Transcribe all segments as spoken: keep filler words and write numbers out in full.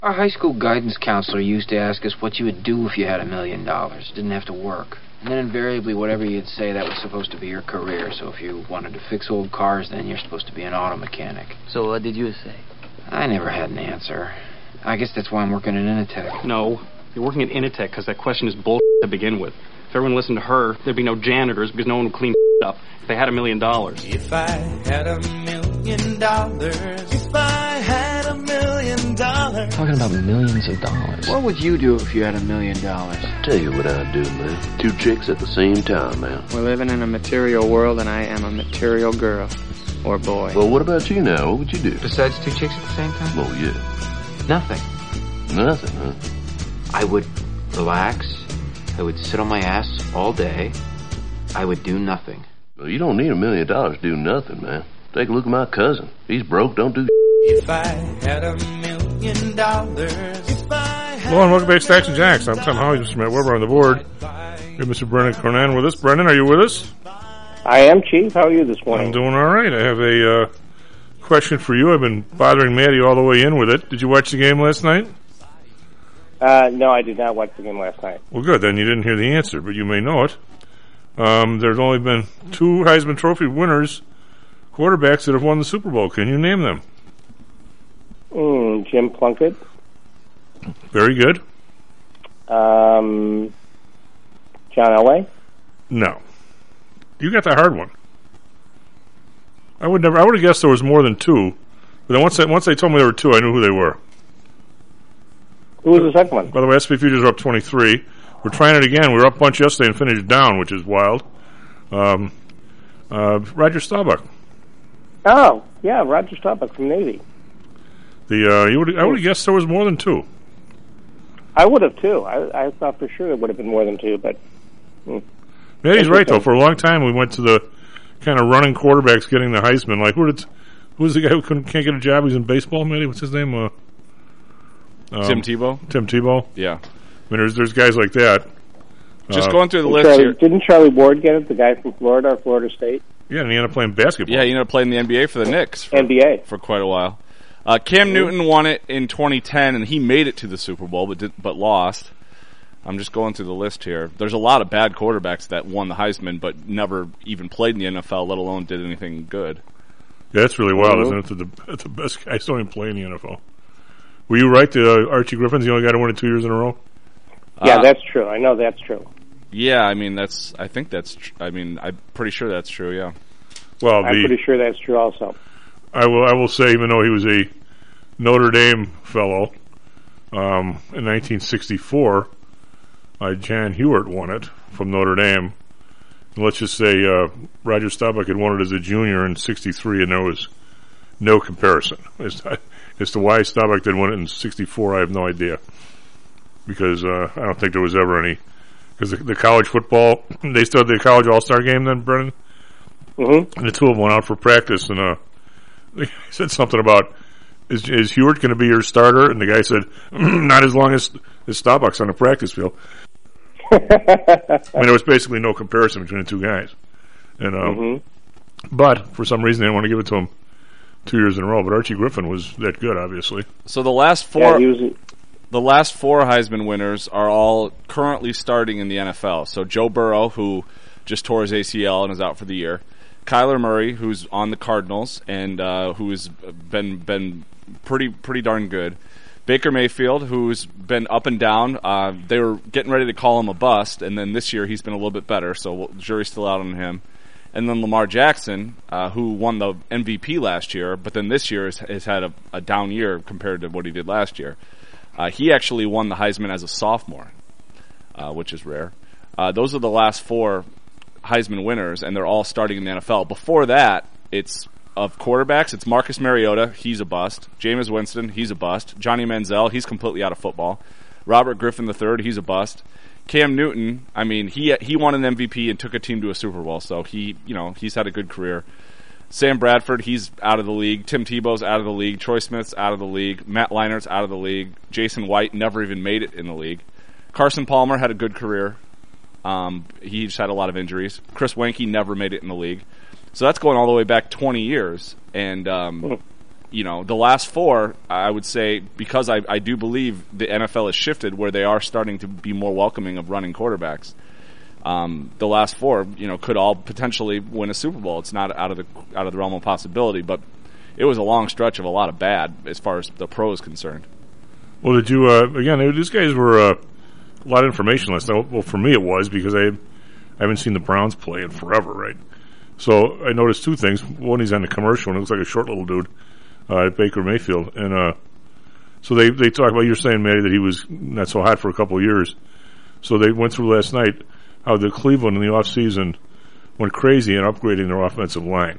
Our high school guidance counselor used to ask us what you would do if you had a million dollars. Didn't have to work. And then invariably, whatever you'd say, that was supposed to be your career. So if you wanted to fix old cars, then you're supposed to be an auto mechanic. So what did you say? I never had an answer. I guess that's why I'm working at Initech. No, you're working at Initech because that question is bull to begin with. If everyone listened to her, there'd be no janitors because no one would clean up if they had a million dollars. If I had a million dollars, if I had a million dollars. Talking about millions of dollars. What would you do if you had a million dollars? Tell you what I'd do, man. Two chicks at the same time, man. We're living in a material world, and I am a material girl. Or boy. Well, what about you now? What would you do? Besides two chicks at the same time? Oh, yeah. Nothing. Nothing, huh? I would relax. I would sit on my ass all day. I would do nothing. Well, you don't need a million dollars to do nothing, man. Take a look at my cousin. He's broke, don't do If I had a million dollars, if I had Hello and welcome back to Stacks and Jacks. I'm Tom Holly, Mister Matt Weber on the board. We have Mister Brendan Cornan with us. Brendan, are you with us? I am, Chief. How are you this morning? I'm doing all right. I have a uh, question for you. I've been bothering Maddie all the way in with it. Did you watch the game last night? Uh, no, I did not watch the game last night. Well, good. Then you didn't hear the answer, but you may know it. Um, there's only been two Heisman Trophy winners, quarterbacks that have won the Super Bowl. Can you name them? Mm, Jim Plunkett. Very good. Um, John Elway. No. You got the hard one. I would never. I would have guessed there was more than two, but then once they, once they told me there were two, I knew who they were. Who was the second one? By the way, S and P futures are up twenty-three. We're trying it again. We were up a bunch yesterday and finished down, which is wild. Um, uh, Roger Staubach. Oh, yeah, Roger Staubach from Navy. The uh, you would I would have guessed there was more than two. I would have too. I, I thought for sure there would have been more than two, but. Hmm. Yeah, he's right though. For a long time, we went to the kind of running quarterbacks getting the Heisman. Like who did? Who was the guy who couldn't can't get a job? He's in baseball. Maybe what's his name? Uh, um, Tim Tebow. Tim Tebow. Yeah. I mean, there's there's guys like that. Just uh, going through the list Charlie, here. Didn't Charlie Ward get it? The guy from Florida, Florida State. Yeah, and he ended up playing basketball. Yeah, he ended up playing the N B A for the Knicks. For, N B A for quite a while. Uh, Cam mm-hmm. Newton won it in twenty ten, and he made it to the Super Bowl, but did, but lost. I'm just going through the list here. There's a lot of bad quarterbacks that won the Heisman, but never even played in the N F L, let alone did anything good. Yeah, that's really wild, mm-hmm. isn't it? The, the best guys don't even play in the N F L. Were you right that uh, Archie Griffin's the only guy to win it two years in a row? Yeah, uh, that's true. I know that's true. Yeah, I mean that's. I think that's. Tr- I mean, I'm pretty sure that's true. Yeah. Well, I'm the, pretty sure that's true also. I will. I will say, even though he was a Notre Dame fellow um, in nineteen sixty-four, uh, Jan Hewart won it from Notre Dame. And let's just say uh, Roger Staubach had won it as a junior in sixty-three, and there was no comparison as to, as to why Staubach did win it in sixty-four. I have no idea because uh, I don't think there was ever any. Because the, the college football, they still had the college all-star game then, Brennan? Mm-hmm. And the two of them went out for practice, and uh, they said something about, is, is Hewart going to be your starter? And the guy said, not as long as, as Staubach's on the practice field. I mean, there was basically no comparison between the two guys. And um, mm-hmm. But, for some reason, they didn't want to give it to him two years in a row. But Archie Griffin was that good, obviously. So the last four... Yeah, he was... The last four Heisman winners are all currently starting in the N F L. So Joe Burrow, who just tore his A C L and is out for the year. Kyler Murray, who's on the Cardinals and uh, who's been been pretty pretty darn good. Baker Mayfield, who's been up and down. Uh, they were getting ready to call him a bust, and then this year he's been a little bit better. So the jury's still out on him. And then Lamar Jackson, uh, who won the M V P last year, but then this year has, has had a, a down year compared to what he did last year. Uh, he actually won the Heisman as a sophomore, uh, which is rare. Uh, those are the last four Heisman winners, and they're all starting in the N F L. Before that, it's of quarterbacks, it's Marcus Mariota, he's a bust. Jameis Winston, he's a bust. Johnny Manziel, he's completely out of football. Robert Griffin the third, he's a bust. Cam Newton, I mean, he he won an M V P and took a team to a Super Bowl, so he, you know, he's had a good career. Sam Bradford, he's out of the league. Tim Tebow's out of the league. Troy Smith's out of the league. Matt Leinert's out of the league. Jason White never even made it in the league. Carson Palmer had a good career. Um, he just had a lot of injuries. Chris Weinke never made it in the league. So that's going all the way back twenty years. And um, you know, the last four, I would say, because I, I do believe the N F L has shifted where they are starting to be more welcoming of running quarterbacks. Um, the last four, you know, could all potentially win a Super Bowl. It's not out of the out of the realm of possibility, but it was a long stretch of a lot of bad as far as the pro is concerned. Well, did you, uh, again, these guys were uh, a lot of information last night. Well, for me it was, because I, I haven't seen the Browns play in forever, right? So I noticed two things. One, he's on the commercial, and it looks like a short little dude uh, at Baker Mayfield. And uh, so they, they talk about, you're saying, Matty, that he was not so hot for a couple of years. So they went through last night how the Cleveland in the offseason went crazy in upgrading their offensive line.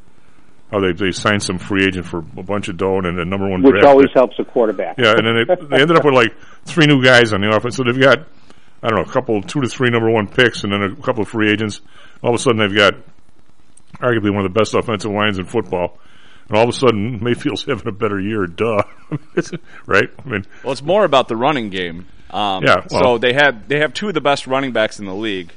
How they they signed some free agent for a bunch of dough and the number one Which draft always pick. helps a quarterback. Yeah, and then they, they ended up with like three new guys on the offense. So they've got, I don't know, a couple, two to three number one picks, and then a couple of free agents. All of a sudden they've got arguably one of the best offensive lines in football. And all of a sudden Mayfield's having a better year, duh. Right? I mean, well, it's more about the running game. Um, yeah. Well, so they had they have two of the best running backs in the league.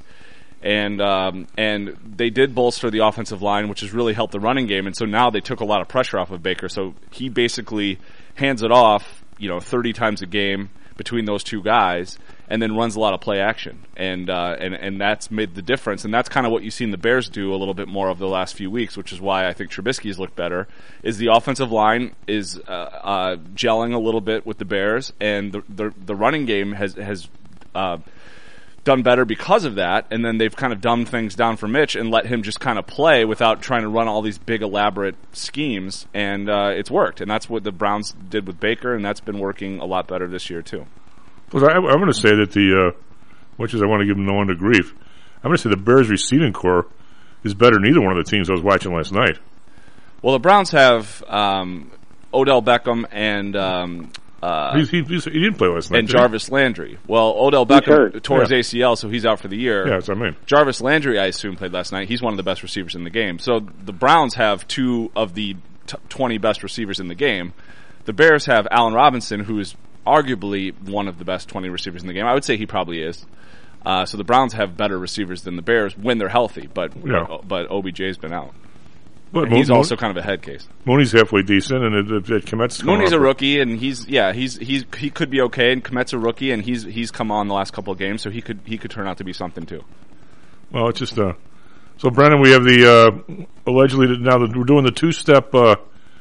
And um, and they did bolster the offensive line, which has really helped the running game. And so now they took a lot of pressure off of Baker. So he basically hands it off, you know, thirty times a game between those two guys, and then runs a lot of play action. And uh, and and that's made the difference. And that's kind of what you've seen the Bears do a little bit more over the last few weeks, which is why I think Trubisky's looked better. Is the offensive line is uh, uh, gelling a little bit with the Bears, and the the, the running game has has. Uh, done better because of that, and then they've kind of dumbed things down for Mitch and let him just kind of play without trying to run all these big elaborate schemes, and uh, it's worked. And that's what the Browns did with Baker, and that's been working a lot better this year too. Well, I, I'm going to say that the, uh, much as I want to give no one to grief, I'm going to say the Bears receiving core is better than either one of the teams I was watching last night. Well, the Browns have um, Odell Beckham and um, Uh, he's, he, he's, he didn't play last night. And Jarvis he? Landry. Well, Odell Beckham tore his yeah. A C L, so he's out for the year. Yeah, that's what I mean. Jarvis Landry, I assume, played last night. He's one of the best receivers in the game. So the Browns have two of the t- twenty best receivers in the game. The Bears have Allen Robinson, who is arguably one of the best twenty receivers in the game. I would say he probably is. Uh, so the Browns have better receivers than the Bears when they're healthy, but yeah. but O B J's been out. But and he's Moon, also kind of a head case. Mooney's halfway decent, and it, it, it Kmet's Mooney's a rookie, and he's yeah he's he's he could be okay. And Kmet's a rookie, and he's he's come on the last couple of games, so he could he could turn out to be something too. Well, it's just uh. So Brennan, we have the uh, allegedly now that we're doing the two step. Uh,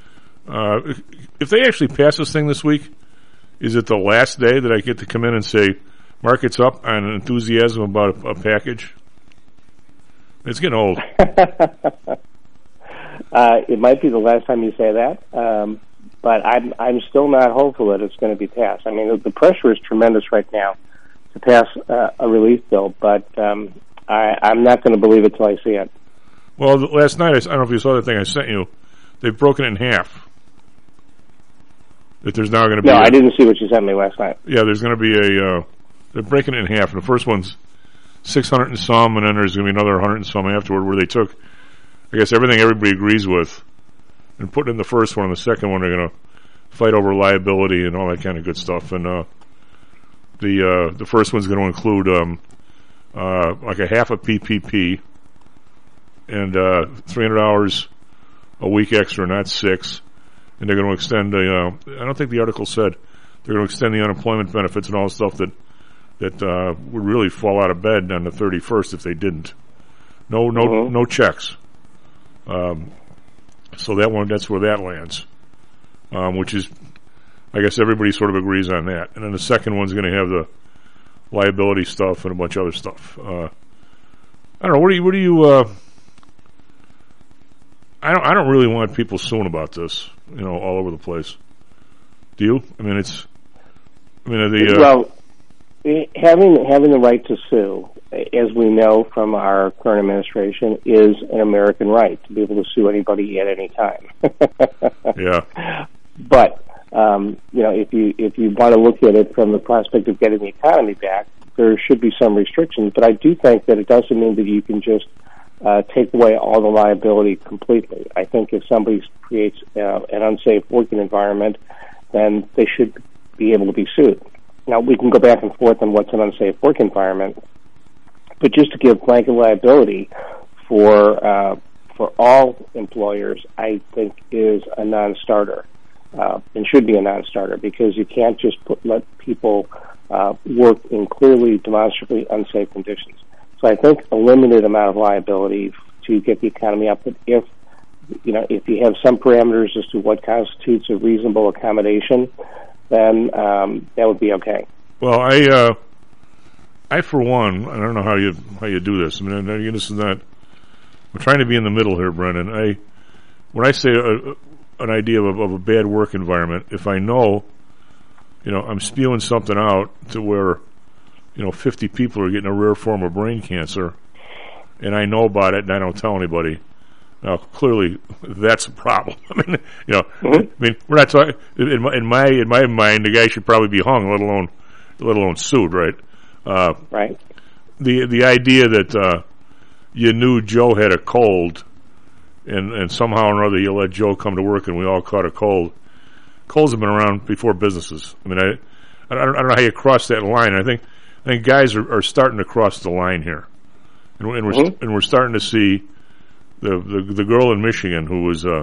uh, if they actually pass this thing this week, is it the last day that I get to come in and say, "Market's up" on enthusiasm about a, a package? It's getting old. Uh, it might be the last time you say that, um, but I'm I'm still not hopeful that it's going to be passed. I mean, the, the pressure is tremendous right now to pass uh, a relief bill, but um, I, I'm not going to believe it till I see it. Well, the, last night, I, I don't know if you saw the thing I sent you. They've broken it in half. That there's now going to be. No, I I didn't see what you sent me last night. Yeah, there's going to be a. Uh, they're breaking it in half. And the first one's six hundred and some, and then there's going to be another hundred and some afterward, where they took, I guess, everything everybody agrees with, and put in the first one, and the second one they're going to fight over liability and all that kind of good stuff. And uh, the uh, the first one's going to include um, uh, like a half a P P P and uh, three hundred hours a week extra, not six. And they're going to extend. A, uh, I don't think the article said they're going to extend the unemployment benefits and all the stuff that that uh, would really fall out of bed on the thirty-first if they didn't. No, no, mm-hmm. no checks. Um, so that one, that's where that lands, um, which is, I guess everybody sort of agrees on that. And then the second one's going to have the liability stuff and a bunch of other stuff. Uh, I don't know. What do you? What do you? Uh, I don't. I don't really want people suing about this. You know, all over the place. Do you? I mean, it's. I mean, the. Uh, well, having having the right to sue, as we know from our current administration, is an American right to be able to sue anybody at any time. Yeah. But um, you know, if you if you want to look at it from the prospect of getting the economy back, there should be some restrictions. But I do think that it doesn't mean that you can just uh, take away all the liability completely. I think if somebody creates uh, an unsafe working environment, then they should be able to be sued. Now, we can go back and forth on what's an unsafe work environment, but just to give blanket liability for uh, for all employers, I think, is a non-starter uh, and should be a non-starter, because you can't just put, let people uh, work in clearly, demonstrably unsafe conditions. So I think a limited amount of liability to get the economy up. But if you know, if you have some parameters as to what constitutes a reasonable accommodation, then um, that would be okay. Well, I, uh, I for one, I don't know how you how you do this. I mean, I, this is not. We're trying to be in the middle here, Brendan. I, when I say a, an idea of, of a bad work environment, if I know, you know, I'm spewing something out to where, you know, fifty people are getting a rare form of brain cancer, and I know about it and I don't tell anybody. Now, clearly, that's a problem. I mean, you know, mm-hmm. I mean, we're not talking. In my, in my in my mind, the guy should probably be hung, let alone let alone sued, right? Uh, right. The the idea that uh, you knew Joe had a cold, and and somehow or another you let Joe come to work and we all caught a cold. Colds have been around before businesses. I mean, I I don't, I don't know how you cross that line. I think I think guys are, are starting to cross the line here, and, and we're mm-hmm. and we're starting to see. The, the the girl in Michigan who was, uh,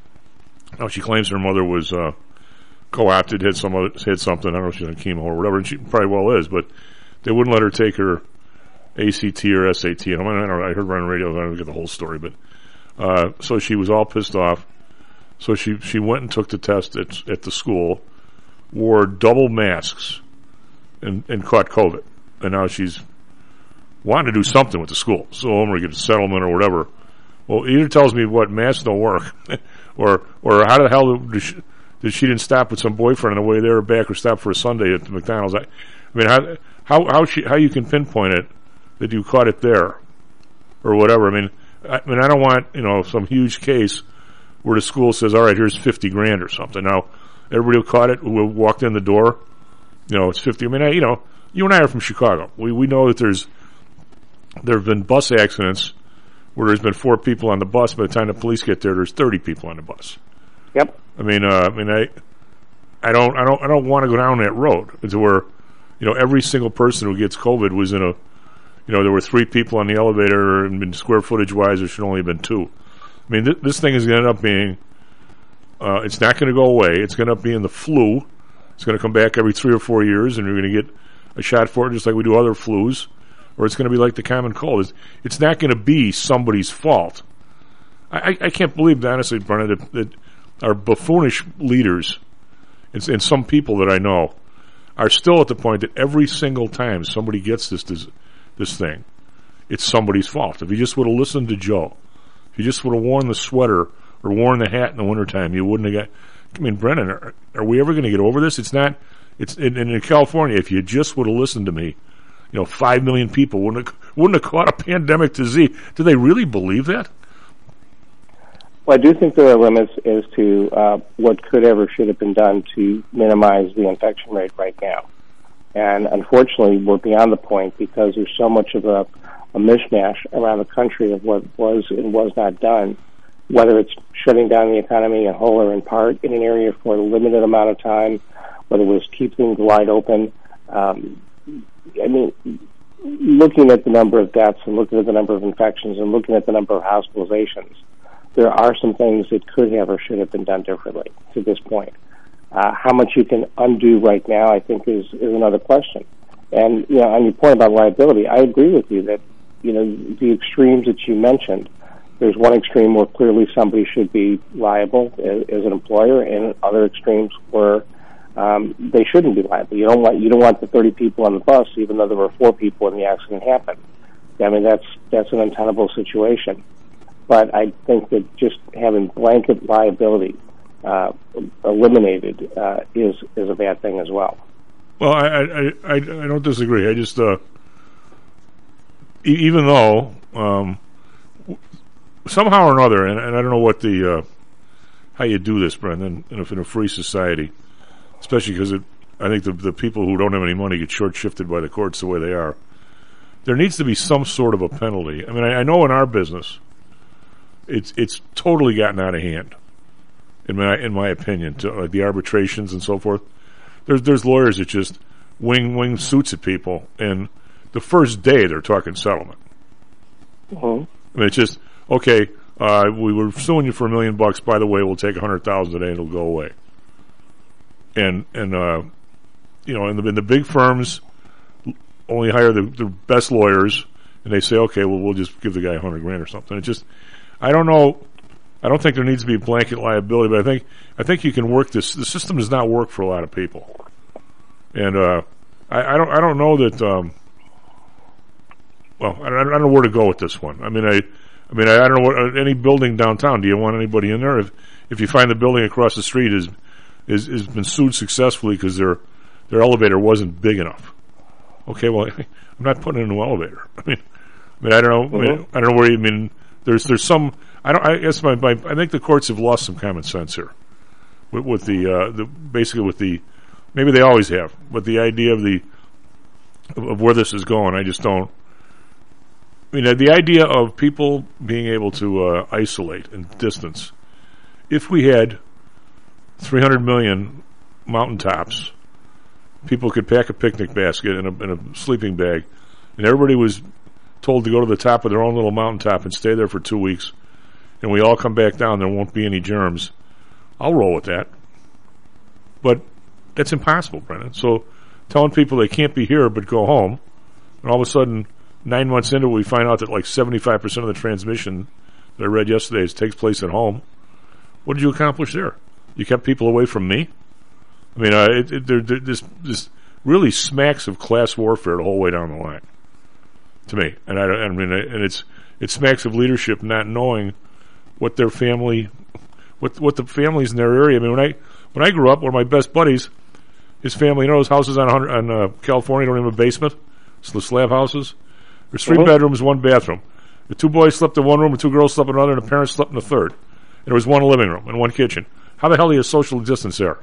oh, she claims her mother was uh, co-opted, had some other, had something. I don't know if she's on chemo or whatever, and she probably well is, but they wouldn't let her take her A C T or S A T. I, mean, I, don't know, I heard her on the radio. I don't get the whole story, but uh, so she was all pissed off. So she she went and took the test at at the school, wore double masks, and and caught COVID, and now she's wanting to do something with the school. So I'm going to get a settlement or whatever. Well, either tells me what masks don't work, or or how the hell did she, did she didn't stop with some boyfriend on the way there or back, or stop for a Sunday at the McDonald's. I, I mean, how how how she how you can pinpoint it that you caught it there, or whatever. I mean, I, I mean, I don't want you know some huge case where the school says, all right, here's fifty grand or something. Now everybody who caught it, who walked in the door, you know, it's fifty. I mean, I, you know, you and I are from Chicago. We we know that there's there have been bus accidents where there's been four people on the bus. By the time the police get there, there's thirty people on the bus. Yep. I mean, uh, I mean, I, I don't, I don't, I don't want to go down that road. It's where, you know, every single person who gets COVID was in a, you know, there were three people on the elevator, and square footage wise, there should only have been two. I mean, th- this thing is going to end up being, uh, it's not going to go away. It's going to end up being the flu. It's going to come back every three or four years, and you're going to get a shot for it, just like we do other flus. Or it's going to be like the common cold. It's, it's not going to be somebody's fault. I, I, I can't believe, honestly, Brennan, that, that our buffoonish leaders and, and some people that I know are still at the point that every single time somebody gets this this, this thing, it's somebody's fault. If you just would have listened to Joe, if you just would have worn the sweater or worn the hat in the wintertime, you wouldn't have got... I mean, Brennan, are, are we ever going to get over this? It's not... It's in, in California, if you just would have listened to me, you know, five million people wouldn't have, wouldn't have caught a pandemic disease. Do they really believe that? Well, I do think there are limits as to uh, what could ever should have been done to minimize the infection rate right now. And unfortunately, we're beyond the point because there's so much of a, a mishmash around the country of what was and was not done, whether it's shutting down the economy in whole or in part in an area for a limited amount of time, whether it was keeping things wide open. Um, I mean, looking at the number of deaths and looking at the number of infections and looking at the number of hospitalizations, there are some things that could have or should have been done differently to this point. Uh, how much you can undo right now, I think, is, is another question. And, you know, on your point about liability, I agree with you that, you know, the extremes that you mentioned, there's one extreme where clearly somebody should be liable as, as an employer, and other extremes where Um, they shouldn't be liable. You don't want you don't want the thirty people on the bus, even though there were four people when the accident happened. I mean, that's that's an untenable situation. But I think that just having blanket liability uh, eliminated uh, is is a bad thing as well. Well, I I, I, I don't disagree. I just uh, e- even though um, somehow or another, and, and I don't know what the uh, how you do this, Brendan, in a, in a free society. Especially because it, I think the the people who don't have any money get short-shifted by the courts the way they are. There needs to be some sort of a penalty. I mean, I, I know in our business, it's it's totally gotten out of hand. In my in my opinion, to, like the arbitrations and so forth. There's there's lawyers that just wing wing suits at people, and the first day they're talking settlement. Mm-hmm. I mean, it's just okay. uh, we were suing you for a million bucks. By the way, we'll take a hundred thousand today, and it'll go away. And and uh, you know, in the, in the big firms, only hire the, the best lawyers, and they say, okay, well, we'll just give the guy a hundred grand or something. It just, I don't know. I don't think there needs to be a blanket liability, but I think I think you can work this. The system does not work for a lot of people, and uh, I, I don't I don't know that. Um, well, I don't, I don't know where to go with this one. I mean, I I mean, I, I don't know what any building downtown. Do you want anybody in there? If if you find the building across the street is is has been sued successfully because their their elevator wasn't big enough. Okay, well, I'm not putting in a new elevator. I mean, I mean, I don't know. Mm-hmm. I, mean, I don't know where you I mean. There's there's some. I don't. I guess my, my I think the courts have lost some common sense here, with, with the uh, the basically with the maybe they always have, but the idea of the of, of where this is going, I just don't. I mean, uh, the idea of people being able to uh, isolate and distance. If we had three hundred million mountaintops, people could pack a picnic basket and a, and a sleeping bag, and everybody was told to go to the top of their own little mountaintop and stay there for two weeks, and we all come back down, there won't be any germs. I'll roll with that. But that's impossible, Brennan. So telling people they can't be here but go home, and all of a sudden, nine months into it, we find out that like seventy-five percent of the transmission that I read yesterday is, takes place at home. What did you accomplish there? You kept people away from me? I mean, uh, it, it, there, there, this, this really smacks of class warfare the whole way down the line. To me, and I, I mean, and it's it smacks of leadership not knowing what their family, what what the families in their area. I mean, when I when I grew up, one of my best buddies, his family, you know, those houses on on uh, California don't have a basement. It's the slab houses. There's three mm-hmm. bedrooms, one bathroom. The two boys slept in one room, the two girls slept in another, and the parents slept in the third. And there was one living room and one kitchen. How the hell do you have social distance there?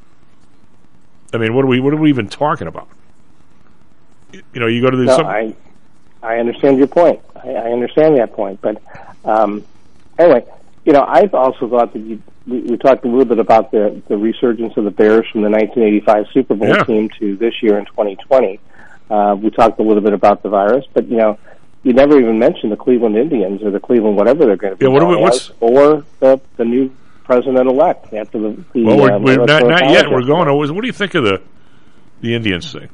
I mean, what are we what are we even talking about? You know, you go to the. No, some, I, I understand your point. I, I understand that point, but um, anyway, you know, I've also thought that you, we, we talked a little bit about the, the resurgence of the Bears from the nineteen eighty-five Super Bowl yeah. team to this year in twenty twenty. Uh, we talked a little bit about the virus, but you know, you never even mentioned the Cleveland Indians or the Cleveland whatever they're going to be yeah, what are we, what's, as, or the, the new president-elect after the. the well, we're, um, we're not, not yet. We're going. What do you think of the the Indians thing?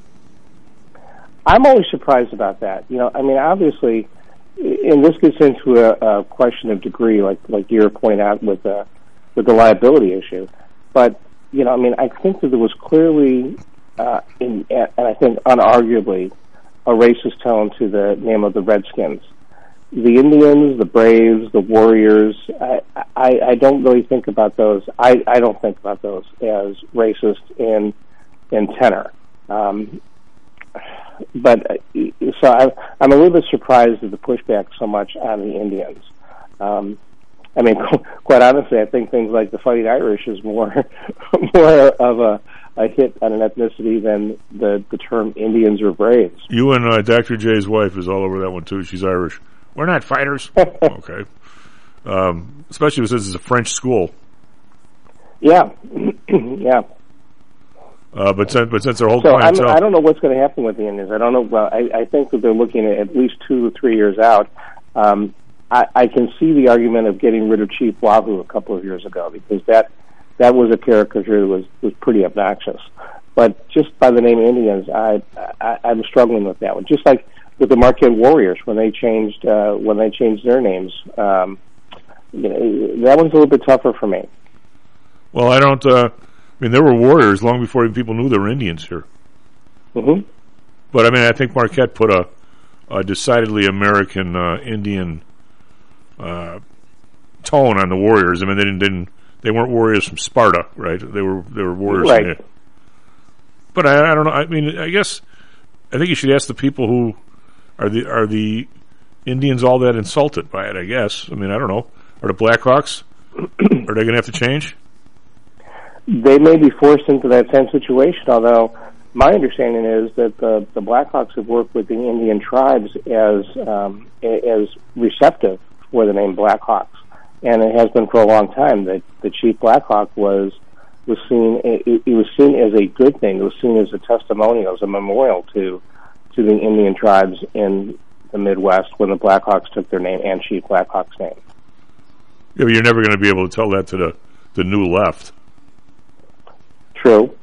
I'm always surprised about that. You know, I mean, obviously, and this gets into a, a question of degree, like like you're pointing out with the with the liability issue. But you know, I mean, I think that there was clearly, uh, in, and I think unarguably, a racist tone to the name of the Redskins. The Indians, the Braves, the Warriors. I I, I don't really think about those. I, I don't think about those as racist in in tenor. Um, But uh, so I, I'm a little bit surprised at the pushback so much on the Indians. Um, I mean, quite honestly, I think things like the Fighting Irish is more more of a, a hit on an ethnicity than the, the term Indians or Braves. You and uh, Doctor J's wife is all over that one too. She's Irish. We're not fighters. Okay. Um, especially since it's a French school. Yeah. yeah. Uh, but since, but since their whole so clientele, I'm, I don't know what's going to happen with the Indians. I don't know. Well, I, I think that they're looking at at least two or three years out. Um, I, I can see the argument of getting rid of Chief Wahoo a couple of years ago because that that was a caricature that was was pretty obnoxious. But just by the name Indians, I, I I'm struggling with that one. Just like with the Marquette Warriors when they changed uh, when they changed their names, um, you know, that one's a little bit tougher for me. Well, I don't. Uh, I mean, there were Warriors long before people knew there were Indians here. Mm-hmm. But I mean, I think Marquette put a, a decidedly American uh, Indian uh, tone on the Warriors. I mean, they didn't, didn't they weren't Warriors from Sparta, right? They were they were Warriors. Right. From it. But I, I don't know. I mean, I guess I think you should ask the people who are the are the Indians all that insulted by it. I guess. I mean, I don't know. Are the Blackhawks? Are they going to have to change? They may be forced into that same situation, although my understanding is that the, the Blackhawks have worked with the Indian tribes as um, as receptive for the name Blackhawks, and it has been for a long time. That the Chief Blackhawk was was seen it, it was seen as a good thing. It was seen as a testimonial, as a memorial to to the Indian tribes in the Midwest when the Blackhawks took their name and Chief Blackhawk's name. Yeah, but you're never going to be able to tell that to the the new left. True.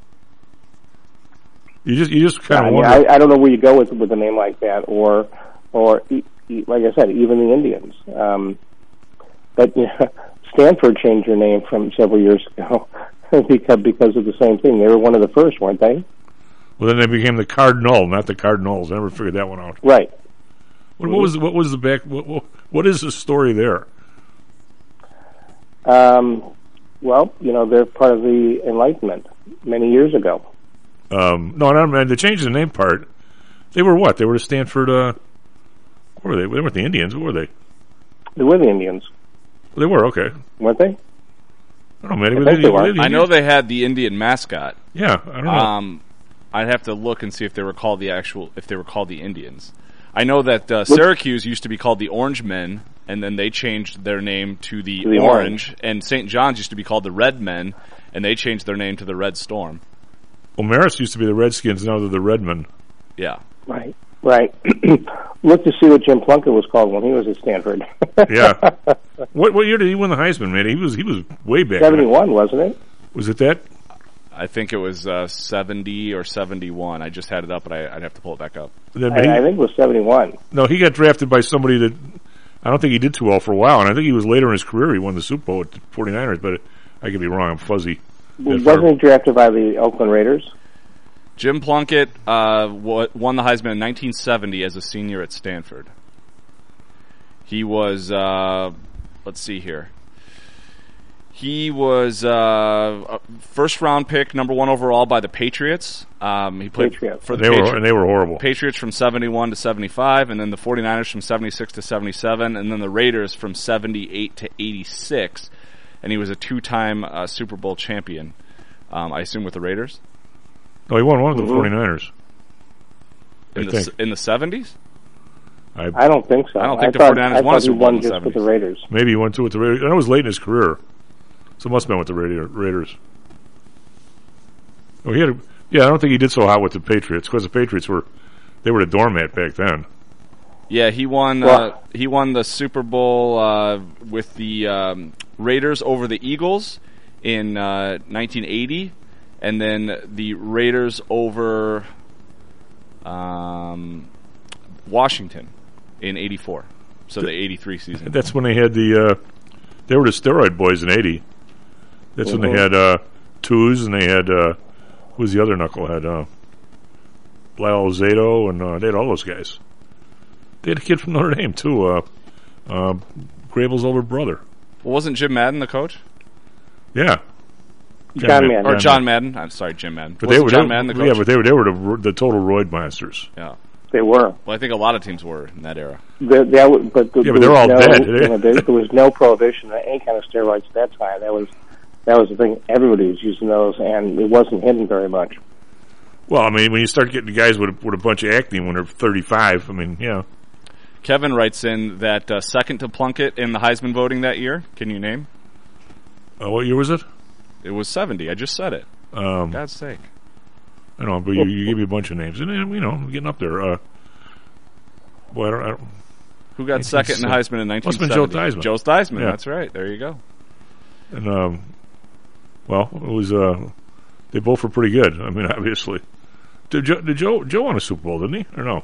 You just you just kind I, of mean, wonder. I, I don't know where you go with with a name like that, or or e- e- like I said, even the Indians. Um, but you know, Stanford changed their name from several years ago because because of the same thing. They were one of the first, weren't they? Well, then they became the Cardinal, not the Cardinals. I never figured that one out. Right. What, what was what was the back? What, what, what is the story there? Um, well, you know, they're part of the Enlightenment many years ago. Um, no, I mean, they changed the name part. They were what? They were the Stanford. Uh, what were they? They weren't the Indians. What were they? They were the Indians. They were okay. Weren't they? I don't know, man. I Were think they, they were were. they the I know Indians? they had the Indian mascot. Yeah, I don't know. Um, I'd have to look and see if they were called the actual, if they were called the Indians. I know that uh, Syracuse used to be called the Orange Men, and then they changed their name to the, To the Orange. Orange. And Saint John's used to be called the Red Men, and they changed their name to the Red Storm. Well, Marist used to be the Redskins. Now they're the Redmen. Yeah. Right. Right. Look to see what Jim Plunkett was called when he was at Stanford. Yeah. What what year did he win the Heisman, man? He was he was way back. Seventy-one, wasn't it? Was it that? I think it was uh, seventy or seventy-one. I just had it up, but I, I'd have to pull it back up. Then I, he- I think it was seventy-one. No, he got drafted by somebody that I don't think he did too well for a while, and I think he was later in his career. He won the Super Bowl with the forty-niners, but I could be wrong. I'm fuzzy. That far. Wasn't he drafted by the Oakland Raiders? Jim Plunkett uh, w- won the Heisman in nineteen seventy as a senior at Stanford. He was, uh, let's see here. He was uh, a first-round pick, number one overall by the Patriots. Um, he played Patriots. for the They were Patri- and they were horrible. Patriots from seventy-one to seventy-five, and then the forty-niners from seventy-six to seventy-seven, and then the Raiders from seventy-eight to eighty-six. And he was a two-time uh, Super Bowl champion, um, I assume with the Raiders. No, he won one with the Mhm. forty-niners. In I the think. s- in the seventies? I, I don't think so. I don't think the thought, forty-niners I won a thought he Super Bowl in won the just with the seventies. Raiders. maybe he won two with the Raiders. I know it was late in his career, so it must have been with the Raider- Raiders. Oh, he had. A, yeah, I don't think he did so hot with the Patriots because the Patriots were they were the doormat back then. Yeah, he won. Well- Uh, he won the Super Bowl uh, with the um, Raiders over the Eagles in uh, nineteen eighty, and then the Raiders over um, Washington in eighty-four. So the eighty-three season. That's when they had the. Uh, they were the steroid boys in eighty. That's when they had uh, Twos and they had uh, who was the other knucklehead? Uh, Lyle Zato and uh, they had all those guys. They had a kid from Notre Dame too. Uh, uh, Grable's older brother. Well, wasn't Jim Madden the coach? Yeah, John Madden. Or John Madden? I'm sorry, Jim Madden. But wasn't they were John they, Madden the coach? Yeah, but they were they were the, the total roid monsters. Yeah. They were. Well, I think a lot of teams were in that era. There, there, w- but there, Yeah, but there they're was all no, dead. You know, there, there was no prohibition on any kind of steroids at that time. That was that was the thing. Everybody was using those, and it wasn't hidden very much. Well, I mean, when you start getting guys with a, with a bunch of acne when they're thirty-five, I mean, yeah. Kevin writes in that uh, second to Plunkett in the Heisman voting that year. Can you name? Uh, what year was it? It was seventy. I just said it. Um, God's sake. I don't know, but you, you gave me a bunch of names, and you know, I'm getting up there. Uh, boy, I don't, I don't, Who got second in Heisman in nineteen Must have seventy? been Joe Theismann. Joe Theismann, Yeah. that's right. There you go. and um, well, it was uh, they both were pretty good. I mean, obviously, did Joe, did Joe Joe won a Super Bowl, didn't he, or no?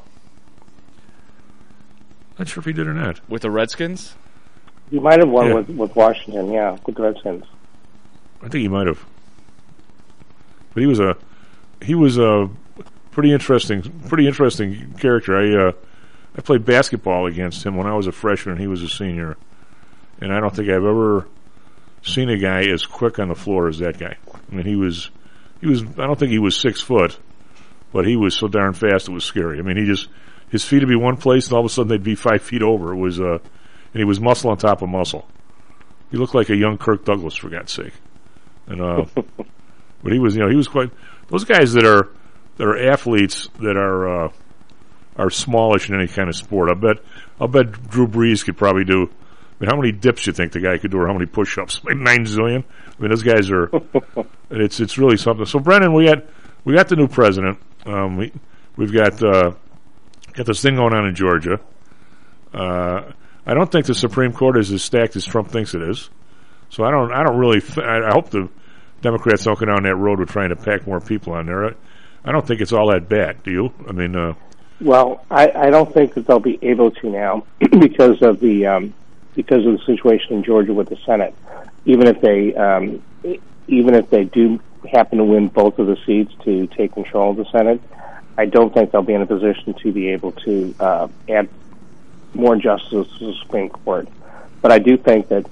Not sure if he did or not. With the Redskins? You might have won Yeah. with, with Washington, yeah, with the Redskins. I think he might have, but he was a he was a pretty interesting pretty interesting character. I uh, I played basketball against him when I was a freshman and he was a senior, and I don't think I've ever seen a guy as quick on the floor as that guy. I mean, he was he was I don't think he was six foot, but he was so darn fast it was scary. I mean, he just his feet would be one place and all of a sudden they'd be five feet over. It was uh, and he was muscle on top of muscle. He looked like a young Kirk Douglas, for God's sake. And uh, but he was, you know, he was quite. Those guys that are that are athletes that are uh, are smallish in any kind of sport. I bet I'll bet Drew Brees could probably do. I mean, how many dips do you think the guy could do, or how many push-ups? Like nine zillion. I mean, those guys are. It's it's really something. So, Brennan, we got we got the new president. Um, we we've got uh, got this thing going on in Georgia. Uh, I don't think the Supreme Court is as stacked as Trump thinks it is. So I don't I don't really th- I, I hope the Democrats don't go down that road with trying to pack more people on there. I, I don't think it's all that bad. Do you? I mean, uh, well, I, I don't think that they'll be able to now because of the um, because of the situation in Georgia with the Senate. Even if they um, even if they do happen to win both of the seats to take control of the Senate, I don't think they'll be in a position to be able to uh, add more justices to the Supreme Court. But I do think that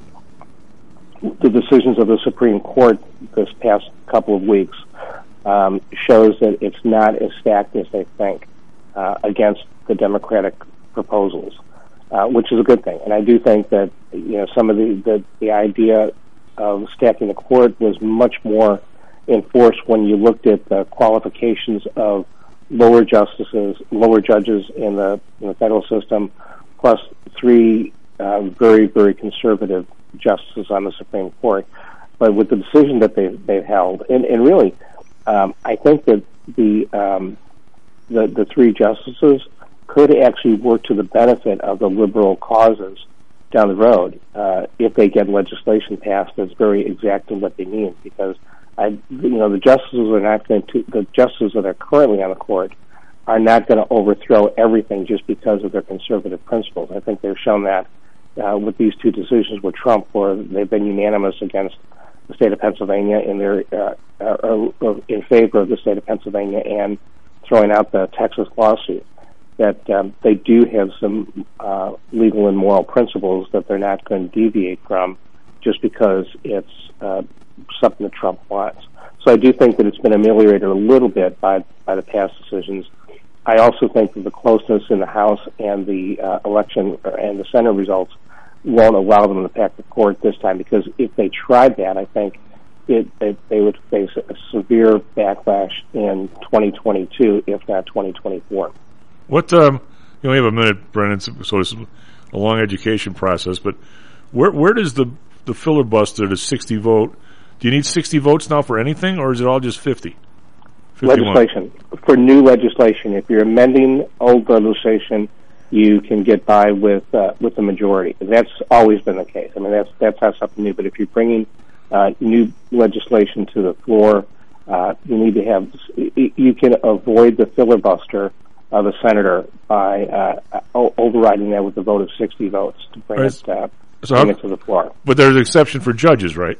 the decisions of the Supreme Court this past couple of weeks um, shows that it's not as stacked as they think uh, against the Democratic proposals, uh, which is a good thing. And I do think that you know some of the, the, the idea of stacking the court was much more enforced when you looked at the qualifications of lower justices, lower judges in the, in the federal system, plus three uh, very, very conservative justices on the Supreme Court. But with the decision that they, they've held, and, and really, um, I think that the, um, the the three justices could actually work to the benefit of the liberal causes down the road uh, if they get legislation passed that's very exact in what they mean. Because I, you know, the justices are not going to the justices that are currently on the court are not going to overthrow everything just because of their conservative principles. I think they've shown that uh, with these two decisions with Trump, where they've been unanimous against the state of Pennsylvania in their uh, uh, uh, in favor of the state of Pennsylvania and throwing out the Texas lawsuit. That um, they do have some uh, legal and moral principles that they're not going to deviate from just because it's uh, something that Trump wants. So I do think that it's been ameliorated a little bit by by the past decisions. I also think that the closeness in the House and the uh, election and the Senate results won't allow them to pack the court this time, because if they tried that, I think it, it, they would face a severe backlash in twenty twenty-two, if not twenty twenty-four. What, um, you only have a minute, Brennan, so it's a long education process, but where where does the, the filibuster, the sixty vote, do you need sixty votes now for anything, or is it all just fifty? fifty-one? Legislation. For new legislation, if you're amending old legislation, you can get by with uh, with the majority. That's always been the case. I mean, that's that's not something new, but if you're bringing uh, new legislation to the floor, uh, you need to have, you can avoid the filibuster of a senator by uh, overriding that with a vote of sixty votes to bring right. it uh, so bring it to the floor. But there's an exception for judges, right?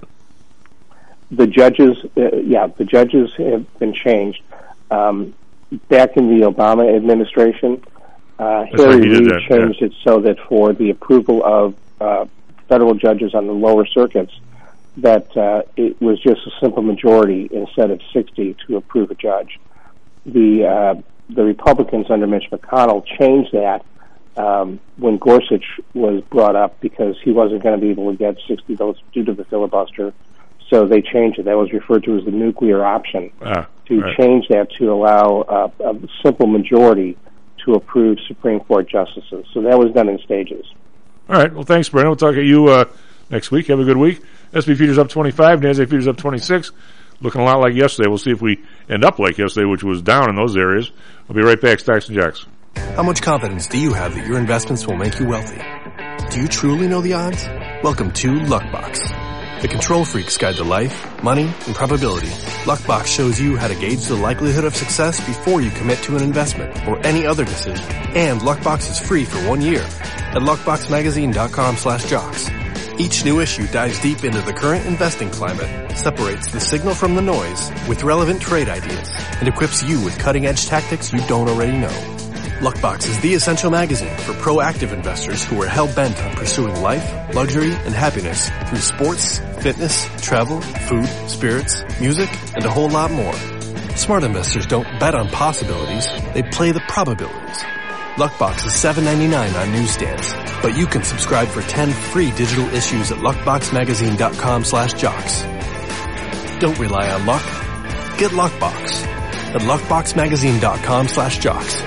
The judges, uh, yeah, the judges have been changed. Um, back in the Obama administration, uh, Harry Reid changed yeah. it so that for the approval of uh, federal judges on the lower circuits, that uh, it was just a simple majority instead of sixty to approve a judge. The uh, the Republicans under Mitch McConnell changed that um, when Gorsuch was brought up, because he wasn't going to be able to get sixty votes due to the filibuster. So they changed it. That was referred to as the nuclear option, ah, to right. change that to allow uh, a simple majority to approve Supreme Court justices. So that was done in stages. All right. Well, thanks, Brennan. We'll talk to you uh, next week. Have a good week. S and P futures up twenty-five. NASDAQ futures up twenty-six. Looking a lot like yesterday. We'll see if we end up like yesterday, which was down in those areas. I'll be right back. Stocks and Jocks. How much confidence do you have that your investments will make you wealthy? Do you truly know the odds? Welcome to Luckbox, the control freak's guide to life, money, and probability. Luckbox shows you how to gauge the likelihood of success before you commit to an investment or any other decision. And Luckbox is free for one year at luckboxmagazine.com slash jocks. Each new issue dives deep into the current investing climate, separates the signal from the noise with relevant trade ideas, and equips you with cutting-edge tactics you don't already know. Luckbox is the essential magazine for proactive investors who are hell-bent on pursuing life, luxury, and happiness through sports, fitness, travel, food, spirits, music, and a whole lot more. Smart investors don't bet on possibilities, they play the probabilities. Luckbox is seven ninety-nine on newsstands, but you can subscribe for ten free digital issues at luckboxmagazine.com slash jocks. Don't rely on luck. Get Luckbox at luckboxmagazine.com slash jocks.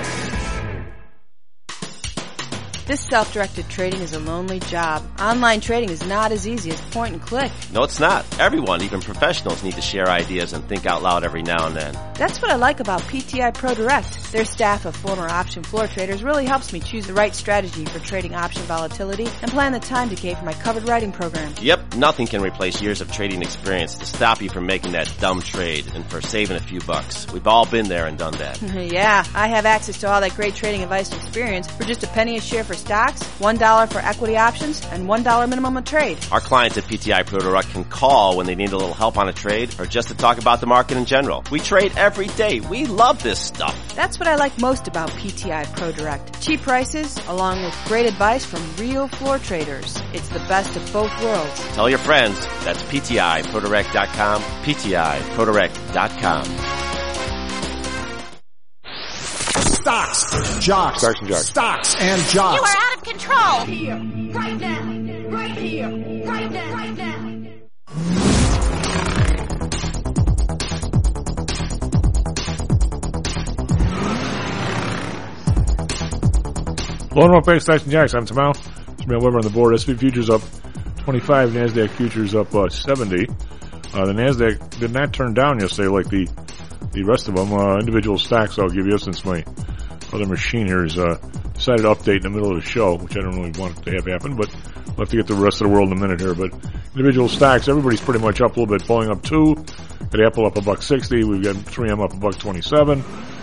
This self-directed trading is a lonely job. Online trading is not as easy as point and click. No, it's not. Everyone, even professionals, need to share ideas and think out loud every now and then. That's what I like about P T I Pro Direct. Their staff of former option floor traders really helps me choose the right strategy for trading option volatility and plan the time decay for my covered writing program. Yep, nothing can replace years of trading experience to stop you from making that dumb trade and for saving a few bucks. We've all been there and done that. Yeah, I have access to all that great trading advice and experience for just a penny a share for stocks, one dollar for equity options, and one dollar minimum a trade. Our clients at P T I Pro Direct can call when they need a little help on a trade or just to talk about the market in general. We trade every day. We love this stuff. That's what I like most about P T I Pro Direct. Cheap prices, along with great advice from real floor traders. It's the best of both worlds. Tell your friends. That's P T I Pro Direct dot com, P T I Pro Direct dot com. Stocks, jocks, Stocks and jocks. Stocks and jocks. You are out of control. Here, right now, right here, right now, right now. Hello and welcome back to Stocks and Jocks. I'm Tom. Jamil Weber on the board. S and P futures up twenty-five, NASDAQ futures up uh, seventy. Uh, the NASDAQ did not turn down yesterday like the the rest of them. Uh, individual stocks I'll give you since my other machine here is uh, decided to update in the middle of the show, which I don't really want to have happen, but we'll have to get to the rest of the world in a minute here. But individual stocks, everybody's pretty much up a little bit. Boeing up two, got Apple up a buck sixty. We've got three M up a buck twenty-seven.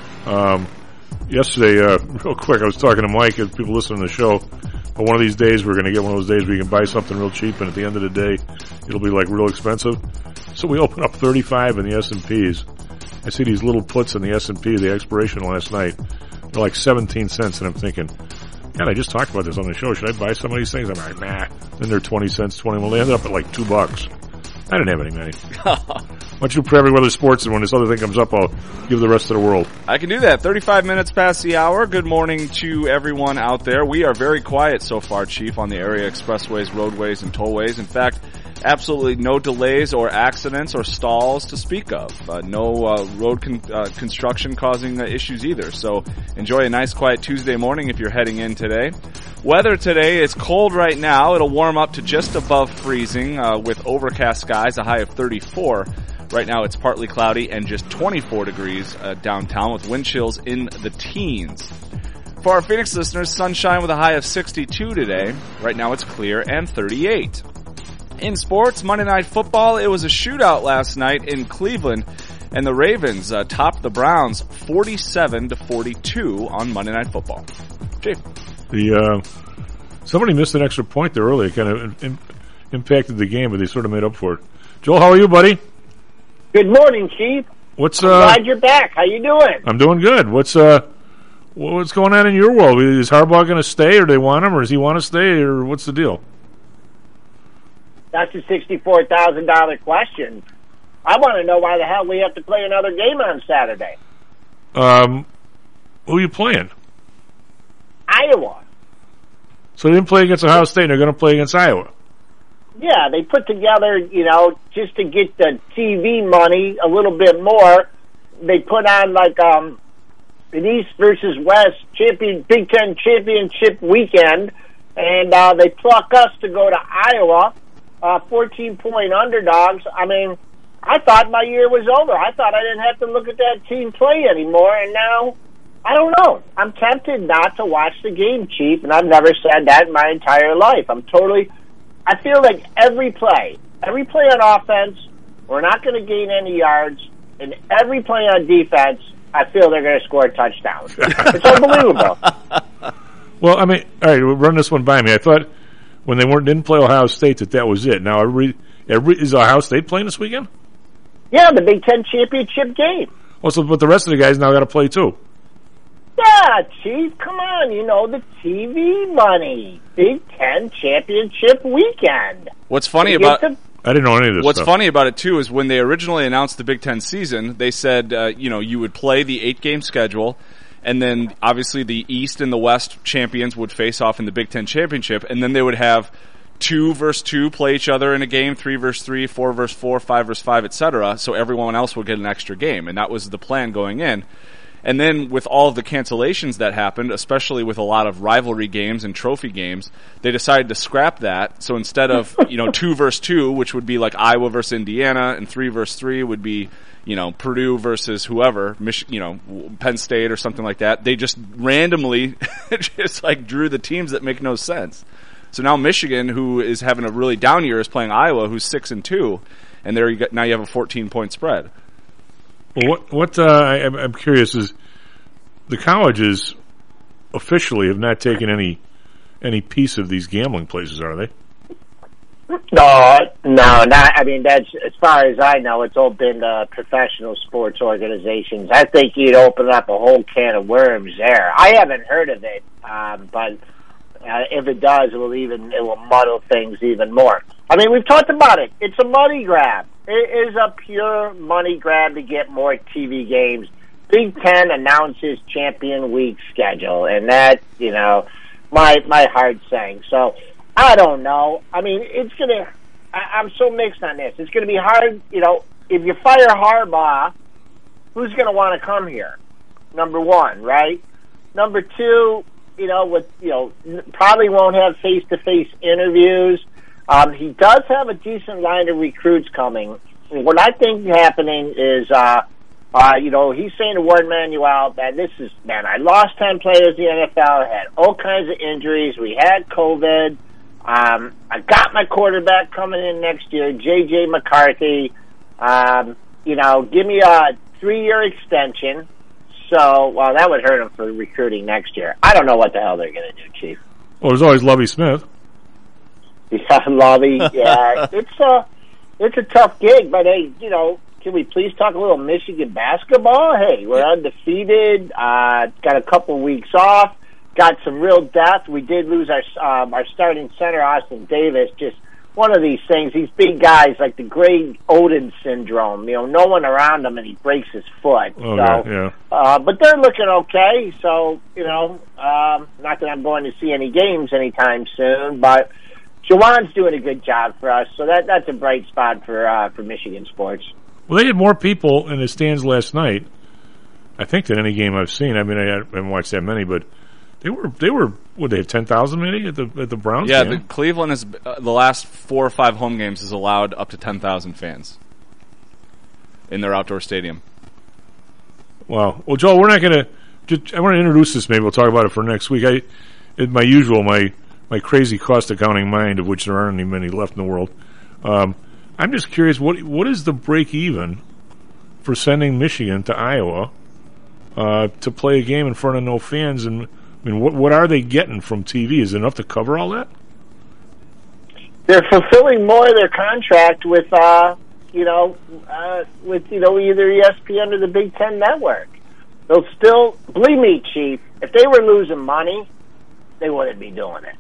Um, yesterday, uh, real quick, I was talking to Mike as people listening to the show. But one of these days, we're going to get one of those days where you can buy something real cheap, and at the end of the day, it'll be like real expensive. So we open up thirty-five in the S and P's. I see these little puts in the S and P, the expiration last night. They're like seventeen cents, and I'm thinking, God, I just talked about this on the show. Should I buy some of these things? I'm like, nah. Then they're twenty cents, twenty-one. They ended up at like two bucks. I didn't have any money. Why don't you prep weather sports, and when this other thing comes up, I'll give the rest of the world. I can do that. thirty-five minutes past the hour. Good morning to everyone out there. We are very quiet so far, Chief, on the area expressways, roadways, and tollways. In fact, absolutely no delays or accidents or stalls to speak of. Uh, no uh, road con- uh, construction causing uh, issues either. So enjoy a nice quiet Tuesday morning if you're heading in today. Weather today is cold right now. It'll warm up to just above freezing uh, with overcast skies, a high of thirty-four. Right now it's partly cloudy and just twenty-four degrees uh, downtown with wind chills in the teens. For our Phoenix listeners, sunshine with a high of sixty-two today. Right now it's clear and thirty-eight. In sports, Monday Night Football, it was a shootout last night in Cleveland, and the Ravens uh, topped the Browns forty-seven to forty-two on Monday Night Football. Chief. The uh, somebody missed an extra point there early. It kind of in, impacted the game, but they sort of made up for it. Joel, how are you, buddy? Good morning, Chief. What's I'm uh? glad you're back. How you doing? I'm doing good. What's uh? What's going on in your world? Is Harbaugh going to stay, or do they want him, or does he want to stay, or what's the deal? That's a sixty-four thousand dollar question. I want to know why the hell we have to play another game on Saturday. Um, who are you playing? Iowa. So they didn't play against Ohio State, and they're going to play against Iowa. Yeah, they put together, you know, just to get the T V money a little bit more. They put on like um, an East versus West champion, Big Ten championship weekend, and uh, they pluck us to go to Iowa, uh, fourteen point underdogs. I mean, I thought my year was over. I thought I didn't have to look at that team play anymore, and now I don't know. I'm tempted not to watch the game, Chief, and I've never said that in my entire life. I'm totally. I feel like every play, every play on offense, we're not going to gain any yards, and every play on defense, I feel they're going to score a touchdown. It's unbelievable. Well, I mean, all right, run this one by me. I thought when they weren't didn't play Ohio State that that was it. Now, every, every is Ohio State playing this weekend? Yeah, the Big Ten championship game. Well, so but the rest of the guys now got to play too. Yeah, Chief, come on, you know, the T V money. Big Ten championship weekend. What's funny about... The- I didn't know any of this What's stuff. funny about it, too, is when they originally announced the Big Ten season, they said, uh, you know, you would play the eight-game schedule, and then obviously the East and the West champions would face off in the Big Ten championship, and then they would have two versus two play each other in a game, three versus three, four versus four, five versus five, et cetera, so everyone else would get an extra game, and that was the plan going in. And then with all of the cancellations that happened, especially with a lot of rivalry games and trophy games, they decided to scrap that. So instead of, you know, two versus two, which would be like Iowa versus Indiana, and three versus three would be, you know, Purdue versus whoever, Mich- you know, Penn State or something like that. They just randomly just like drew the teams that make no sense. So now Michigan, who is having a really down year, is playing Iowa, who's six and two, and there you got, now you have a fourteen point spread. Well, what what uh, I, I'm curious is the colleges officially have not taken any any piece of these gambling places, are they? No, no, not. I mean, that's as far as I know. It's all been uh, professional sports organizations. I think you'd open up a whole can of worms there. I haven't heard of it, um, but uh, if it does, it will even it will muddle things even more. I mean, we've talked about it. It's a money grab. It is a pure money grab to get more T V games. Big Ten announces champion week schedule, and that, you know, my my heart sank. So I don't know. I mean, it's gonna. I, I'm so mixed on this. It's gonna be hard. You know, if you fire Harbaugh, who's gonna want to come here? Number one, right? Number two, you know, with you know, probably won't have face to face interviews. Um, he does have a decent line of recruits coming. What I think happening is, uh, uh, you know, he's saying to Warren Manuel that this is, man, I lost ten players in the N F L, I had all kinds of injuries, we had COVID, um, I got my quarterback coming in next year, J J McCarthy, um, you know, give me a three-year extension. So, well, that would hurt him for recruiting next year. I don't know what the hell they're going to do, Chief. Well, there's always Lovie Smith. Yeah, Lovie. Yeah, it's a it's a tough gig, but hey, you know, can we please talk a little Michigan basketball? Hey, we're undefeated. Uh, got a couple weeks off. Got some real depth. We did lose our um, our starting center, Austin Davis. Just one of these things. These big guys, like the Greg Oden syndrome. You know, no one around him, and he breaks his foot. Oh, so, yeah. uh, but they're looking okay. So, you know, um, not that I'm going to see any games anytime soon, but Jawan's doing a good job for us, so that that's a bright spot for uh, for Michigan sports. Well, they had more people in the stands last night, I think, than any game I've seen. I mean, I haven't watched that many, but they were they were would they have ten thousand maybe at the at the Browns yeah, game? Yeah, Cleveland is uh, the last four or five home games has allowed up to ten thousand fans in their outdoor stadium. Wow. Well, Joel, we're not going to. Just I want to introduce this. Maybe we'll talk about it for next week. I, in my usual my. my crazy cost accounting mind, of which there aren't any many left in the world. Um, I'm just curious, what what is the break even for sending Michigan to Iowa uh, to play a game in front of no fans? And I mean, what what are they getting from T V? Is it enough to cover all that? They're fulfilling more of their contract with, uh, you know, uh, with you know either E S P N or the Big Ten Network. They'll still, believe me, Chief, if they were losing money, they wouldn't be doing it.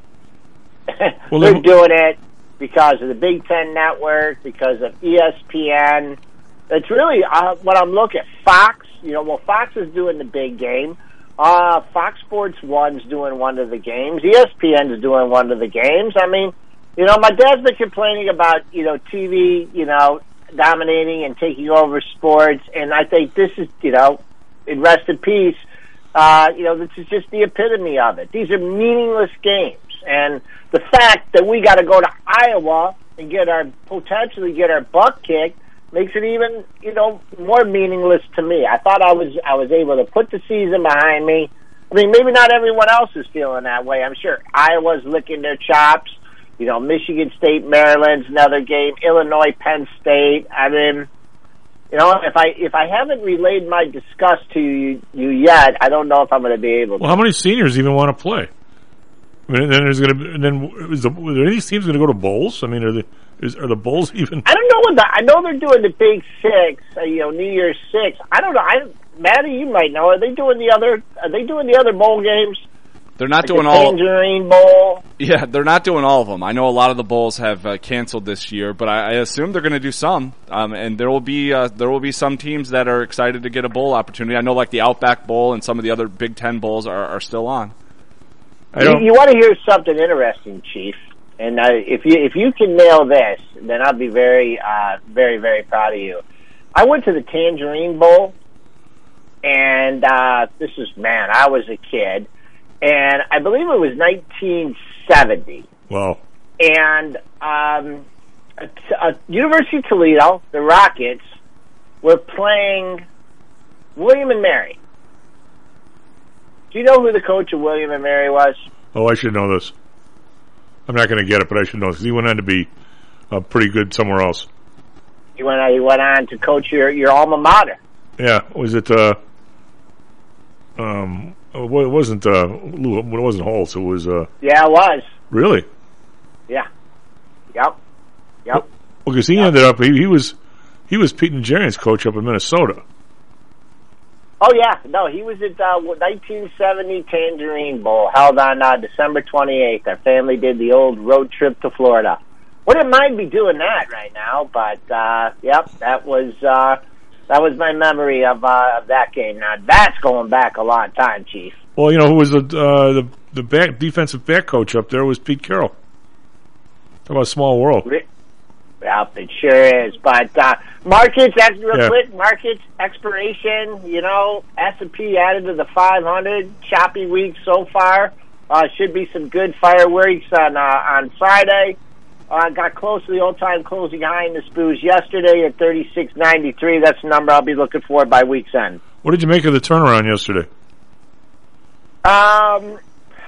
Well, they're doing it because of the Big Ten Network, because of E S P N. It's really uh, what I'm looking at. Fox, you know, well, Fox is doing the big game. Uh, Fox Sports One's doing one of the games. E S P N's doing one of the games. I mean, you know, my dad's been complaining about, you know, T V, you know, dominating and taking over sports, and I think this is, you know, in rest in peace, uh, you know, this is just the epitome of it. These are meaningless games. And the fact that we got to go to Iowa and get our potentially get our butt kicked makes it even, you know, more meaningless to me. I thought I was I was able to put the season behind me. I mean, maybe not everyone else is feeling that way. I'm sure Iowa's licking their chops. You know, Michigan State, Maryland's another game. Illinois, Penn State. I mean, you know, if I if I haven't relayed my disgust to you, you yet, I don't know if I'm going to be able to. Well, how many seniors even want to play? I mean, then there's going to then is the, are any of these teams going to go to bowls? I mean, are the is, are the bowls even? I don't know what the I know they're doing the Big Six, uh, you know, New Year's Six. I don't know. I Maddie, you might know. Are they doing the other? Are they doing the other bowl games? They're not like doing the all. Tangerine Bowl. Yeah, they're not doing all of them. I know a lot of the bowls have uh, canceled this year, but I, I assume they're going to do some. Um, and there will be uh, there will be some teams that are excited to get a bowl opportunity. I know, like the Outback Bowl and some of the other Big Ten bowls are, are still on. I don't, you, you want to hear something interesting, Chief? And uh, if you if you can nail this, then I'll be very uh, very very proud of you. I went to the Tangerine Bowl, and uh, this is, man, I was a kid, and I believe it was nineteen seventy. Wow. And um, a, a University of Toledo, the Rockets, were playing William and Mary. Do you know who the coach of William and Mary was? Oh, I should know this. I'm not going to get it, but I should know this. He went on to be uh, pretty good somewhere else. He went on, he went on to coach your, your alma mater. Yeah, was it? Uh, um, well, it wasn't. Uh, Lou, it wasn't Holtz. It was. Uh, Yeah, it was. really? Yeah. Yep. Yep. Well, because he ended up. He, he was. He was Pete Najarian's coach up in Minnesota. Oh, yeah. No, he was at uh, nineteen seventy Tangerine Bowl, held on uh, December twenty-eighth. Our family did the old road trip to Florida. Wouldn't mind me doing that right now, but, uh, yep, that was uh, that was my memory of, uh, of that game. Now, that's going back a long time, Chief. Well, you know who was the uh, the the back, defensive back coach up there was Pete Carroll. Talk about a small world. Yep, it sure is. But uh, markets, that's real Yeah. quick. Markets expiration. You know, S and P added to the five hundred. Choppy week so far. Uh, should be some good fireworks on uh, on Friday. Uh, got close to the all-time closing high in the S P Ys yesterday at thirty-six ninety-three. That's the number I'll be looking for by week's end. What did you make of the turnaround yesterday? Um,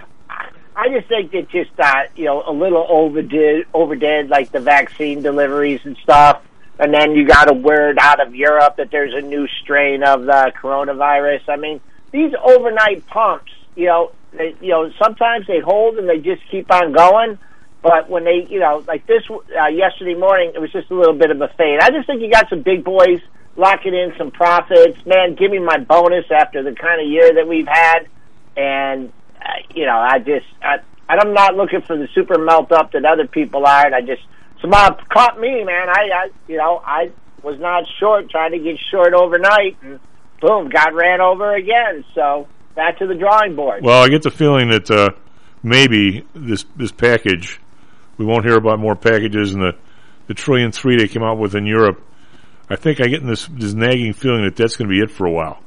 I just think it just, uh, you know, a little overdid, overdid, like the vaccine deliveries and stuff. And then you got a word out of Europe that there's a new strain of the coronavirus. I mean, these overnight pumps, you know, they, you know, sometimes they hold and they just keep on going. But when they, you know, like this uh, yesterday morning, it was just a little bit of a fade. I just think you got some big boys locking in some profits. Man, give me my bonus after the kind of year that we've had. And, uh, you know, I just, I, I'm not looking for the super melt up that other people are. And I just, somehow caught me, man. I, I, you know, I was not short, trying to get short overnight. And boom, got ran over again. So back to the drawing board. Well, I get the feeling that uh, maybe this this package, we won't hear about more packages and the, the trillion three they came out with in Europe. I think I get this, this nagging feeling that that's going to be it for a while.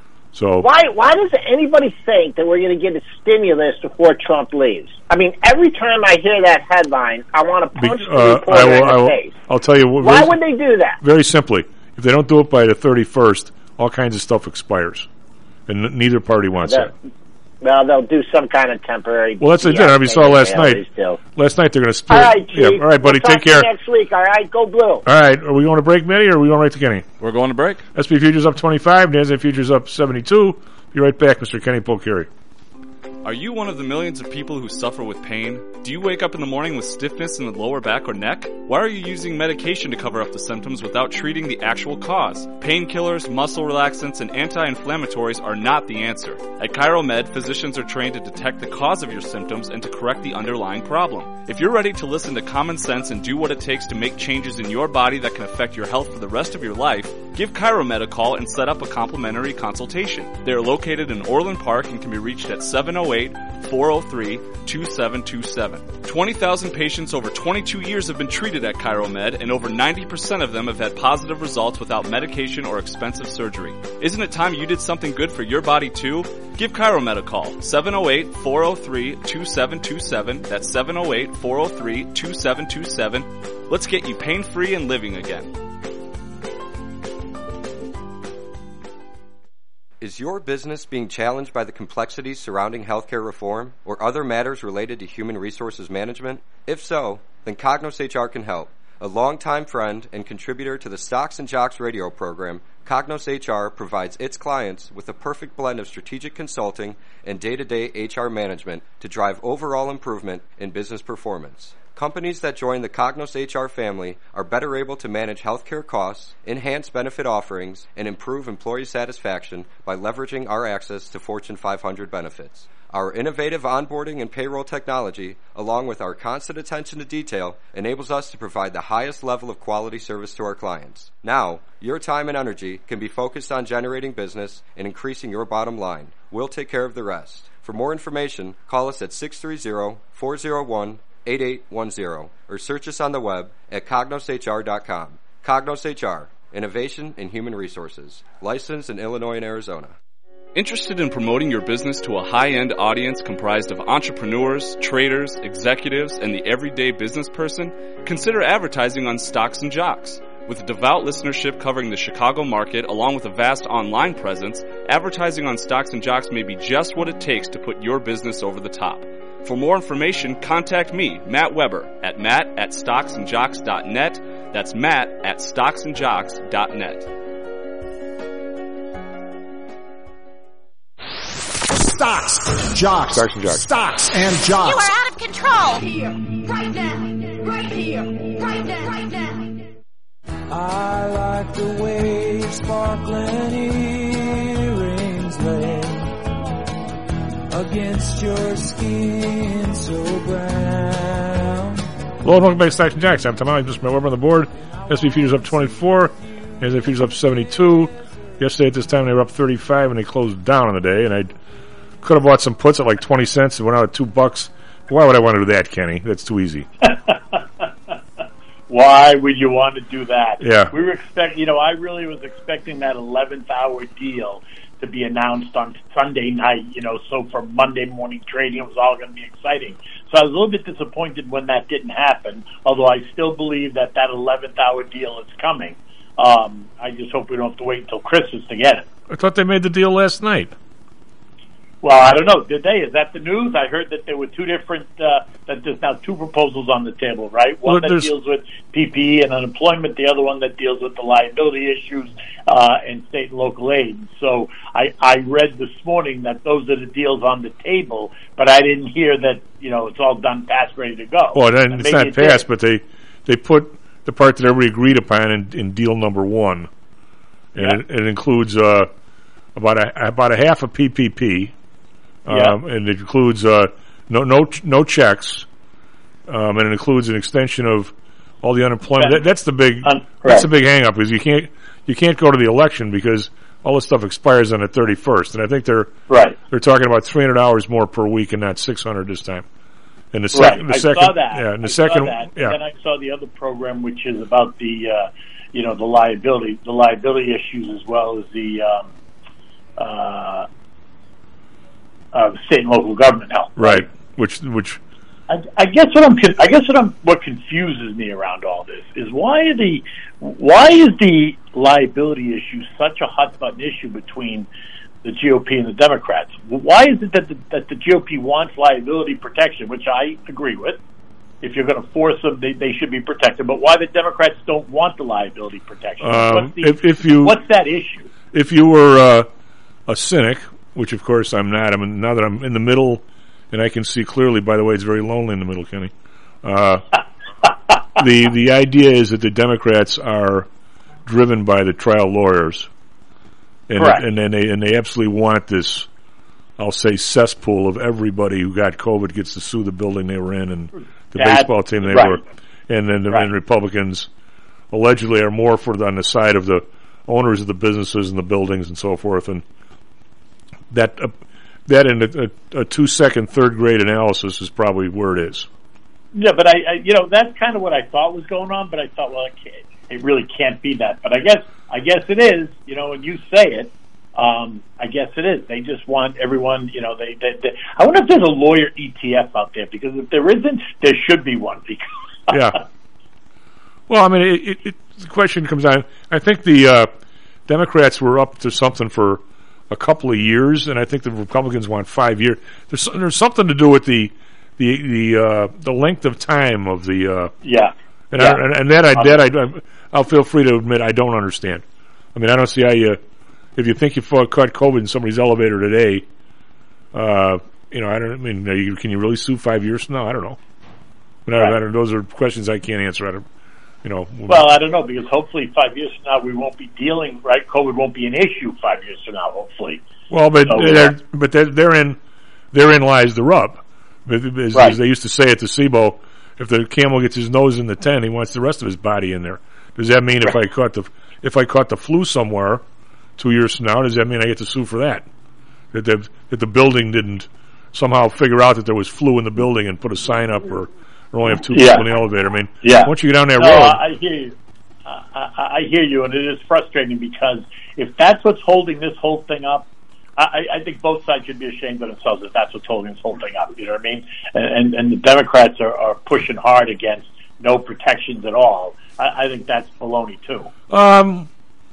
So Why why does anybody think that we're going to get a stimulus before Trump leaves? I mean, every time I hear that headline, I want to punch Be, the uh, reporter I will, in the I will, face. I'll tell you. What, Why very, would they do that? Very simply, if they don't do it by the thirty-first, all kinds of stuff expires, and n- neither party wants That- that. Well, they'll do some kind of temporary. Well, that's B S it. We saw thing last they night. always do. Last night they're going to split. All right, Chief. Yeah. All right, buddy. We'll Take talk to you care. next week. All right, go blue. All right. Are we going to break, Matty, or are we going right to Kenny? We're going to break. S and P futures up twenty-five. NASDAQ futures up seventy-two. Be right back, Mister Kenny Polkiri. Are you one of the millions of people who suffer with pain? Do you wake up in the morning with stiffness in the lower back or neck? Why are you using medication to cover up the symptoms without treating the actual cause? Painkillers, muscle relaxants, and anti-inflammatories are not the answer. At ChiroMed, physicians are trained to detect the cause of your symptoms and to correct the underlying problem. If you're ready to listen to common sense and do what it takes to make changes in your body that can affect your health for the rest of your life, give ChiroMed a call and set up a complimentary consultation. They are located in Orland Park and can be reached at seven oh eight, four oh three, two seven two seven. twenty thousand patients over twenty-two years have been treated at ChiroMed, and over ninety percent of them have had positive results without medication or expensive surgery. Isn't it time you did something good for your body too? Give ChiroMed a call, seven oh eight, four oh three, two seven two seven. That's seven oh eight, four oh three, two seven two seven. Let's get you pain-free and living again. Is your business being challenged by the complexities surrounding healthcare reform or other matters related to human resources management? If so, then Cognos H R can help. A longtime friend and contributor to the Stocks and Jocks radio program, Cognos H R provides its clients with a perfect blend of strategic consulting and day-to-day H R management to drive overall improvement in business performance. Companies that join the Cognos H R family are better able to manage healthcare costs, enhance benefit offerings, and improve employee satisfaction by leveraging our access to Fortune five hundred benefits. Our innovative onboarding and payroll technology, along with our constant attention to detail, enables us to provide the highest level of quality service to our clients. Now, your time and energy can be focused on generating business and increasing your bottom line. We'll take care of the rest. For more information, call us at six three zero, four zero one, eight eight one zero or search us on the web at cognos h r dot com. Cognos H R, Innovation in Human Resources. Licensed in Illinois and Arizona. Interested in promoting your business to a high-end audience comprised of entrepreneurs, traders, executives, and the everyday business person? Consider advertising on Stocks and Jocks. With a devout listenership covering the Chicago market along with a vast online presence, advertising on Stocks and Jocks may be just what it takes to put your business over the top. For more information, contact me, Matt Weber, at matt at stocks and jocks dot net. That's Matt at stocks and jocks dot net. Stocks, jocks, Stocks and jocks. Stocks and jocks. You are out of control. Here, right now, right here, right now, right now. I like the way sparkling earrings lay against your skin so brown. Hello and welcome back to Stocks and Jocks. I'm Tom Alley, just my Weber on the board. S and P futures up twenty-four, S and P futures up seventy-two. Yesterday at this time they were up thirty-five and they closed down on the day, and I could have bought some puts at like twenty cents and went out at two bucks. Why would I want to do that, Kenny? That's too easy. Why would you want to do that? Yeah. We were expect, you know, I really was expecting that eleventh hour deal to be announced on Sunday night, you know, so for Monday morning trading it was all going to be exciting. So I was a little bit disappointed when that didn't happen, although I still believe that that eleventh hour deal is coming. Um, I just hope we don't have to wait until Christmas to get it. I thought they made the deal last night. Well, I don't know. Did they? Is that the news? I heard that there were two different, uh, that there's now two proposals on the table, right? One Well, that there's- deals with P P E and unemployment, the other one that deals with the liability issues uh, and state and local aid. So I, I read this morning that those are the deals on the table, but I didn't hear that, you know, it's all done, passed, ready to go. Well, it, And it's maybe not it did. passed, but they, they put the part that everybody agreed upon in, in deal number one. And Yeah. it, it includes uh, about a about a half of P P P. Um, and it includes uh, no no no checks, um, and it includes an extension of all the unemployment. That, that's the big Un- that's the right. big hang up, is you can't you can't go to the election because all this stuff expires on the thirty-first, and I think they're Right. they're talking about three hundred hours more per week and not six hundred this time. And the Right. second, the I second, saw that. yeah, and the I second, saw that. yeah, And then I saw the other program, which is about the, uh, you know, the liability, the liability issues as well as the um, uh, uh, the state and local government help. right. Which which I, I guess what I'm, con- I guess what I'm, what confuses me around all this is why are the, why is the liability issue such a hot button issue between the G O P and the Democrats? Why is it that the, that the G O P wants liability protection, which I agree with? If you're going to force them, they, they should be protected. But why the Democrats don't want the liability protection? Um, what's the, if if you what's that issue? if you were uh, a cynic, which of course I'm not. I mean, now that I'm in the middle, and I can see clearly. By the way, it's very lonely in the middle, Kenny. Uh, the the idea is that the Democrats are driven by the trial lawyers, and Correct. and then they and they absolutely want this, I'll say, cesspool of everybody who got COVID gets to sue the building they were in and the That- baseball team they right. were, and then the Right. and Republicans allegedly are more for the, on the side of the owners of the businesses and the buildings and so forth, and that uh, that in a, a, a two second third grade analysis is probably where it is. Yeah, but I, I, you know, that's kind of what I thought was going on. But I thought, well, it, can't, it really can't be that. But I guess, I guess it is. You know, when you say it, um, I guess it is. They just want everyone. You know, they, they, they. I wonder if there's a lawyer E T F out there, because if there isn't, there should be one. Because Yeah. Well, I mean, it, it, it, the question comes down. I think the uh, Democrats were up to something for a couple of years, and I think the Republicans want five years. There's there's something to do with the the the uh, the length of time of the uh, yeah, and, yeah. I, and, and that I that I I'll feel free to admit I don't understand. I mean, I don't see how you, if you think you fought, caught COVID in somebody's elevator today, uh, you know, I don't I mean, are you, can you really sue five years from now? I don't know. But I, Right. I don't, those are questions I can't answer. I don't, you know. Well, I don't know, because hopefully five years from now we won't be dealing, right? COVID won't be an issue five years from now, hopefully. Well, but So, they're, uh, but they're, therein therein lies the rub. As, Right. as they used to say at the S I B O, if the camel gets his nose in the tent, he wants the rest of his body in there. Does that mean if I caught the if I caught the flu somewhere two years from now, does that mean I get to sue for that? That the that the building didn't somehow figure out that there was flu in the building and put a sign up, or, or only have two Yeah. people in the elevator. I mean, Yeah. once you get down that no, road, I, I hear you. I, I, I hear you, and it is frustrating because if that's what's holding this whole thing up, I, I think both sides should be ashamed of themselves if that's what's holding this whole thing up. You know what I mean? And and the Democrats are, are pushing hard against no protections at all. I, I think that's baloney too. Um,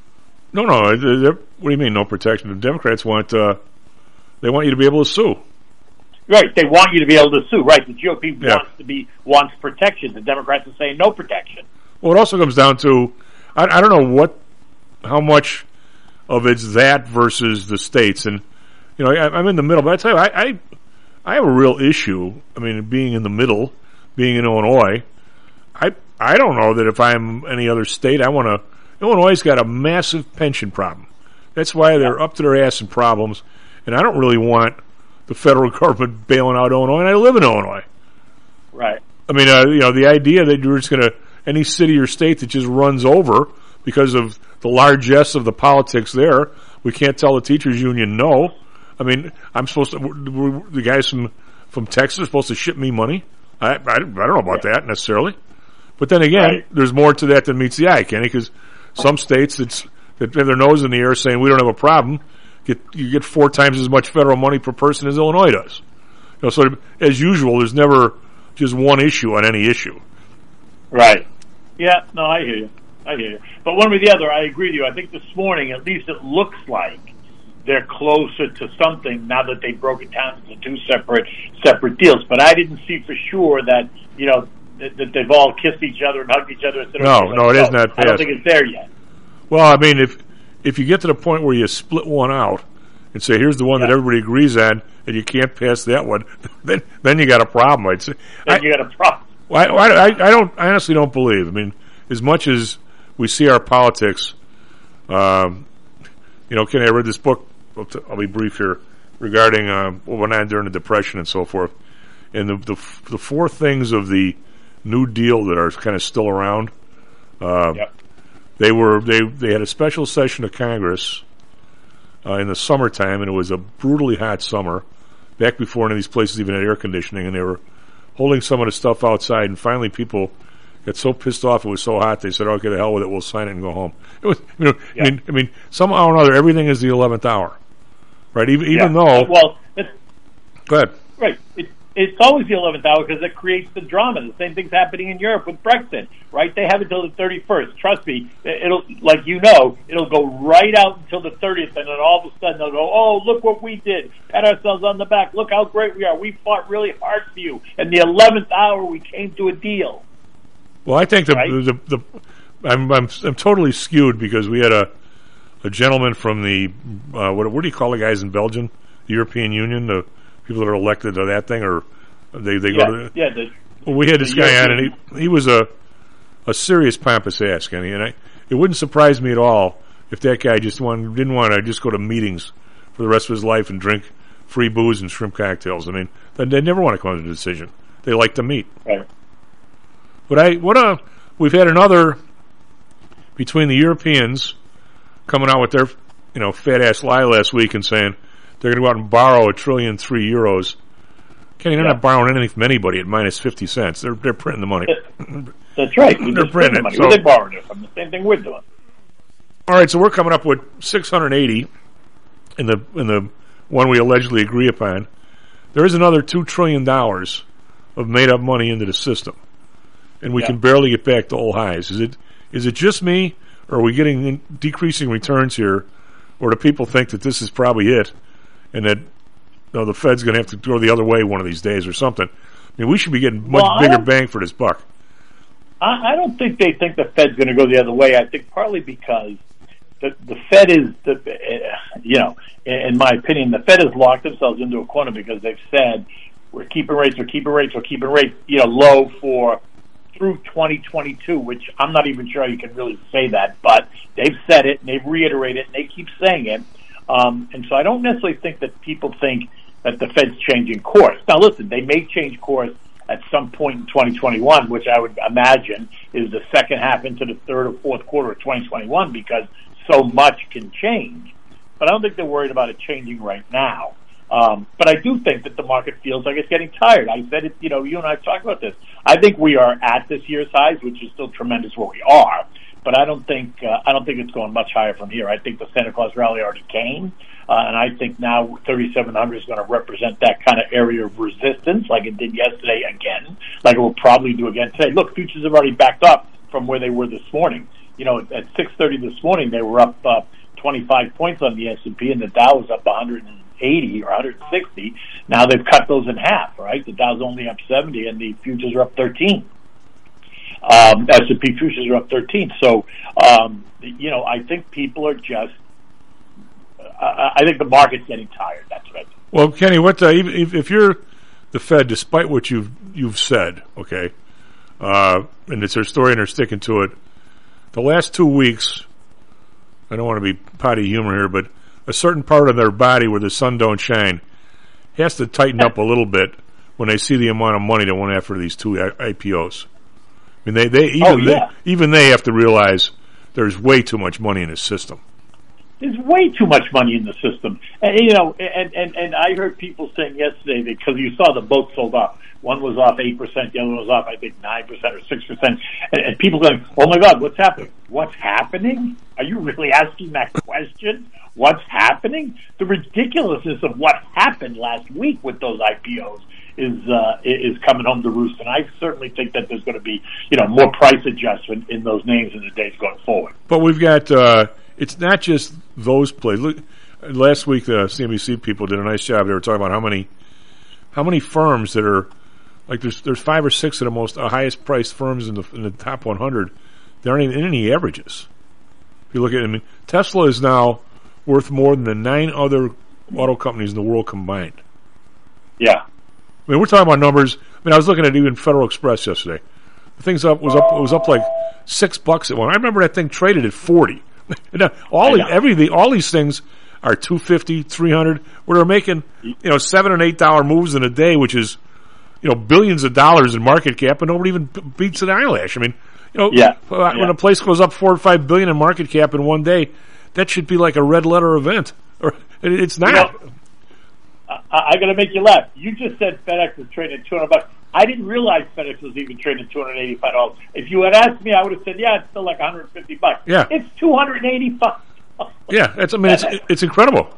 no, no. What do you mean no protection? The Democrats want uh, they want you to be able to sue. Right, they want you to be able to sue. Right, the G O P Yeah. wants to be wants protection. The Democrats are saying no protection. Well, it also comes down to I, I don't know what how much of it's that versus the states, and you know I, I'm in the middle. But I tell you, I, I I have a real issue. I mean, being in the middle, being in Illinois, I I don't know that if I'm any other state, I want to. Illinois's got a massive pension problem. That's why they're up to their ass in problems, and I don't really want the federal government bailing out Illinois, and I live in Illinois. Right. I mean, uh, you know, the idea that you're just going to, any city or state that just runs over because of the largesse of the politics there, we can't tell the teachers union no. I mean, I'm supposed to, we're, the guys from, from Texas are supposed to ship me money. I, I, I don't know about yeah. that necessarily. But then again, right. there's more to that than meets the eye, Kenny, because some states it's, that have their nose in the air saying we don't have a problem. Get, you get four times as much federal money per person as Illinois does. You know, so as usual, there's never just one issue on any issue. Right. Yeah, no, I hear you. I hear you. But one way or the other, I agree with you. I think this morning, at least it looks like they're closer to something now that they broke it down into two separate separate deals. But I didn't see for sure that, you know, that, that they've all kissed each other and hugged each other. And said, no, okay, no, it go. is not passed. I don't think it's there yet. Well, I mean, if if you get to the point where you split one out and say, here's the one yeah. that everybody agrees on, and you can't pass that one, then then you got a problem. I'd say. Then I, you got a problem. I, I, I don't. I honestly don't believe. I mean, as much as we see our politics, um, you know, Kenny, I read this book. I'll, t- I'll be brief here regarding uh, what went on during the Depression and so forth, and the the, the four things of the New Deal that are kind of still around. Uh, yep. They were they they had a special session of Congress uh, in the summertime, and it was a brutally hot summer, back before any of these places even had air conditioning, and they were holding some of the stuff outside, and finally people got so pissed off it was so hot they said, "Okay, the hell with it, we'll sign it and go home." It was, you know, yeah. I mean, I mean, somehow or another, everything is the eleventh hour, right? Even even yeah. though, well, it's, go ahead, right. It, it's always the eleventh hour because it creates the drama. The same thing's happening in Europe with Brexit, right? They have until the thirty-first. Trust me, it'll, like you know, it'll go right out until the thirtieth, and then all of a sudden they'll go, "Oh, look what we did! Pat ourselves on the back. Look how great we are. We fought really hard for you." And the eleventh hour, we came to a deal. Well, I think the right? the, the, the I'm, I'm I'm totally skewed because we had a a gentleman from the uh, what what do you call the guys in Belgium, the European Union, the people that are elected to that thing, or they they yeah, go to the, yeah. The, well, we had this guy European, on, and he he was a a serious pompous ass, Kenny, and I, it wouldn't surprise me at all if that guy just wanted, didn't want to just go to meetings for the rest of his life and drink free booze and shrimp cocktails. I mean, they, they never want to come to a decision. They like to meet. Right. But I what a we've had another between the Europeans coming out with their you know fat ass lie last week and saying they're going to go out and borrow a trillion three euros. Kenny, they're yeah. not borrowing anything from anybody at minus fifty cents. They're they're printing the money. That's right. They're printing it. So, they borrowed it from the same thing we're doing. All right, so we're coming up with six hundred eighty in the in the one we allegedly agree upon. There is another two trillion dollars of made up money into the system, and we yeah. can barely get back to old highs. Is it is it just me, or are we getting in decreasing returns here, or do people think that this is probably it, and that you know, the Fed's going to have to go the other way one of these days or something? I mean, we should be getting much well, bigger bang for this buck. I, I don't think they think the Fed's going to go the other way. I think partly because the the Fed is, the, uh, you know, in, in my opinion, the Fed has locked themselves into a corner because they've said we're keeping rates, we're keeping rates, we're keeping rates, you know, low for through twenty twenty-two, which I'm not even sure you can really say that, but they've said it and they've reiterated it and they keep saying it. Um, and so I don't necessarily think that people think that the Fed's changing course. Now, listen, they may change course at some point in twenty twenty-one, which I would imagine is the second half into the third or fourth quarter of twenty twenty-one, because so much can change. But I don't think they're worried about it changing right now. Um, but I do think that the market feels like it's getting tired. I said it, you know, you and I have talked about this. I think we are at this year's highs, which is still tremendous where we are. But but I don't think uh, I don't think it's going much higher from here. I think the Santa Claus rally already came, uh, and I think now thirty-seven hundred is going to represent that kind of area of resistance, like it did yesterday again, like it will probably do again today. Look, futures have already backed up from where they were this morning. You know, at six thirty this morning, they were up uh, twenty-five points on the S and P, and the Dow was up one hundred eighty or one hundred sixty. Now they've cut those in half, right? The Dow's only up seventy, and the futures are up thirteen. Um, S and P futures are up thirteen. So, um, you know, I think people are just, uh, I think the market's getting tired. That's what I think. Well, Kenny, what uh, if, if you're the Fed, despite what you've you've said, okay, uh, and it's their story and they're sticking to it, the last two weeks, I don't want to be potty humor here, but a certain part of their body where the sun don't shine has to tighten up a little bit when they see the amount of money that went after these two I P Os. I mean, they, they even oh, yeah. they, even they have to realize there's way too much money in the system. There's way too much money in the system, and you know, and and, and I heard people saying yesterday that because you saw the both sold off. One was off eight percent, the other was off, I think, nine percent or six percent. And, and people going, oh, my God, what's happening? What's happening? Are you really asking that question? What's happening? The ridiculousness of what happened last week with those I P Os is uh, is coming home to roost. And I certainly think that there's going to be, you know, more price adjustment in those names in the days going forward. But we've got, uh, it's not just those plays. Look, last week the C N B C people did a nice job. They were talking about how many how many firms that are, like there's there's five or six of the most uh, highest priced firms in the in the top one hundred. There aren't even any averages. If you look at it, I mean, Tesla is now worth more than the nine other auto companies in the world combined. Yeah. I mean, we're talking about numbers. I mean, I was looking at even Federal Express yesterday. The thing's up was up it was up like six bucks at one. I remember that thing traded at forty. Now, all the, everything, all these things are two fifty, three hundred. Where they're making, you know, seven and eight dollar moves in a day, which is, you know, billions of dollars in market cap, and nobody even beats an eyelash. I mean, you know, yeah. when yeah. a place goes up four or five billion in market cap in one day, that should be like a red letter event. Or it's not. You know, I, I got to make you laugh. You just said FedEx is trading at two hundred bucks. I didn't realize FedEx was even trading at two hundred eighty-five dollars. If you had asked me, I would have said, yeah, it's still like one hundred fifty bucks. Yeah. It's two hundred eighty-five. Yeah, it's, I mean, it's it's incredible.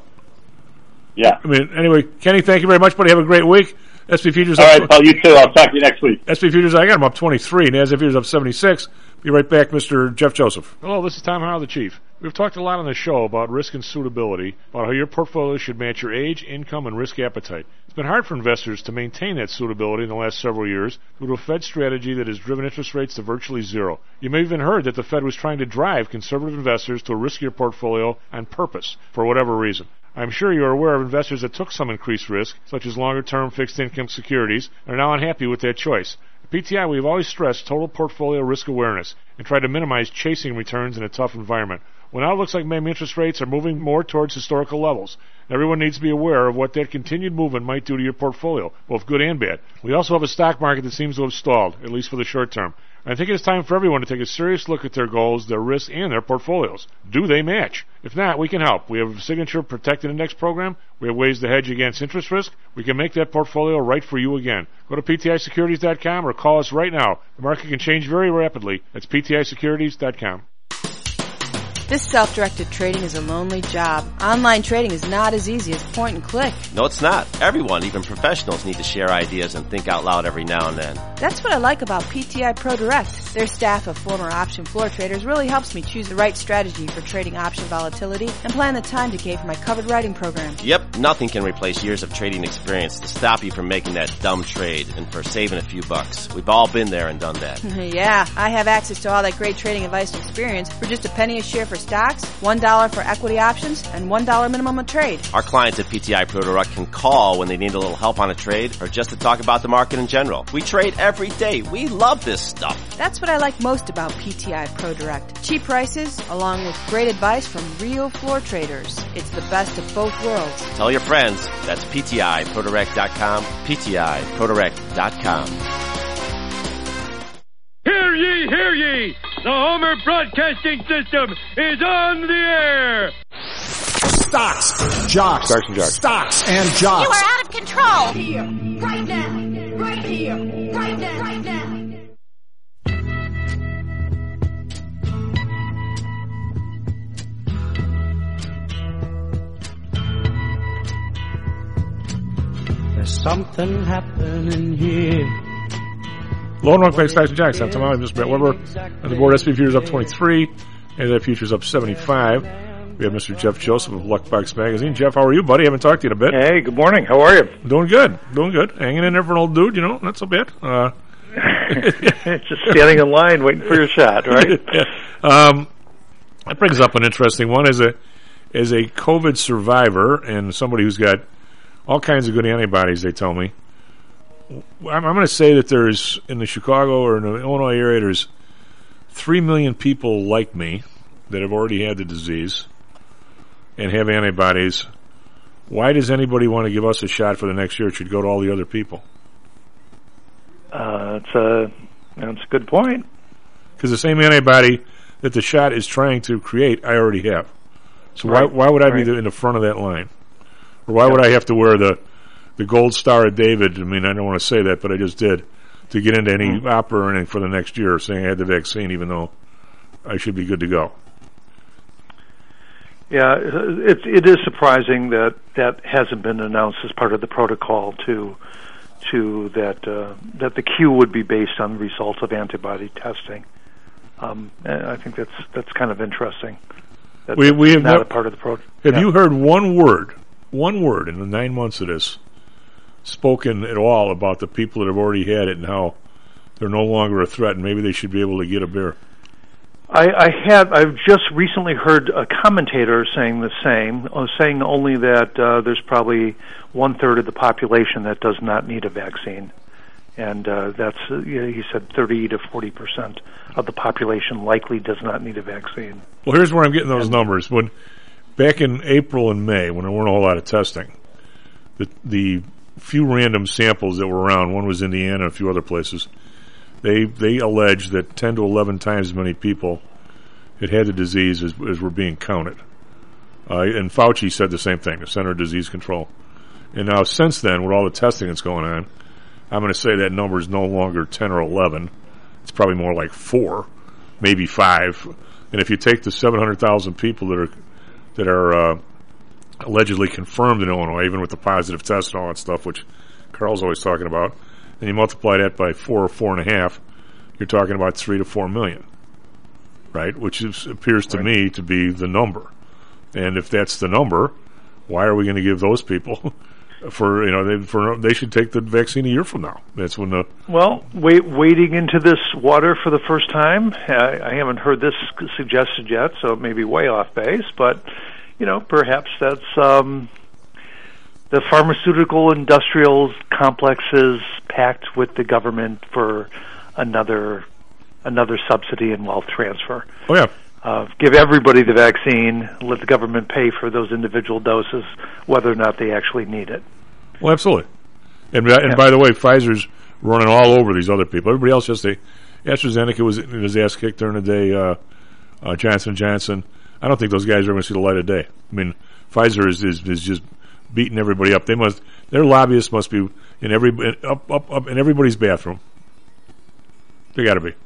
Yeah. I mean, anyway, Kenny, thank you very much, buddy. Have a great week. S and P futures All up. right, Paul, you too. I'll talk to you next week. S and P futures, I got them up twenty-three. NASDAQ futures up seventy-six. Be right back, Mister Jeff Joseph. Hello, this is Tom Howell, the Chief. We've talked a lot on the show about risk and suitability, about how your portfolio should match your age, income, and risk appetite. It's been hard for investors to maintain that suitability in the last several years due to a Fed strategy that has driven interest rates to virtually zero. You may have even heard that the Fed was trying to drive conservative investors to a riskier portfolio on purpose, for whatever reason. I'm sure you are aware of investors that took some increased risk, such as longer-term fixed-income securities, and are now unhappy with that choice. At P T I, we've always stressed total portfolio risk awareness and tried to minimize chasing returns in a tough environment. Well, now it looks like maybe interest rates are moving more towards historical levels. Everyone needs to be aware of what that continued movement might do to your portfolio, both good and bad. We also have a stock market that seems to have stalled, at least for the short term. I think it's time for everyone to take a serious look at their goals, their risks, and their portfolios. Do they match? If not, we can help. We have a Signature Protected Index program. We have ways to hedge against interest risk. We can make that portfolio right for you again. Go to P T I securities dot com or call us right now. The market can change very rapidly. That's P T I securities dot com. This self-directed trading is a lonely job. Online trading is not as easy as point and click. No, it's not. Everyone, even professionals, need to share ideas and think out loud every now and then. That's what I like about P T I Pro Direct. Their staff of former option floor traders really helps me choose the right strategy for trading option volatility and plan the time decay for my covered writing program. Yep, nothing can replace years of trading experience to stop you from making that dumb trade and for saving a few bucks. We've all been there and done that. Yeah, I have access to all that great trading advice and experience for just a penny a share for stocks, one dollar for equity options, and one dollar minimum a trade. Our clients at P T I Pro Direct can call when they need a little help on a trade or just to talk about the market in general. We trade every day. We love this stuff. That's what I like most about P T I Pro Direct. Cheap prices, along with great advice from real floor traders. It's the best of both worlds. Tell your friends. That's P T I Pro Direct dot com, P T I Pro Direct dot com. Hear ye, hear ye! The Homer Broadcasting System is on the air! Stocks, jocks, Stocks and jocks. Stocks and jocks. You are out of control! Here, right now, right here, right now, right now. There's something happening here. Lone Rock Bank Stocks and Jocks. I'm Tom Allen, Mister Brett Weber. On the board, S and P futures up twenty-three, and the futures up seventy-five. We have Mister Jeff Joseph of Luckbox Magazine. Jeff, how are you, buddy? I haven't talked to you in a bit. Hey, good morning. How are you? Doing good. Doing good. Hanging in there for an old dude, you know, not so bad. Uh, Just standing in line waiting for your shot, right? yeah. Um, that brings up an interesting one. As a as a COVID survivor and somebody who's got all kinds of good antibodies, they tell me, I'm, I'm going to say that there's, in the Chicago or in the Illinois area, there's three million people like me that have already had the disease and have antibodies. Why does anybody want to give us a shot for the next year? It should go to all the other people. Uh, it's a, that's a good point. Because the same antibody that the shot is trying to create, I already have. So Right. why why would I Right. be in the front of that line? Or why Yeah. would I have to wear the the gold star of David? I mean, I don't want to say that, but I just did, to get into any Mm. opera or anything for the next year, saying I had the vaccine, even though I should be good to go. Yeah, it, it is surprising that that hasn't been announced as part of the protocol to to that uh, that the queue would be based on the results of antibody testing. Um, and I think that's that's kind of interesting. That We we have not nev- a part of the protocol. Have you heard one word, one word in the nine months of this spoken at all about the people that have already had it and how they're no longer a threat and maybe they should be able to get a beer? I, I have. I've just recently heard a commentator saying the same, uh, saying only that uh, there's probably one third of the population that does not need a vaccine, and uh, that's uh, you know, he said thirty to forty percent of the population likely does not need a vaccine. Well, here's where I'm getting those numbers. When back in April and May, when there weren't a whole lot of testing, the the few random samples that were around, one was Indiana and a few other places, they they alleged that ten to eleven times as many people had had the disease as, as were being counted. Uh, and Fauci said the same thing, the Center of Disease Control. And now since then, with all the testing that's going on, I'm going to say that number is no longer ten or eleven. It's probably more like four, maybe five. And if you take the seven hundred thousand people that are that are uh, allegedly confirmed in Illinois, even with the positive test and all that stuff, which Carl's always talking about, and you multiply that by four or four and a half, you're talking about three to four million, right? Which is, appears to Right. me to be the number. And if that's the number, why are we going to give those people for you know they for they should take the vaccine a year from now? That's when the Well, wait, wading into this water for the first time, I, I haven't heard this suggested yet, so it may be way off base, but, you know, perhaps that's um, the pharmaceutical industrial complexes packed with the government for another another subsidy and wealth transfer. Oh, yeah. Uh, give everybody the vaccine, let the government pay for those individual doses, whether or not they actually need it. Well, absolutely. And and Yeah. by the way, Pfizer's running all over these other people. Everybody else just, they, AstraZeneca was in his ass kicked during the day, uh, uh, Johnson and Johnson. I don't think those guys are going to see the light of day. I mean, Pfizer is, is, is just beating everybody up. They must, their lobbyists must be in every, up, up, up in everybody's bathroom. They got to be.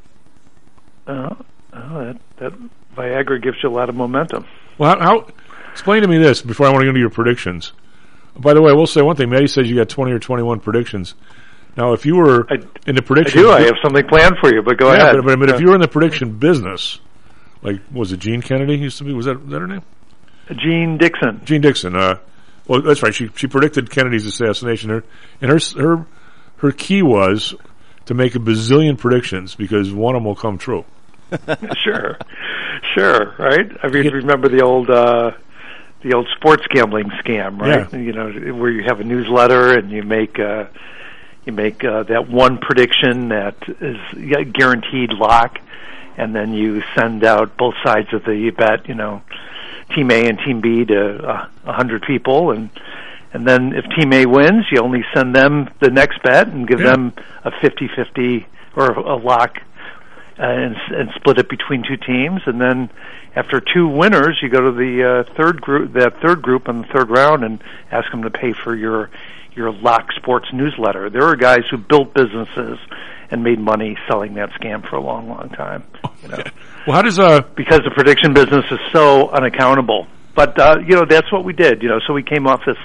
Uh, oh, that, that Viagra gives you a lot of momentum. Well, how, how, explain to me this before I want to go into your predictions. By the way, I will say one thing. Maddie says you got twenty or twenty-one predictions. Now, if you were I, in the prediction... I do. I have something planned for you, but go yeah, ahead. But, but, but Uh, if you were in the prediction business, like, was it Jean Kennedy used to be? Was that, was that her name? Jean Dixon. Jean Dixon. Uh, well, that's right. She she predicted Kennedy's assassination. Her, and her, her, her key was to make a bazillion predictions because one of them will come true. Sure, sure, right? I mean, remember the old uh, the old sports gambling scam, right? Yeah. You know, where you have a newsletter and you make uh, you make uh, that one prediction that is a guaranteed lock, and then you send out both sides of the bet. You know, Team A and Team B to uh, a hundred people, and and then if Team A wins, you only send them the next bet and give Yeah. them a fifty-fifty or a lock. Uh, and, and split it between two teams, and then after two winners, you go to the uh, third group, that third group in the third round, and ask them to pay for your your Lock Sports newsletter. There are guys who built businesses and made money selling that scam for a long, long time. You know, Well, how does uh because the prediction business is so unaccountable. But uh, you know, that's what we did. You know, so we came off this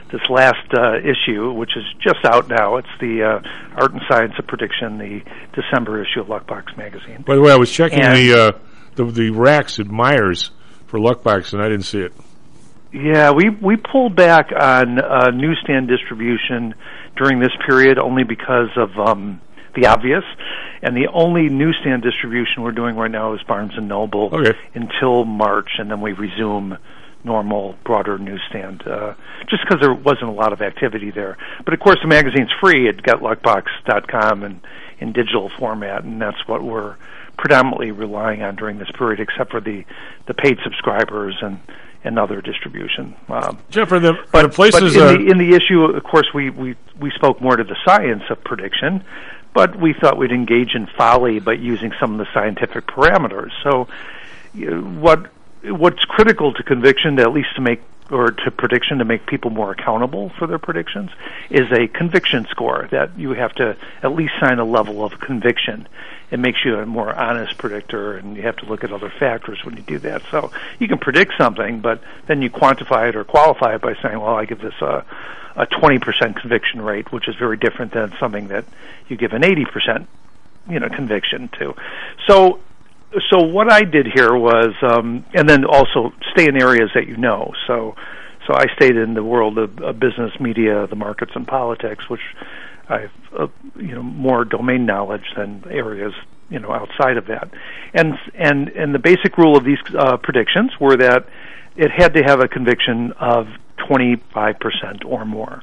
this last uh, issue, which is just out now. It's the uh, Art and Science of Prediction, the December issue of Luckbox magazine. By the way, I was checking And- the, uh, the the racks at Myers for Luckbox, and I didn't see it. Yeah, we we pulled back on uh, newsstand distribution during this period only because of um, the obvious, and the only newsstand distribution we're doing right now is Barnes and Noble Okay. until March, and then we resume normal, broader newsstand, uh, just because there wasn't a lot of activity there. But of course, the magazine's free at get luckbox dot com and in digital format, and that's what we're predominantly relying on during this period, except for the, the paid subscribers and and other distribution. Um, Jeff, are the, but, are the places... but in, uh, the, in the issue, of course, we, we, we spoke more to the science of prediction, but we thought we'd engage in folly by using some of the scientific parameters. So you know, what what's critical to conviction, at least to make, or to prediction, to make people more accountable for their predictions, is a conviction score, that you have to at least sign a level of conviction. It makes you a more honest predictor, and you have to look at other factors when you do that. So you can predict something, but then you quantify it or qualify it by saying, well, I give this a, a twenty percent conviction rate, which is very different than something that you give an eighty percent, you know, conviction to. So, so what I did here was, um, and then also stay in areas that you know. So, so I stayed in the world of, of business, media, the markets, and politics, which I've uh, you know more domain knowledge than areas you know outside of that, and and and the basic rule of these uh, predictions were that it had to have a conviction of twenty-five percent or more.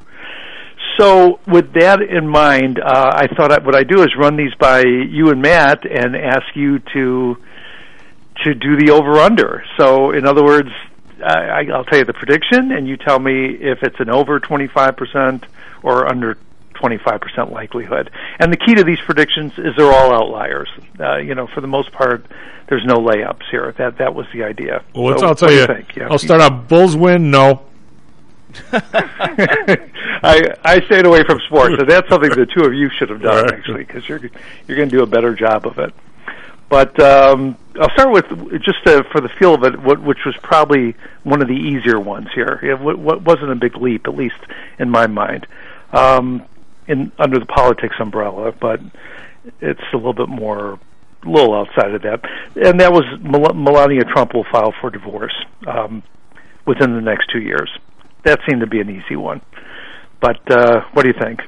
So with that in mind, uh, I thought I, what I do is run these by you and Matt and ask you to to do the over under. So in other words, I, I'll tell you the prediction, and you tell me if it's an over twenty-five percent or under twenty-five percent likelihood. And the key to these predictions is they're all outliers. Uh, you know, for the most part, there's no layups here. That that was the idea. Well, so, I'll tell what do you, think? Yeah. I'll start out, Bulls win, no. I I stayed away from sports, so that's something the two of you should have done, Right. actually, because you're you're going to do a better job of it. But um, I'll start with just uh, for the feel of it, what, which was probably one of the easier ones here. It w- w- wasn't a big leap, at least in my mind, um, in under the politics umbrella, but it's a little bit more, a little outside of that. And that was Mel- Melania Trump will file for divorce um, within the next two years. That seemed to be an easy one. But uh, what do you think?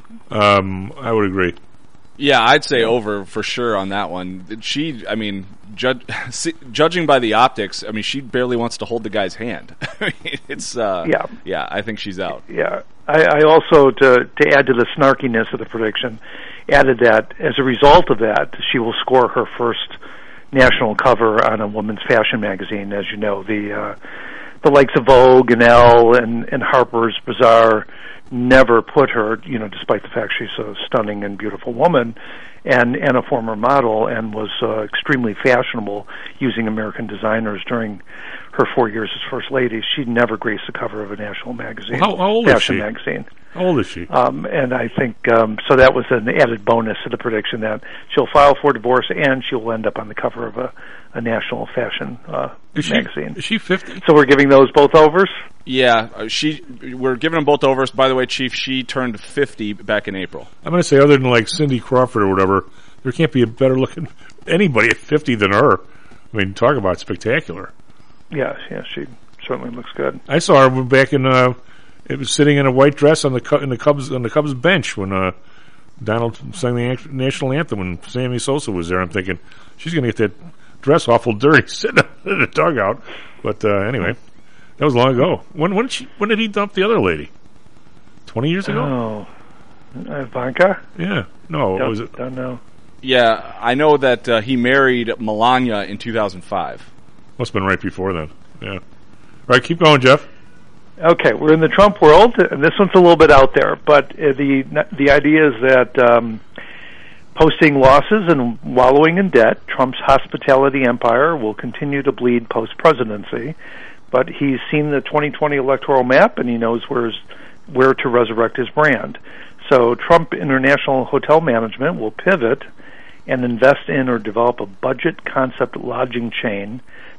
Um, I would agree. Yeah, I'd say over for sure on that one. She, I mean, judge, see, judging by the optics, I mean, she barely wants to hold the guy's hand. I mean, it's uh, yeah, yeah. I think she's out. Yeah, I, I also to to add to the snarkiness of the prediction, added that as a result of that, she will score her first national cover on a women's fashion magazine. As you know, the uh, the likes of Vogue and Elle and, and Harper's Bazaar never put her, you know, despite the fact she's a stunning and beautiful woman and, and a former model and was uh, extremely fashionable using American designers during her four years as First Lady. She never graced the cover of a national magazine, Well, how, how old fashion is she? magazine. How old is she? Um, and I think, um, so that was an added bonus to the prediction that she'll file for divorce and she'll end up on the cover of a, a national fashion uh, is she, magazine. Is she fifty? So we're giving those both overs? Yeah, uh, she. We're giving them both overs. By the way, Chief, she turned fifty back in April. I'm going to say, other than like Cindy Crawford or whatever, there can't be a better looking anybody at fifty than her. I mean, talk about spectacular. Yeah, yeah, she certainly looks good. I saw her back in. Uh, it was sitting in a white dress on the Cu- in the Cubs on the Cubs bench when uh, Donald sang the an- national anthem when Sammy Sosa was there. I'm thinking she's going to get that dress awful dirty sitting in the dugout. But uh, anyway, that was long ago. When when did she? When did he dump the other lady? Twenty years ago. Oh, Ivanka? Yeah. No, Don't, was it? Don't know. Yeah, I know that uh, he married Melania in two thousand five. Must have been right before then. Yeah. All right, keep going, Jeff. Okay, we're in the Trump world, and this one's a little bit out there, but uh, the the idea is that um, posting losses and wallowing in debt, Trump's hospitality empire will continue to bleed post-presidency, but he's seen the twenty twenty electoral map, and he knows where's, where to resurrect his brand. So Trump International Hotel Management will pivot and invest in or develop a budget concept lodging chain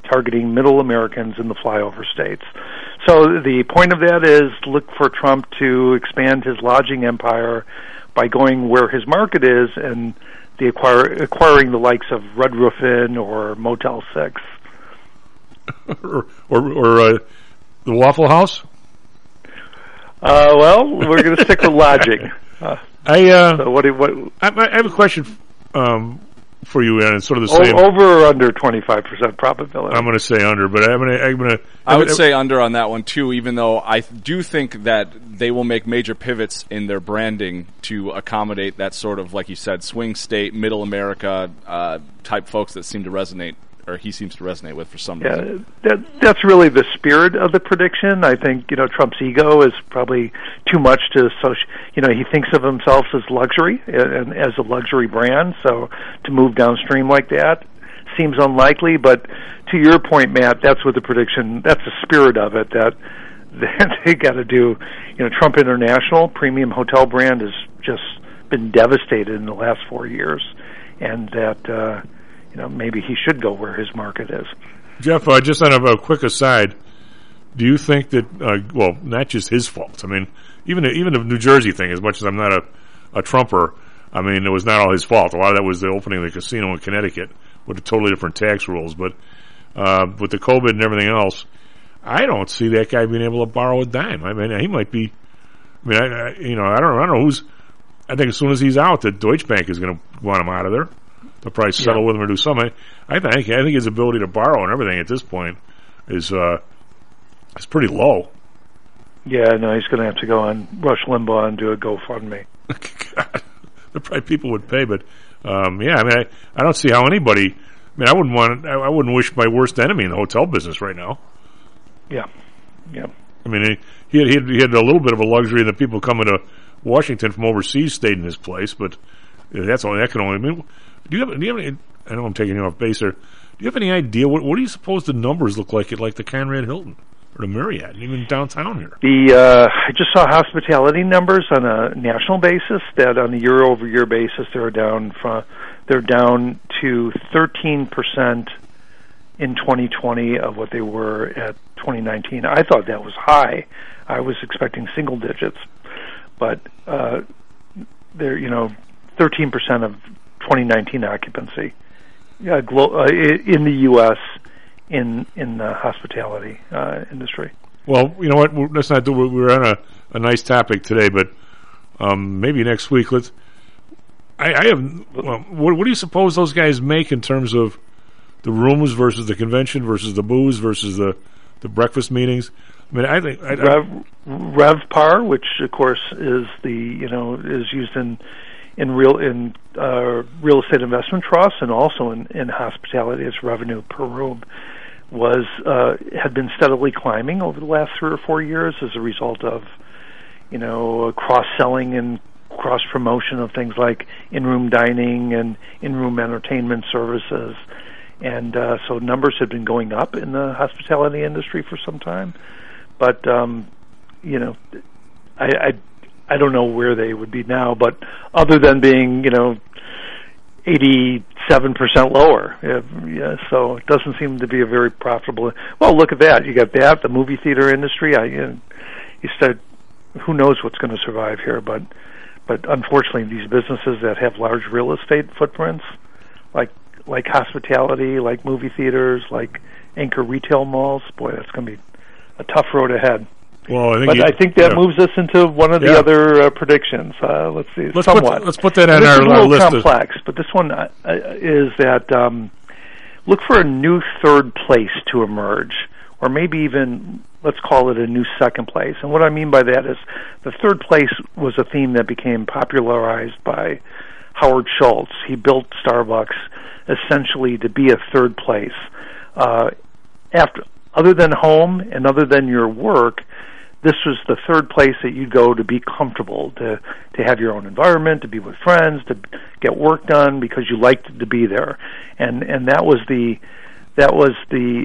targeting middle Americans in the flyover states. So the point of that is look for Trump to expand his lodging empire by going where his market is and the acquire, acquiring the likes of Red Roof Inn or Motel six. or or, or uh, the Waffle House? Uh, well, we're going to stick with lodging. Uh, I, uh, so what, do, what I, I have a question um, for you, and it's sort of the o- same. over or under twenty-five percent probability? I'm going to say under, but I'm going to. I'm going to. I would say under on that one too, even though I do think that they will make major pivots in their branding to accommodate that sort of, like you said, swing state, middle America uh, type folks that seem to resonate, or he seems to resonate with for some Yeah, reason. that, that's really the spirit of the prediction. I think, you know, Trump's ego is probably too much to associate. You know, he thinks of himself as luxury and as a luxury brand, so to move downstream like that seems unlikely. But to your point, Matt, that's what the prediction, that's the spirit of it, that, that they got to do. You know, Trump International, premium hotel brand, has just been devastated in the last four years, and that, uh, you know, maybe he should go where his market is. Jeff, uh, just on a, a quick aside, do you think that, uh, well, not just his fault. I mean, even even the New Jersey thing, as much as I'm not a, a Trumper, I mean, it was not all his fault. A lot of that was the opening of the casino in Connecticut with the totally different tax rules. But uh, with the COVID and everything else, I don't see that guy being able to borrow a dime. I mean, he might be, I mean, I, I, you know, I don't, I don't know who's, I think as soon as he's out, the Deutsche Bank is going to want him out of there. They'll probably settle Yeah. with him or do something. I think I think his ability to borrow and everything at this point is uh, is pretty low. Yeah, no, he's going to have to go on Rush Limbaugh and do a GoFundMe. God, there probably people would pay, but um, yeah, I mean, I, I don't see how anybody. I mean, I wouldn't want. I, I wouldn't wish my worst enemy in the hotel business right now. Yeah, yeah. I mean, he, he had he had, he had a little bit of a luxury that people coming to Washington from overseas stayed in his place, but that's only that can only. I mean, do you have? Do you have any? I know I'm taking you off base here. Do you have any idea what what do you suppose the numbers look like at like the Conrad Hilton or the Marriott, and even downtown here? The uh, I just saw hospitality numbers on a national basis that on a year-over-year basis they're down from they're down to thirteen percent in twenty twenty of what they were at twenty nineteen. I thought that was high. I was expecting single digits, but uh, they're you know thirteen percent of twenty nineteen occupancy uh, glo- uh, in the U S in in the hospitality uh, industry. Well, you know what? We're, let's not do. We're on a, a nice topic today, but um, maybe next week. Let's. I, I have. Well, what, what do you suppose those guys make in terms of the rooms versus the convention versus the booze versus the the breakfast meetings? I mean, I think I, Rev, RevPAR, which of course is the you know is used in in real in uh, real estate investment trusts and also in, in hospitality as revenue per room, was uh, had been steadily climbing over the last three or four years as a result of you know cross selling and cross promotion of things like in room dining and in room entertainment services. And uh, so numbers have been going up in the hospitality industry for some time, but um, you know, I, I I don't know where they would be now. But other than being you know eighty-seven percent lower, yeah, yeah, so it doesn't seem to be a very profitable. Well, look at that. You got that the movie theater industry. I you, know, you start. Who knows what's going to survive here? But but unfortunately, these businesses that have large real estate footprints, like. like hospitality, like movie theaters, like anchor retail malls. Boy, that's going to be a tough road ahead. Well, I think but you, I think that yeah. moves us into one of the Yeah. other uh, predictions. Uh, let's see, Let's somewhat. put let's put that on this our, is a our little list. complex, but this one uh, uh, is that um, look for a new third place to emerge, or maybe even let's call it a new second place. And what I mean by that is the third place was a theme that became popularized by Howard Schultz. He built Starbucks essentially to be a third place. Uh, after, other than home and other than your work, this was the third place that you'd go to be comfortable, to to have your own environment, to be with friends, to get work done because you liked to be there. And and that was the that was the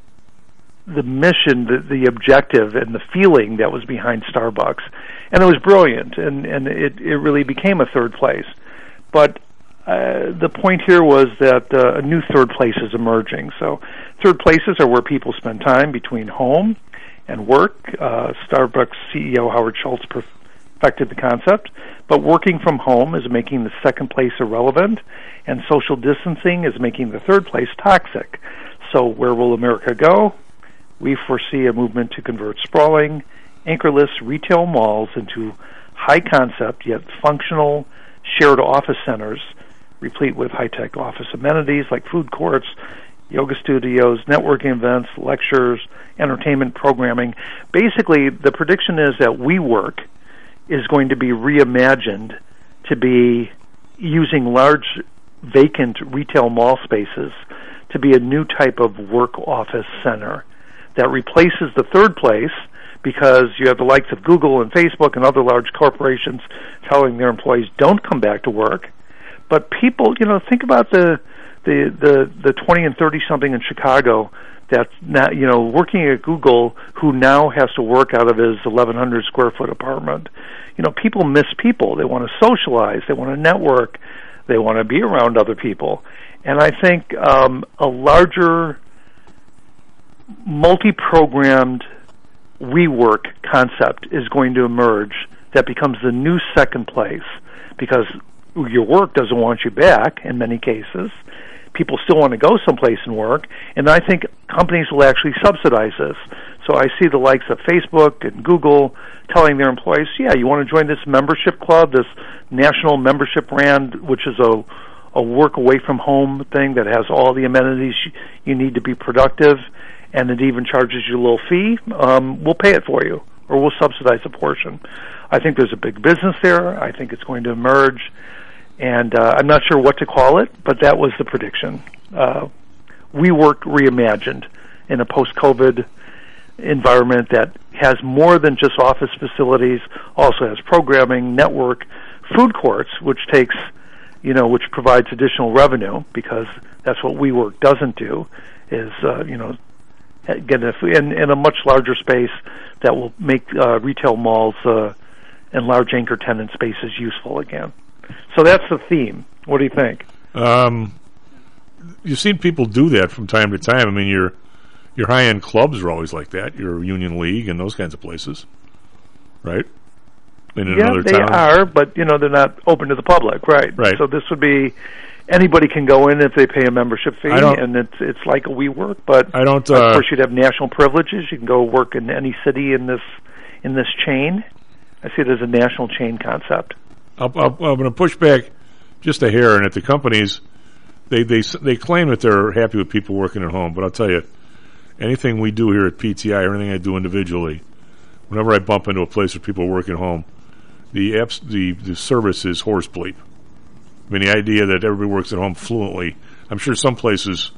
the mission, the, the objective, and the feeling that was behind Starbucks. And it was brilliant, and, and it, it really became a third place. But uh, the point here was that uh, a new third place is emerging. So third places are where people spend time between home and work. Uh, Starbucks C E O Howard Schultz perfected the concept, but working from home is making the second place irrelevant, and social distancing is making the third place toxic. So where will America go? We foresee a movement to convert sprawling, anchorless retail malls into high-concept yet functional shared office centers, replete with high-tech office amenities like food courts, yoga studios, networking events, lectures, entertainment programming. Basically, the prediction is that WeWork is going to be reimagined to be using large vacant retail mall spaces to be a new type of work office center that replaces the third place, because you have the likes of Google and Facebook and other large corporations telling their employees don't come back to work. But people, you know, think about the the the, the twenty and thirty something in Chicago that's not, you know, working at Google, who now has to work out of his eleven hundred square foot apartment. You know, people miss people. They want to socialize. They want to network. They want to be around other people. And I think um, a larger, multi-programmed WeWork concept is going to emerge that becomes the new second place, because your work doesn't want you back in many cases. People still want to go someplace and work, and I think companies will actually subsidize this. So I see the likes of Facebook and Google telling their employees, yeah, you want to join this membership club, this national membership brand, which is a, a work away from home thing that has all the amenities you need to be productive, and it even charges you a little fee. Um, we'll pay it for you, or we'll subsidize a portion. I think there's a big business there. I think it's going to emerge. And uh, I'm not sure what to call it, but that was the prediction. Uh, WeWork reimagined in a post-COVID environment that has more than just office facilities, also has programming, network, food courts, which takes, you know, which provides additional revenue, because that's what WeWork doesn't do, is, uh, you know, get a, in, in a much larger space that will make uh, retail malls uh, and large anchor tenant spaces useful again. So that's the theme. What do you think? Um, you've seen people do that from time to time. I mean, your your high-end clubs are always like that. Your Union League and those kinds of places, right? In yeah, another they town. are, but you know they're not open to the public, right? Right. So this would be anybody can go in if they pay a membership fee, and it's it's like a WeWork. But I don't. Of Uh, course, you'd have national privileges. You can go work in any city in this in this chain. I see it as a national chain concept. I'll, I'll, I'm going to push back just a hair, and at the companies, they they they claim that they're happy with people working at home. But I'll tell you, anything we do here at P T I, or anything I do individually, whenever I bump into a place where people are working at home, the apps, the the service is horse bleep. I mean, the idea that everybody works at home fluently, I'm sure some places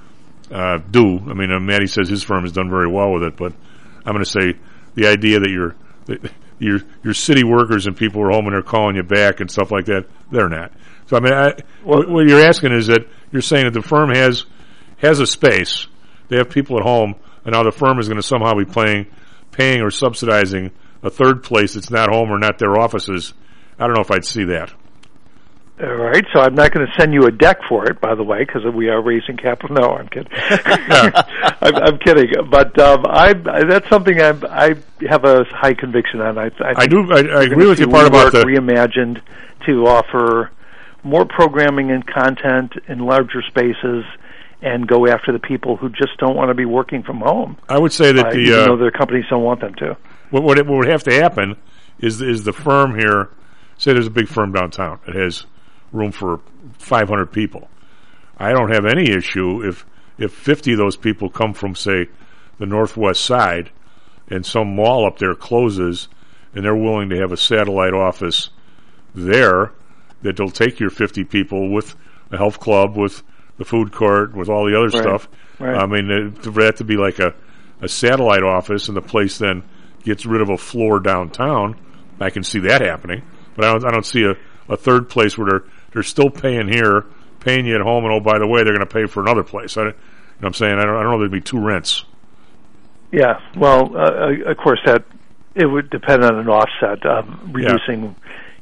uh, do. I mean, uh, Matty says his firm has done very well with it, but I'm going to say the idea that you're that your your city workers and people are home and they're calling you back and stuff like that, they're not. So I mean, I, what, what you're asking is that you're saying that the firm has has a space, they have people at home, and now the firm is going to somehow be paying paying or subsidizing a third place that's not home or not their offices. I don't know if I'd see that. All right, so I'm not going to send you a deck for it, by the way, because we are raising capital. No, I'm kidding. I'm, I'm kidding. But um, I, that's something I, I have a high conviction on. I, I, I do. I, I agree with you. Part about the reimagined to offer more programming and content in larger spaces, and go after the people who just don't want to be working from home. I would say that uh, the even uh, though their companies don't want them to. What would, what would have to happen is is the firm here. Say there's a big firm downtown. It has room for five hundred people. I don't have any issue if if fifty of those people come from, say, the northwest side, and some mall up there closes, and they're willing to have a satellite office there that they'll take your fifty people with a health club, with the food court, with all the other Right. stuff. Right. I mean, for that to be like a, a satellite office, and the place then gets rid of a floor downtown, I can see that happening. But I don't, I don't see a, a third place where they're they're still paying here, paying you at home, and oh, by the way, they're going to pay for another place. I, you know what I'm saying? I don't, I don't know there'd be two rents. Yeah, well, uh, of course, that it would depend on an offset, um, reducing,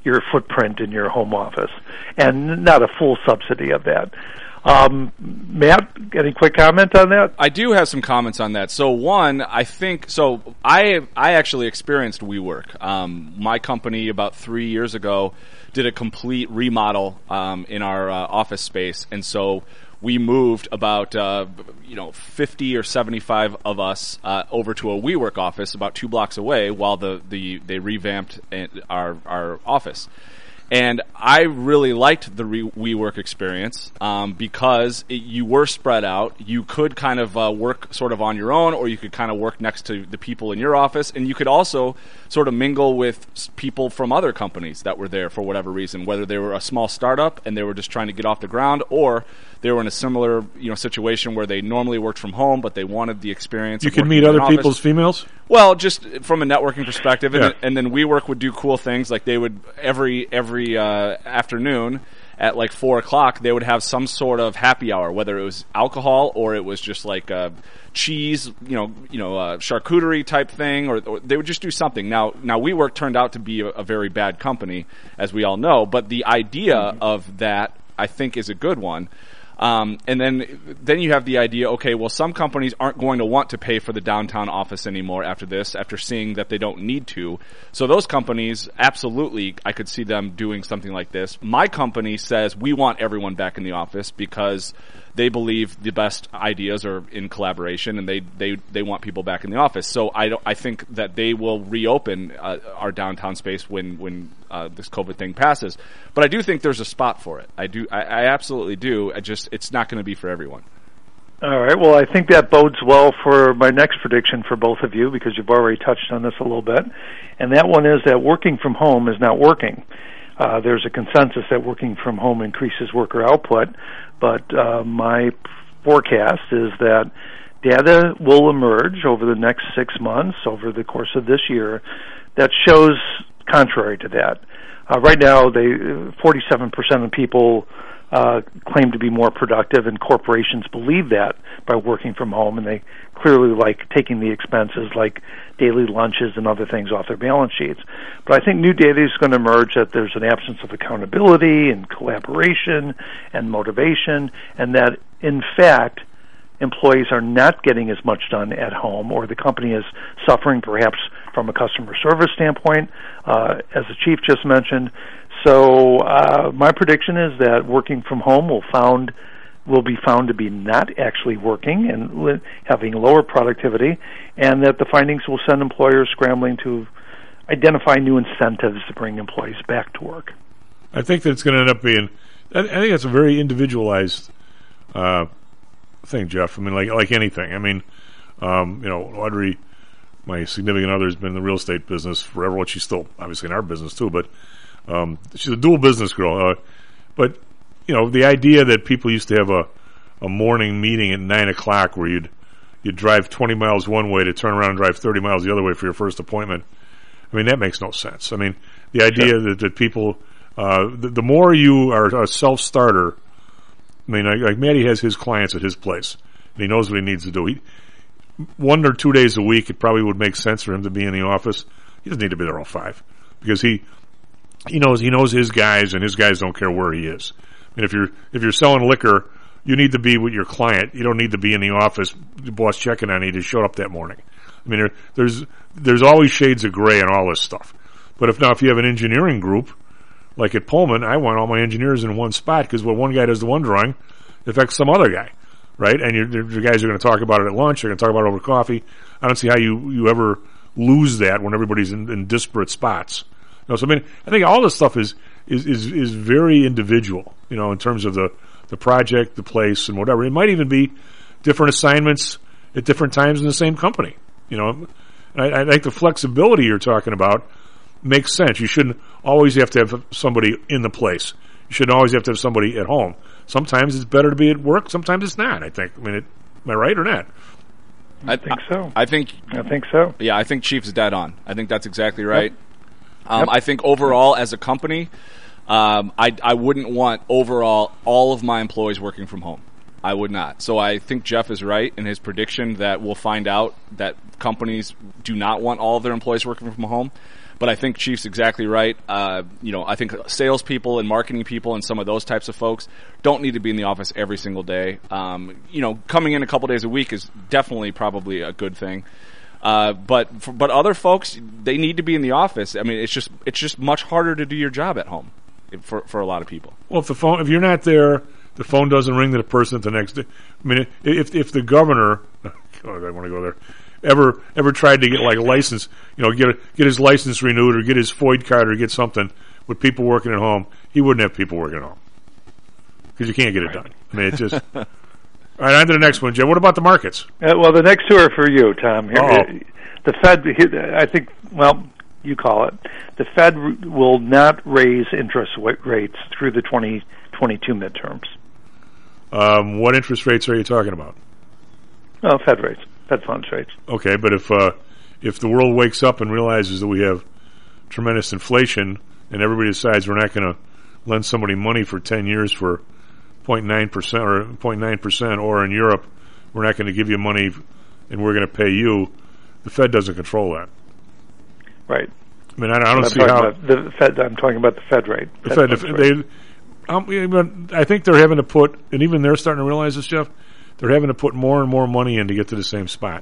your footprint in your home office, and not a full subsidy of that. Um, Matt, any quick comment on that? I do have some comments on that. So one, I think, so I I actually experienced WeWork. Um, my company about three years ago did a complete remodel um, in our uh, office space, and so we moved about uh, you know fifty or seventy-five of us uh, over to a WeWork office about two blocks away, while the, the they revamped our our office. And I really liked the re- WeWork experience um, because it, you were spread out. You could kind of uh, work sort of on your own, or you could kind of work next to the people in your office. And you could also sort of mingle with people from other companies that were there for whatever reason, whether they were a small startup and they were just trying to get off the ground, or they were in a similar you know situation where they normally worked from home, but they wanted the experience. You of could working meet in other an office. people's females? Well, just from a networking perspective, and, Yeah. then, and then WeWork would do cool things like they would every every uh, afternoon at like four o'clock they would have some sort of happy hour, whether it was alcohol or it was just like uh, cheese, you know, you know, uh, charcuterie type thing, or, or they would just do something. Now, now WeWork turned out to be a, a very bad company, as we all know, but the idea of that I think is a good one. Um, and then, then you have the idea, okay, well, some companies aren't going to want to pay for the downtown office anymore after this, after seeing that they don't need to. So those companies, absolutely, I could see them doing something like this. My company says we want everyone back in the office because they believe the best ideas are in collaboration, and they, they, they want people back in the office. So I don't, I think that they will reopen uh, our downtown space when, when uh, this COVID thing passes. But I do think there's a spot for it. I do, I, I absolutely do. I just, it's not going to be for everyone. All right. Well, I think that bodes well for my next prediction for both of you, because you've already touched on this a little bit. And that one is that working from home is not working. Uh, there's a consensus that working from home increases worker output, but uh, my forecast is that data will emerge over the next six months, over the course of this year, that shows contrary to that. Uh, right now, they forty-seven percent of people uh, claim to be more productive, and corporations believe that by working from home, and they clearly like taking the expenses like daily lunches and other things off their balance sheets. But I think new data is going to emerge that there's an absence of accountability and collaboration and motivation, and that, in fact, employees are not getting as much done at home, or the company is suffering perhaps from a customer service standpoint, uh, as the chief just mentioned. So uh, my prediction is that working from home will found will be found to be not actually working and li- having lower productivity, and that the findings will send employers scrambling to identify new incentives to bring employees back to work. I think that it's going to end up being, I, I think it's a very individualized uh, thing, Jeff. I mean, like like anything. I mean, um, you know, Audrey, my significant other, has been in the real estate business forever. Well, she's still obviously in our business too, but um, she's a dual business girl. Uh, but you know, the idea that people used to have a, a morning meeting at nine o'clock where you'd you'd drive twenty miles one way to turn around and drive thirty miles the other way for your first appointment. I mean, that makes no sense. I mean, the idea sure. that, that people, uh, the, the more you are a self-starter, I mean, like, like Matty has his clients at his place, and he knows what he needs to do. He, one or two days a week, it probably would make sense for him to be in the office. He doesn't need to be there all five, because he he knows he knows his guys, and his guys don't care where he is. I mean, if you're if you're selling liquor, you need to be with your client. You don't need to be in the office, the boss checking on you to show up that morning. I mean, there, there's there's always shades of gray in all this stuff. But if now if you have an engineering group, like at Pullman, I want all my engineers in one spot, because when one guy does the one drawing, it affects some other guy, right? And your your guys are going to talk about it at lunch. They're going to talk about it over coffee. I don't see how you, you ever lose that when everybody's in, in disparate spots. You know, so I mean, I think all this stuff is is is, is very individual, you know, in terms of the, the project, the place, and whatever. It might even be different assignments at different times in the same company. You know, and I, I think the flexibility you're talking about makes sense. You shouldn't always have to have somebody in the place. You shouldn't always have to have somebody at home. Sometimes it's better to be at work. Sometimes it's not. I think. I mean, it, am I right or not? I think so. I think. I think so. Yeah, I think Chief's dead on. I think that's exactly right. Yep. Um, Yep. I think overall, as a company, um, I I wouldn't want overall all of my employees working from home. I would not. So I think Jeff is right in his prediction that we'll find out that companies do not want all of their employees working from home. But I think Chief's exactly right. Uh, you know, I think salespeople and marketing people and some of those types of folks don't need to be in the office every single day. Um, you know, coming in a couple days a week is definitely probably a good thing. Uh, but for, but other folks, they need to be in the office. I mean, it's just it's just much harder to do your job at home for for a lot of people. Well, if the phone, if you're not there, the phone doesn't ring to the person at the next day. I mean, if if the governor, oh, I want to go there, ever ever tried to get like a license, you know, get a, get his license renewed or get his FOID card or get something with people working at home, he wouldn't have people working at home because you can't get it done. I mean, it's just. All right, on to the next one, Jim. What about the markets? Uh, well, the next two are for you, Tom. Here, Uh-oh. the Fed, I think, well, you call it. The Fed will not raise interest rates through the twenty twenty-two midterms. Um, what interest rates are you talking about? Oh, Fed rates, Fed funds rates. Okay, but if uh, if the world wakes up and realizes that we have tremendous inflation and everybody decides we're not going to lend somebody money for ten years for zero point nine percent or zero point nine percent, or in Europe, we're not going to give you money and we're going to pay you, the Fed doesn't control that. Right. I mean, I, I don't I'm see how... About the Fed, I'm talking about the Fed rate. The Fed Fed, Fed they, um, I think they're having to put, and even they're starting to realize this, Jeff, they're having to put more and more money in to get to the same spot.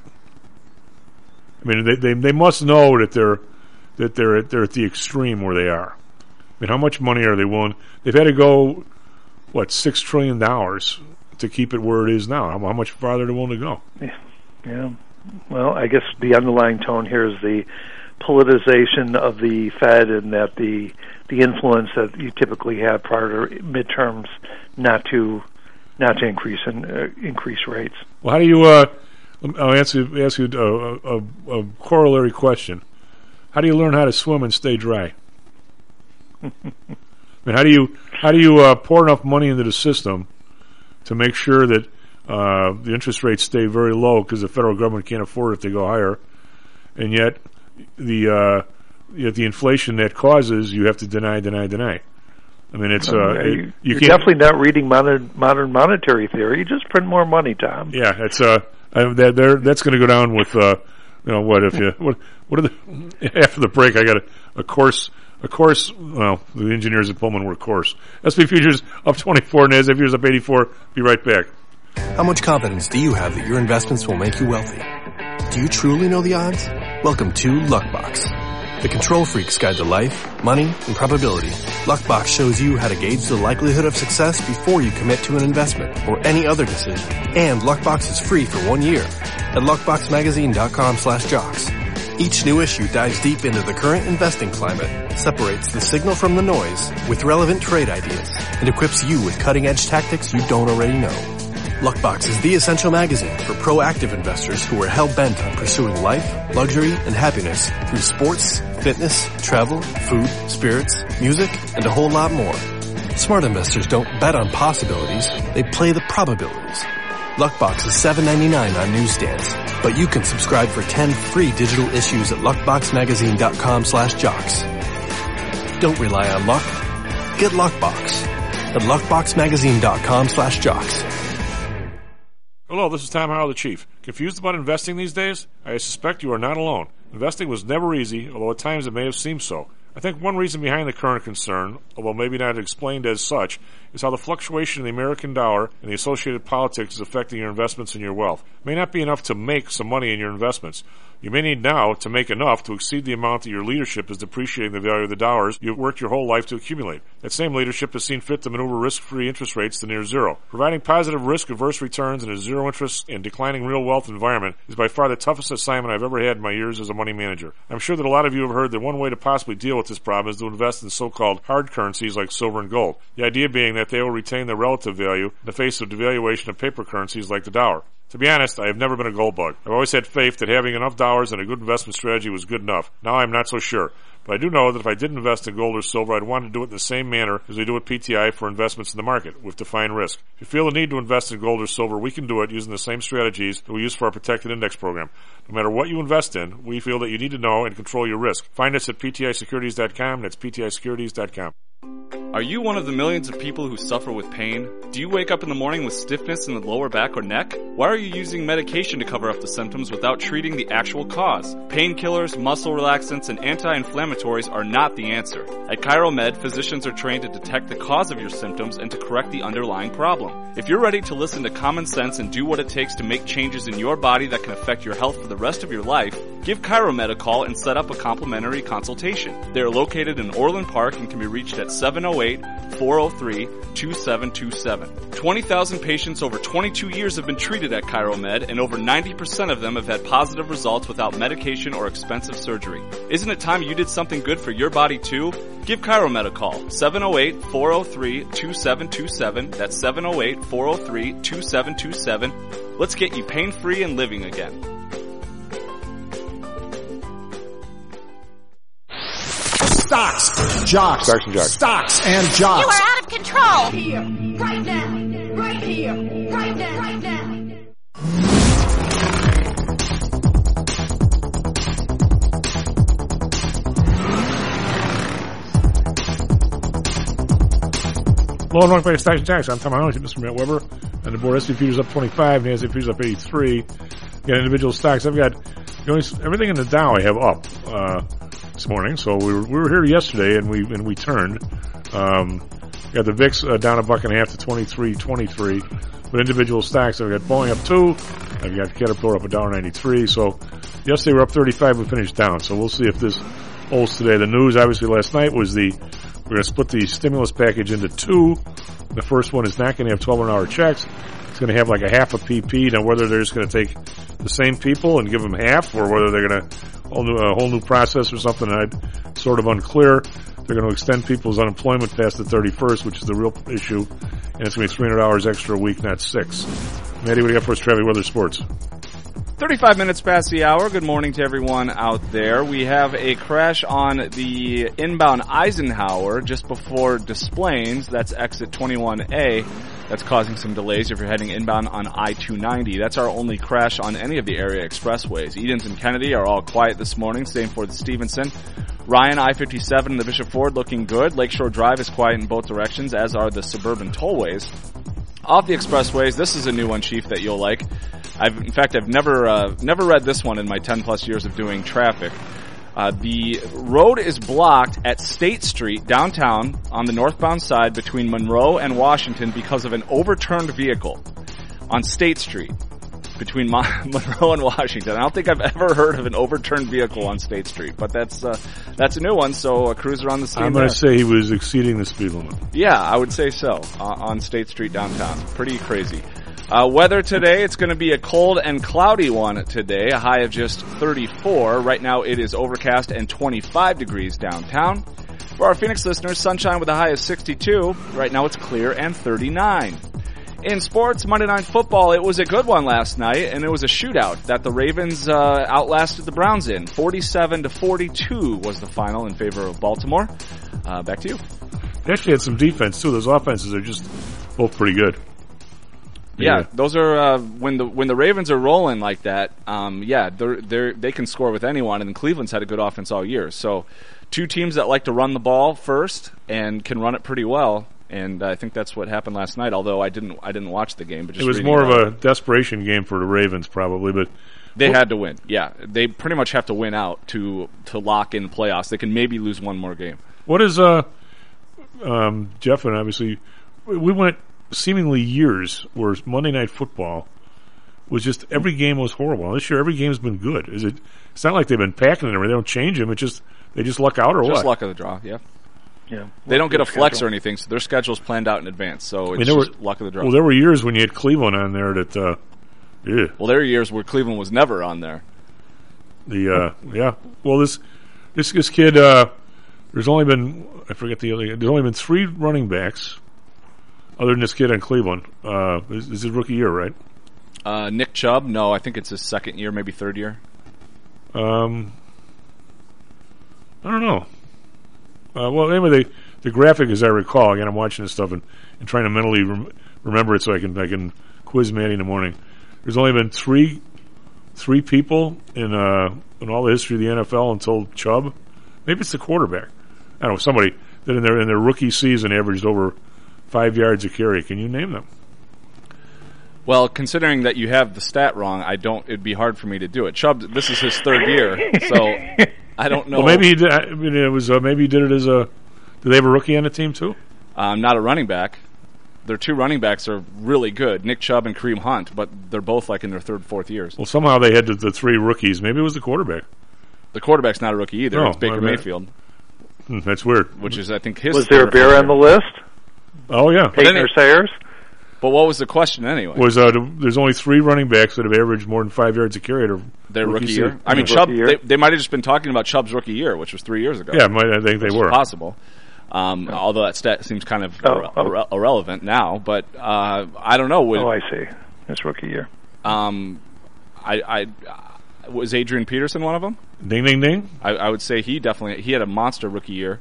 I mean, they they, they must know that they're that they're at, they're at the extreme where they are. I mean, how much money are they willing? They've had to go, what, six trillion dollars to keep it where it is now. How, how much farther are they willing to go? Yeah. yeah. Well, I guess the underlying tone here is the politicization of the Fed, and that the the influence that you typically have prior to midterms not to not to increase in, uh, increase rates. Well, how do you? Uh, I'll ask you ask you a, a, a corollary question. How do you learn how to swim and stay dry? I mean, how do you how do you uh, pour enough money into the system to make sure that uh, the interest rates stay very low because the federal government can't afford it if they go higher, and yet the uh, yet the inflation that causes you have to deny, deny, deny. I mean, it's uh, uh, it, you, you you're can't, definitely not reading modern modern monetary theory. You just print more money, Tom. Yeah, it's uh, I, that there that's going to go down with uh, you know what if you what what are the after the break I got a, a course. Of course, well, the engineers at Pullman were course. S and P futures up twenty-four, NASDAQ futures up eighty-four. Be right back. How much confidence do you have that your investments will make you wealthy? Do you truly know the odds? Welcome to Luckbox, the control freak's guide to life, money, and probability. Luckbox shows you how to gauge the likelihood of success before you commit to an investment or any other decision. And Luckbox is free for one year at luckboxmagazine.com slash jocks. Each new issue dives deep into the current investing climate, separates the signal from the noise with relevant trade ideas, and equips you with cutting-edge tactics you don't already know. Luckbox is the essential magazine for proactive investors who are hell-bent on pursuing life, luxury, and happiness through sports, fitness, travel, food, spirits, music, and a whole lot more. Smart investors don't bet on possibilities, they play the probabilities. Luckbox is seven ninety-nine on newsstands, but you can subscribe for ten free digital issues at luckboxmagazine.com slash jocks. Don't rely on luck. Get Luckbox at luckboxmagazine.com slash jocks. Hello, this is Tom Howell, the Chief. Confused about investing these days? I suspect you are not alone. Investing was never easy, although at times it may have seemed so. I think one reason behind the current concern, although maybe not explained as such, is how the fluctuation in the American dollar and the associated politics is affecting your investments and your wealth. It may not be enough to make some money in your investments. You may need now to make enough to exceed the amount that your leadership is depreciating the value of the dollars you've worked your whole life to accumulate. That same leadership has seen fit to maneuver risk-free interest rates to near zero. Providing positive risk-averse returns in a zero-interest and declining real wealth environment is by far the toughest assignment I've ever had in my years as a money manager. I'm sure that a lot of you have heard that one way to possibly deal with this problem is to invest in so-called hard currencies like silver and gold. The idea being that they will retain their relative value in the face of devaluation of paper currencies like the dollar. To be honest, I have never been a gold bug. I've always had faith that having enough dollars and a good investment strategy was good enough. Now I'm not so sure. But I do know that if I did invest in gold or silver, I'd want to do it in the same manner as we do with P T I for investments in the market, with defined risk. If you feel the need to invest in gold or silver, we can do it using the same strategies that we use for our protected index program. No matter what you invest in, we feel that you need to know and control your risk. Find us at P T I securities dot com. That's P T I securities dot com. Are you one of the millions of people who suffer with pain? Do you wake up in the morning with stiffness in the lower back or neck? Why are you using medication to cover up the symptoms without treating the actual cause? Painkillers, muscle relaxants, and anti-inflammatories are not the answer. At ChiroMed, physicians are trained to detect the cause of your symptoms and to correct the underlying problem. If you're ready to listen to common sense and do what it takes to make changes in your body that can affect your health for the rest of your life, give ChiroMed a call and set up a complimentary consultation. They are located in Orland Park and can be reached at seven oh eight, four oh three, two seven two seven. twenty thousand patients over twenty-two years have been treated at ChiroMed, and over ninety percent of them have had positive results without medication or expensive surgery. Isn't it time you did something good for your body too? Give ChiroMed a call, seven oh eight, four oh three, two seven two seven. That's seven oh eight, four oh three, two seven two seven. Let's get you pain-free and living again. Stocks, jocks, stocks and jocks, stocks and jocks. You are out of control. Here, right now, right here, right now, right now. Hello and welcome back to Stocks and Jocks. I'm Tom Arnold, Mister Matt Weber, and the board S and P futures up twenty-five, NASDAQ futures up eighty-three. Got individual stocks. I've got you know, everything in the Dow I have up uh, this morning. So we were we were here yesterday and we and we turned. Um, got the V I X uh, down a buck and a half to twenty-three twenty-three. But individual stocks, I've got Boeing up two. I've got Caterpillar up a dollar ninety-three. So yesterday we were up thirty-five. We finished down. So we'll see if this holds today. The news obviously last night was the we're going to split the stimulus package into two. The first one is not going to have twelve hundred hour checks. It's going to have like a half a P P. Now, whether they're just going to take the same people and give them half, or whether they're going to whole new, a whole new process or something, I'm sort of unclear. They're going to extend people's unemployment past the thirty-first, which is the real issue, and it's going to be three hundred hours extra a week, not six. Maddie, what do you got for us? Traffic, weather, sports. thirty-five minutes past the hour. Good morning to everyone out there. We have a crash on the inbound Eisenhower just before Des Plaines. That's exit twenty-one A. That's causing some delays if you're heading inbound on I two ninety. That's our only crash on any of the area expressways. Edens and Kennedy are all quiet this morning. Same for the Stevenson. Ryan, I fifty-seven, and the Bishop Ford looking good. Lakeshore Drive is quiet in both directions, as are the suburban tollways. Off the expressways, this is a new one, Chief, that you'll like. I've, in fact, I've never, uh, never read this one in my ten plus years of doing traffic. Uh, the road is blocked at State Street downtown on the northbound side between Monroe and Washington because of an overturned vehicle on State Street between Mon- Monroe and Washington. I don't think I've ever heard of an overturned vehicle on State Street, but that's, uh, that's a new one, so a cruiser on the scene. I'm going to say he was exceeding the speed limit. Yeah, I would say so, uh, on State Street downtown. Pretty crazy. Uh, weather today, it's going to be a cold and cloudy one today, a high of just thirty-four. Right now it is overcast and twenty-five degrees downtown. For our Phoenix listeners, sunshine with a high of sixty-two. Right now it's clear and thirty-nine. In sports, Monday Night Football, it was a good one last night, and it was a shootout that the Ravens uh, outlasted the Browns in. forty-seven to forty-two was the final in favor of Baltimore. Uh, back to you. They actually had some defense, too. Those offenses are just both pretty good. Yeah, yeah, those are uh, when the when the Ravens are rolling like that. Um, yeah, they're they they can score with anyone, and Cleveland's had a good offense all year. So, two teams that like to run the ball first and can run it pretty well, and I think that's what happened last night. Although I didn't I didn't watch the game, but just it was more of a desperation game for the Ravens, probably. But they had to win. Yeah, they pretty much have to win out to to lock in playoffs. They can maybe lose one more game. What is uh um, Jeff and obviously we went. Seemingly years where Monday Night Football was just every game was horrible. This year, every game's been good. Is it? It's not like they've been packing it. They don't change them. It's just they just luck out or just what? Just luck of the draw. Yeah. Yeah. They don't get a flex or anything, so their schedule's planned out in advance. So it's I mean, just were, luck of the draw. Well, there were years when you had Cleveland on there that. Uh, yeah. Well, there were years where Cleveland was never on there. The uh, yeah. Well, this this this kid. Uh, there's only been I forget the other. There's only been three running backs. Other than this kid in Cleveland, uh, this is his rookie year, right? Uh, Nick Chubb? No, I think it's his second year, maybe third year. Um, I don't know. Uh, well, anyway, the the graphic, as I recall, again, I'm watching this stuff and, and trying to mentally rem- remember it so I can I can quiz Maddie in the morning. There's only been three three people in uh, in all the history of the N F L until Chubb. Maybe it's the quarterback. I don't know. Somebody that in their in their rookie season averaged over five yards a carry? Can you name them? Well, considering that you have the stat wrong, I don't. It'd be hard for me to do it. Chubb, this is his third year, so I don't know. Well, maybe he did. I mean, it was uh, maybe he did it as a. Do they have a rookie on the team too? Um, not a running back. Their two running backs are really good, Nick Chubb and Kareem Hunt, but they're both like in their third, fourth years. Well, somehow they had the, the three rookies. Maybe it was the quarterback. The quarterback's not a rookie either. No, it's Baker Mayfield. Hmm, that's weird. Which is, I think, his. Was there a bear on the list? Oh yeah, Peyton or Sayers. But what was the question anyway? Was uh, there's only three running backs that have averaged more than five yards a carry at their rookie, rookie year? season. I mean, Yeah. Chubb. Rookie year. They, they might have just been talking about Chubb's rookie year, which was three years ago. Yeah, might, I think they which were is possible. Um, although that stat seems kind of Oh, irre- oh. irre- irrelevant now, but uh, I don't know. Would, Oh, I see. His rookie year. Um, I, I uh, was Adrian Peterson one of them. Ding, ding, ding. I, I would say he definitely he had a monster rookie year.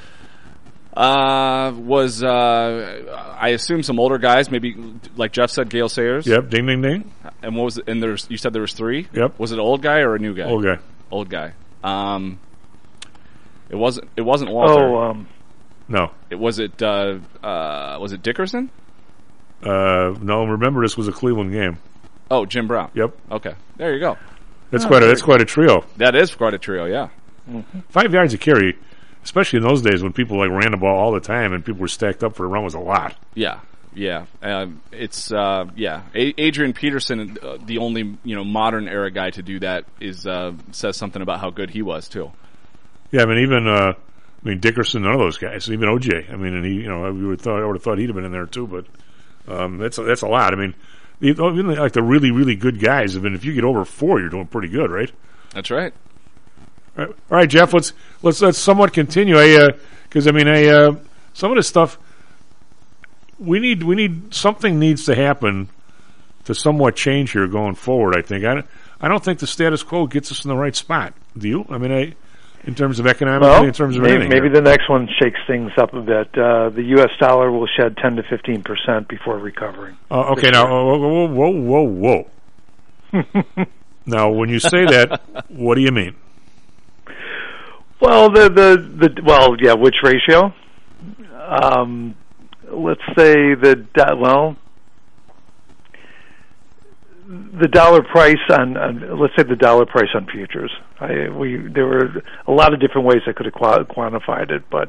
Uh, was uh, I assume some older guys, maybe like Jeff said, Gale Sayers. Yep, ding, ding, ding. And what was it? And there's you said there was three. Yep. Was it an old guy or a new guy? Old guy. Old guy. Um, it wasn't. It wasn't Walter. Oh, um, No. It was it. Uh, uh, was it Dickerson? Uh, no, remember this was a Cleveland game. Oh, Jim Brown. Yep. Okay, there you go. That's quite a that's quite a trio. That is quite a trio. Yeah. Mm-hmm. Five yards a carry, especially in those days when people like ran the ball all the time and people were stacked up for the run, was a lot. Yeah, yeah. Um, it's uh, yeah. A- Adrian Peterson, uh, the only you know modern era guy to do that, is uh, says something about how good he was too. Yeah, I mean even uh, I mean Dickerson, none of those guys, even O J. I mean, and he, you know, we would thought I would have thought he'd have been in there too, but um, that's a, that's a lot. I mean, even like the really really good guys. I mean, if you get over four, you're doing pretty good, right? That's right. All right, all right, Jeff. Let's let's let's somewhat continue. I because uh, I mean, I uh, some of this stuff we need we need something needs to happen to somewhat change here going forward. I think I don't, I don't think the status quo gets us in the right spot. Do you? I mean, I in terms of economically, well, in terms of maybe, anything. maybe here. the next one shakes things up a bit. Uh, the U S dollar will shed ten to fifteen percent before recovering. Uh, okay, now whoa, whoa, whoa, whoa, whoa. Now, when you say that, what do you mean? Well, the the the well, yeah, which ratio? Um, let's say the do- well, the dollar price on, on let's say the dollar price on futures. I we there were a lot of different ways I could have qua- quantified it, but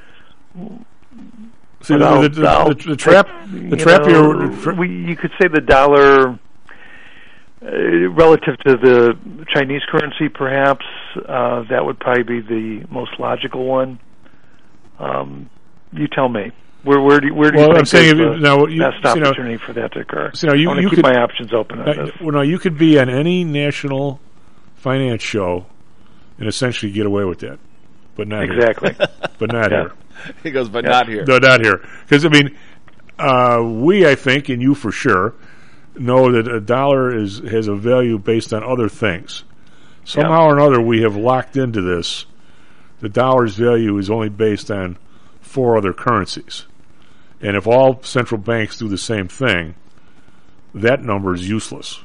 See, but the, I'll- the, the, I'll the, the trap, take, the you trap know, here. we, you could say the dollar. Uh, relative to the Chinese currency, perhaps uh, that would probably be the most logical one. Um, you tell me. Where where do where do Well, you I'm think saying is if the you- now, you- best see, now- opportunity for that to occur? See, now you, I want to you keep could, my options open on uh, this. Well, now you could be on any national finance show and essentially get away with that, but not Exactly. here. But not Yeah. here. He goes, but Yeah. not here. No, not here. Because I mean, uh, we, I think, and you for sure, know that a dollar is has a value based on other things. Somehow or another, we have locked into this. The dollar's value is only based on four other currencies. And if all central banks do the same thing, that number is useless.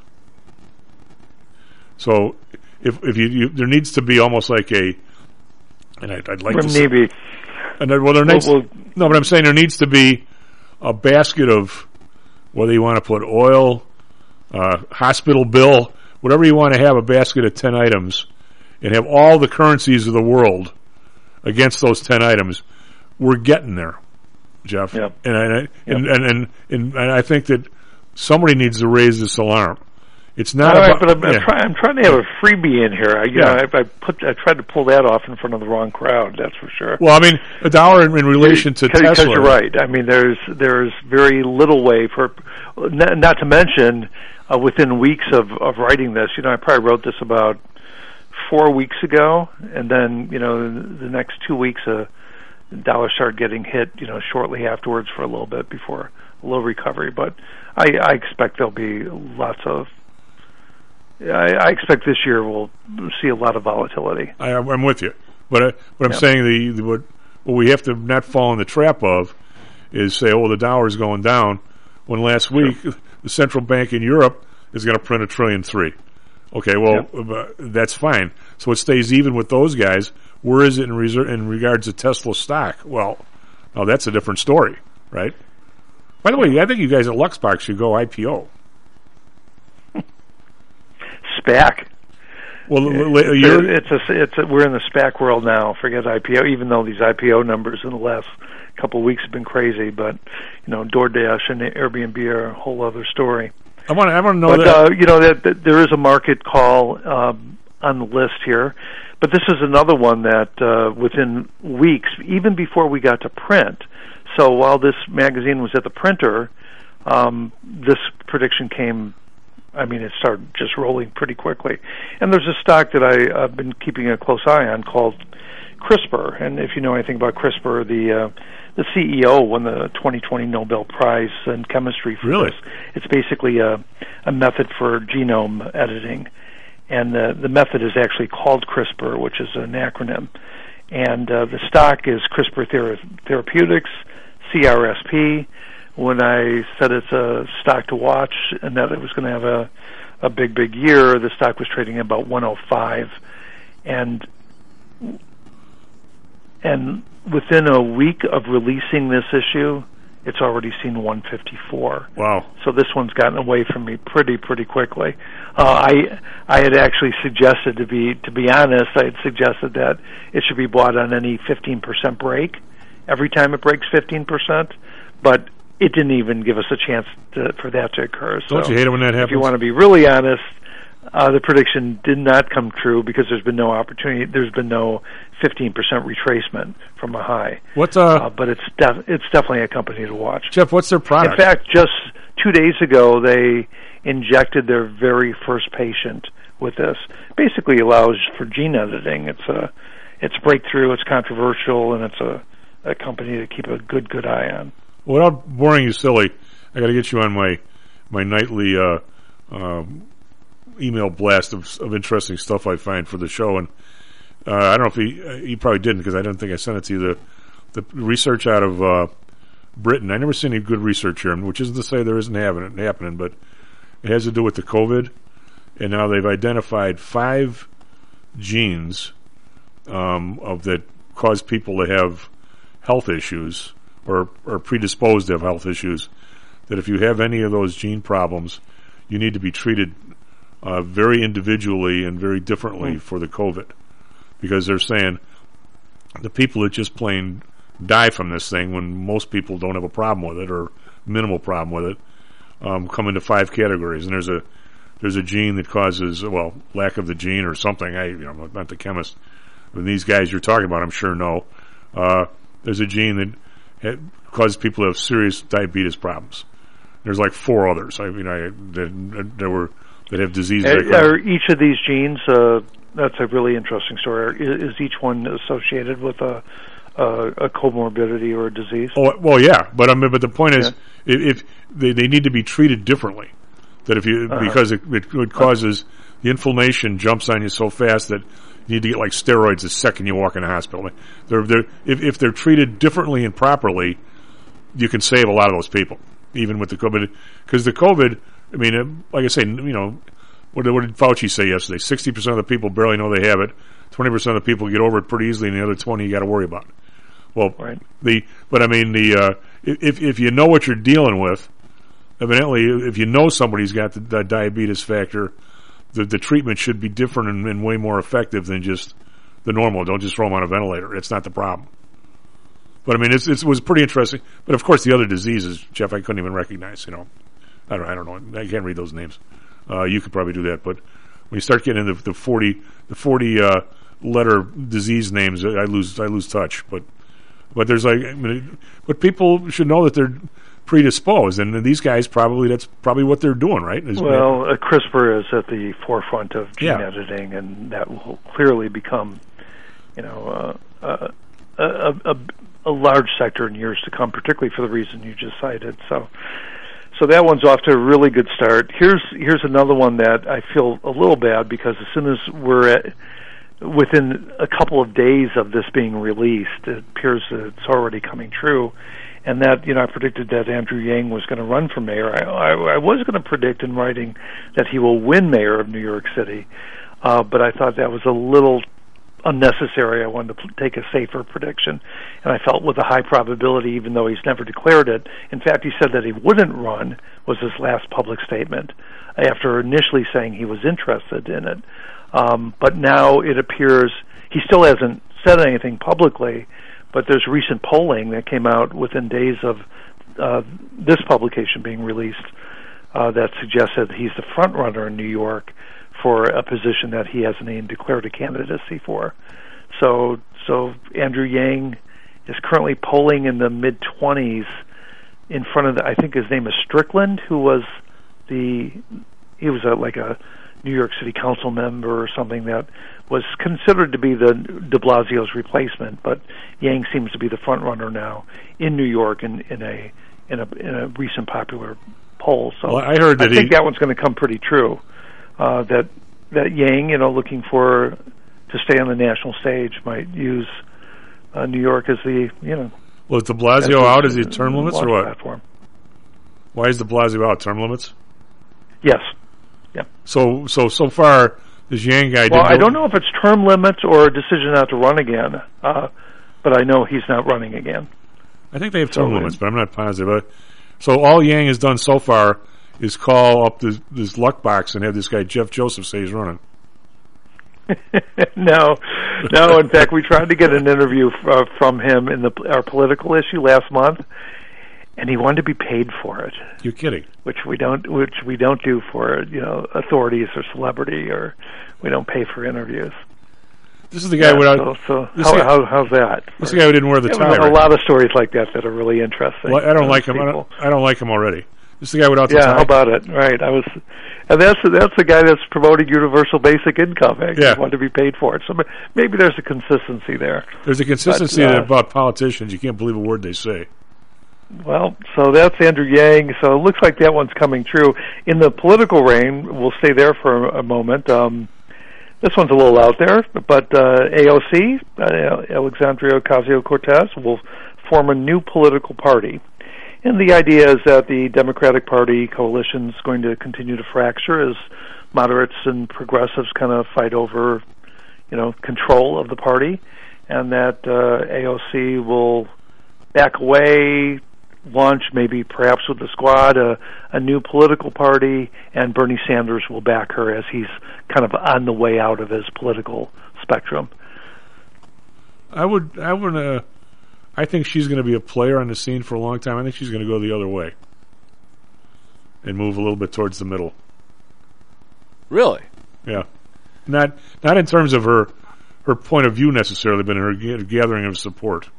So, if if you, you there needs to be almost like a, and I'd, I'd like to say, Maybe. and there, well, there needs Well, well- no, but I'm saying there needs to be a basket of whether you want to put oil, uh, hospital bill, whatever you want to have, a basket of ten items, and have all the currencies of the world against those ten items. We're getting there, Jeff. Yep. And, I, and, and, and, and, and I think that somebody needs to raise this alarm. It's not All right, about, but I'm, yeah. I'm, try, I'm trying to have a freebie in here. I, you Yeah. know, I, I put I tried to pull that off in front of the wrong crowd. That's for sure. Well, I mean, a dollar in, in relation to because, Tesla. Because you're right. I mean, there's there's very little way for, not, not to mention, uh, within weeks of, of writing this, you know, I probably wrote this about four weeks ago, and then, you know, the next two weeks, uh, the dollar started getting hit, you know, shortly afterwards for a little bit before a little recovery. But I, I expect there'll be lots of, I, I expect this year we'll see a lot of volatility. I, I'm with you, but uh, what I'm Yep. saying the, the what what we have to not fall in the trap of is say, oh, the dollar is going down. When last week the central bank in Europe is going to print a trillion three. Okay, well Yep. uh, that's fine. So it stays even with those guys. where is it in, reser- in regards to Tesla stock? Well, now that's a different story, right? By the way, I think you guys at Luxbox should go I P O. SPAC. Well, it's, a, it's a, it's a, we're in the SPAC world now. Forget I P O, even though these I P O numbers in the last couple of weeks have been crazy. But you know, DoorDash and Airbnb are a whole other story. I want to, I want to know but, that. Uh, you know, that, that there is a market call um, on the list here, but this is another one that uh, within weeks, even before we got to print. So while this magazine was at the printer, um, this prediction came. I mean, it started just rolling pretty quickly. And there's a stock that I, I've been keeping a close eye on called CRISPR. And if you know anything about CRISPR, the uh, the C E O won the twenty twenty Nobel Prize in chemistry for really? this. It's basically a, a method for genome editing. And the, the method is actually called CRISPR, which is an acronym. And uh, the stock is CRISPR Thera- Therapeutics, C R S P. When I said it's a stock to watch and that it was going to have a, a big, big year, the stock was trading at about one oh five. And and within a week of releasing this issue, it's already seen one fifty-four. Wow. So this one's gotten away from me pretty, pretty quickly. Uh, I I had actually suggested, to be to be honest, I had suggested that it should be bought on any fifteen percent break, every time it breaks fifteen percent, but it didn't even give us a chance to, for that to occur. Don't so you hate it when that happens? If you want to be really honest, uh, the prediction did not come true because there's been no opportunity. There's been no fifteen percent retracement from a high. What's uh, uh but it's def- it's definitely a company to watch. Jeff, what's their product? In fact, just two days ago, they injected their very first patient with this. Basically, allows for gene editing. It's a it's breakthrough. It's controversial, and it's a a company to keep a good good eye on. Without boring you silly, I got to get you on my my nightly uh, um, email blast of, of interesting stuff I find for the show. And uh, I don't know if he uh, he probably didn't, because I don't think I sent it to you. The the research out of uh, Britain. I never seen any good research here, which isn't to say there isn't happening, happening, but it has to do with the COVID. And now they've identified five genes um, of that cause people to have health issues, or are predisposed to have health issues, that if you have any of those gene problems, you need to be treated uh, very individually and very differently mm. for the COVID. Because they're saying the people that just plain die from this thing, when most people don't have a problem with it or minimal problem with it, um, come into five categories. And there's a there's a gene that causes, well, lack of the gene or something. I, you know, I'm not the chemist. But these guys you're talking about, I'm sure know. Uh, there's a gene that It causes people to have serious diabetes problems. There's like four others. I mean, I that, that were that have diseases. Are, are each of these genes? Uh, that's a really interesting story. Is, is each one associated with a, a a comorbidity or a disease? Oh well, yeah. But I mean, but the point is, yeah. if, if they they need to be treated differently, that if you uh-huh. because it, it, it causes the inflammation jumps on you so fast that you need to get like steroids the second you walk in the hospital. They're, they're, if, if they're treated differently and properly, you can save a lot of those people, even with the COVID. Because the COVID, I mean, like I say, you know, what did, what did Fauci say yesterday? sixty percent of the people barely know they have it. twenty percent of the people get over it pretty easily, and the other twenty you got to worry about. Well, right. the but I mean, the uh, if if you know what you're dealing with, evidently, if you know somebody's got the, the diabetes factor, The, the treatment should be different and, and way more effective than just the normal. Don't just throw them on a ventilator. It's not the problem. But I mean, it's, it's, it was pretty interesting. But of course, the other diseases, Jeff, I couldn't even recognize. You know, I don't, I don't know. I can't read those names. Uh, you could probably do that. But when you start getting into the forty, the forty uh, letter disease names, I lose, I lose touch. But, but there's like, I mean, but people should know that they're predisposed, and these guys probably that's probably what they're doing, right? Is well, uh, CRISPR is at the forefront of gene yeah. editing, and that will clearly become, you know, uh, a, a, a, a large sector in years to come, particularly for the reason you just cited. So, so that one's off to a really good start. Here's here's another one that I feel a little bad because as soon as we're at within a couple of days of this being released, it appears that it's already coming true. And that, you know, I predicted that Andrew Yang was going to run for mayor. I, I, I was going to predict in writing that he will win mayor of New York City, uh, but I thought that was a little unnecessary. I wanted to pl- take a safer prediction, and I felt with a high probability, even though he's never declared it. In fact, he said that he wouldn't run, was his last public statement, after initially saying he was interested in it. Um, but now it appears he still hasn't said anything publicly, but there's recent polling that came out within days of uh, this publication being released uh, that suggested he's the front runner in New York for a position that he hasn't even declared a candidacy for. So, so Andrew Yang is currently polling in the mid twenties in front of the, I think his name is Strickland, who was the, he was a, like a New York City Council member or something that was considered to be the de Blasio's replacement, but Yang seems to be the front runner now in New York in, in a in a in a recent popular poll. So well, I heard that I think he, that one's going to come pretty true. Uh, that that Yang, you know, looking for to stay on the national stage, might use uh, New York as the, you know. Well, is de Blasio out? Is he term limits or what? Platform. Why is de Blasio out? Term limits? Yes. Yeah. So so so far, this Yang guy. Well, didn't I don't know if it's term limits or a decision not to run again, uh, but I know he's not running again. I think they have term So, limits, but I'm not positive. But, so all Yang has done so far is call up this, this luck box and have this guy Jeff Joseph say he's running. no, no. In fact, we tried to get an interview f- uh, from him in the our political issue last month, and he wanted to be paid for it. You're kidding. Which we don't, which we don't do for, you know, authorities or celebrity, or we don't pay for interviews. This is the guy yeah, without. So, so this how, guy, how, how's that? This is the guy who didn't wear the yeah, tie. A right? lot of stories like that that are really interesting. Well, I don't like him. I people. don't, I don't like him already. This is the guy without the yeah, tie. how about it? Right. I was, and that's that's the guy that's promoting universal basic income. I Yeah. want to be paid for it. So maybe there's a consistency there. There's a consistency But, uh, about politicians. You can't believe a word they say. Well, so that's Andrew Yang. So it looks like that one's coming true. In the political reign, we'll stay there for a moment. Um, this one's a little out there, but uh, A O C, uh, Alexandria Ocasio-Cortez, will form a new political party. And the idea is that the Democratic Party coalition is going to continue to fracture as moderates and progressives kind of fight over, you know, control of the party, and that uh, A O C will back away, launch maybe perhaps with the squad a, a new political party, and Bernie Sanders will back her as he's kind of on the way out of his political spectrum. I would. I would. Uh, I think she's going to be a player on the scene for a long time. I think she's going to go the other way and move a little bit towards the middle. Really? Yeah. Not not in terms of her her point of view necessarily, but in her g- gathering of support.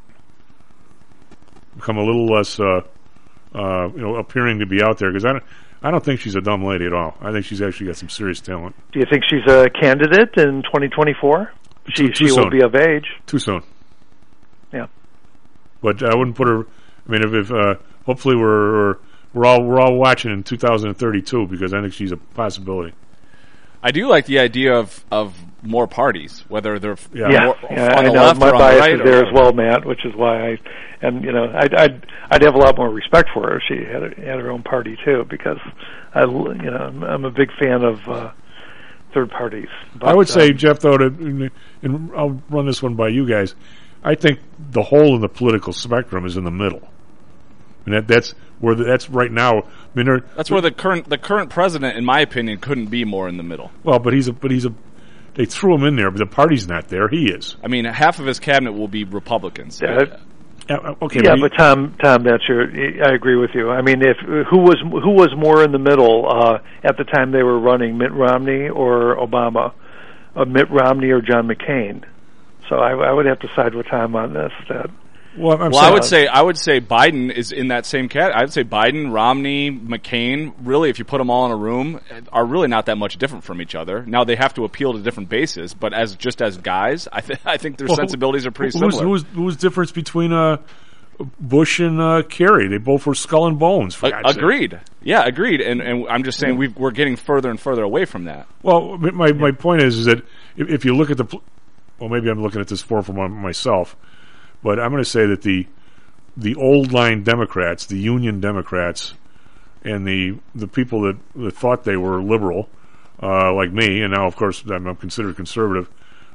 Become a little less, uh, uh, you know, appearing to be out there, because I don't, I don't think she's a dumb lady at all. I think she's actually got some serious talent. Do you think she's a candidate in twenty twenty-four? She Too, too she soon. will be of age. Too soon. Yeah. But I wouldn't put her. I mean, if, if uh, hopefully we're we're all we're all watching in two thousand thirty-two, because I think she's a possibility. I do like the idea of, of more parties, whether they're Yeah, more yeah, on I the know. left My or on bias the right. is there or as well, Matt, which is why I, and you know, I'd I'd, I'd have a lot more respect for her if she had, had her own party too, because I, you know, I'm, I'm a big fan of uh, third parties. But, I would say, um, Jeff, though, to, and I'll run this one by you guys. I think the hole in the political spectrum is in the middle, and that that's where the, that's right now. I mean, there, That's where the current the current president, in my opinion, couldn't be more in the middle. well, but he's a but he's a. They threw him in there, but the party's not there. He is. I mean, half of his cabinet will be Republicans. Yeah, Uh, okay, yeah, but, but Tom, Tom, that's your. I agree with you. I mean, if who was who was more in the middle uh, at the time they were running, Mitt Romney or Obama, uh, Mitt Romney or John McCain? So I, I would have to side with Tom on this. That well, I'm well saying, I would say I would say Biden is in that same cat. I would say Biden, Romney, McCain. Really, if you put them all in a room, are really not that much different from each other. Now they have to appeal to different bases, but as just as guys, I, th- I think their well, sensibilities are pretty who's, similar. Who's who's the difference between uh, Bush and uh, Kerry? They both were skull and bones. For A- God's sake. agreed. Yeah, agreed. And and I'm just saying we've, we're getting further and further away from that. Well, my my point is is that if, if you look at the, pl- well, maybe I'm looking at this more for my, myself, but I'm going to say that the the old line Democrats, the Union Democrats, and the the people that, that thought they were liberal, uh, like me, and now of course I'm, I'm considered conservative,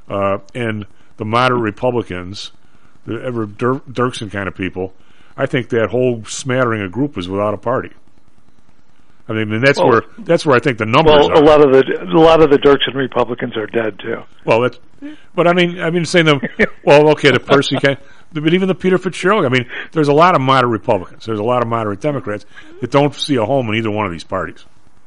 uh, and the moderate Republicans, the ever Dur- Dirksen kind of people, I think that whole smattering of group is without a party. I mean, and that's well, where that's where I think the numbers well, are. a lot of the a lot of the Dirksen Republicans are dead too. Well, that's, but I mean, I mean, saying them. Well, okay, the Percy kind, but even the Peter Fitzgerald. I mean, there's a lot of moderate Republicans. There's a lot of moderate Democrats that don't see a home in either one of these parties.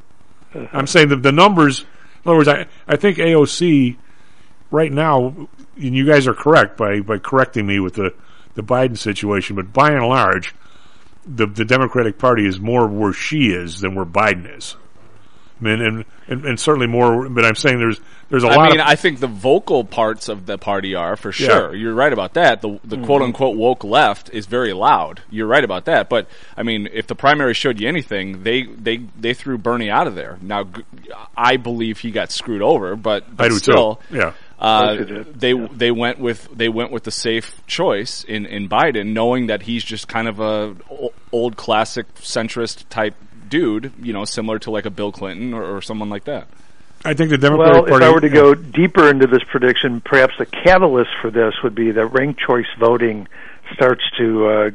I'm saying that the numbers. In other words, I I think A O C right now, and you guys are correct by by correcting me with the the Biden situation, but by and large, the the Democratic Party is more where she is than where Biden is. I mean, and, and, and certainly more, but I'm saying there's there's a I lot mean, of... I think the vocal parts of the party are, for sure. Yeah. You're right about that. The, the Mm-hmm. quote-unquote woke left is very loud. You're right about that. But, I mean, if the primary showed you anything, they, they, they threw Bernie out of there. Now, g- I believe he got screwed over, but, but I do still... too. Yeah. Uh, Of course he did. they they went with they went with the safe choice in, in Biden, knowing that he's just kind of a o- old classic centrist type dude, you know, similar to like a Bill Clinton or, or someone like that. I think the Democratic Well, Party... if I were to go deeper into this prediction, perhaps the catalyst for this would be that ranked choice voting starts to uh,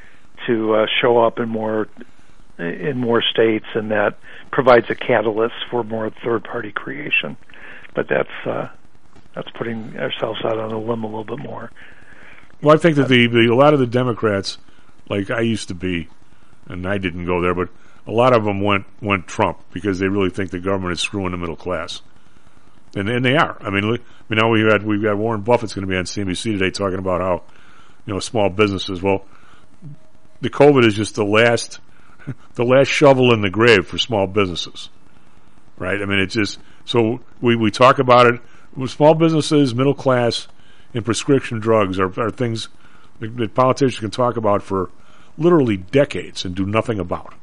to uh, show up in more in more states, and that provides a catalyst for more third party creation. But that's uh, that's putting ourselves out on a limb a little bit more. Well, I think that the, the a lot of the Democrats, like I used to be, and I didn't go there, but a lot of them went went Trump because they really think the government is screwing the middle class, and and they are. I mean, look, I mean, now we've got we've got Warren Buffett's going to be on C N B C today talking about how, you know, small businesses. Well, the COVID is just the last the last shovel in the grave for small businesses, right? I mean, it's just so we we talk about it. With small businesses, middle class, and prescription drugs are, are things that, that politicians can talk about for literally decades and do nothing about.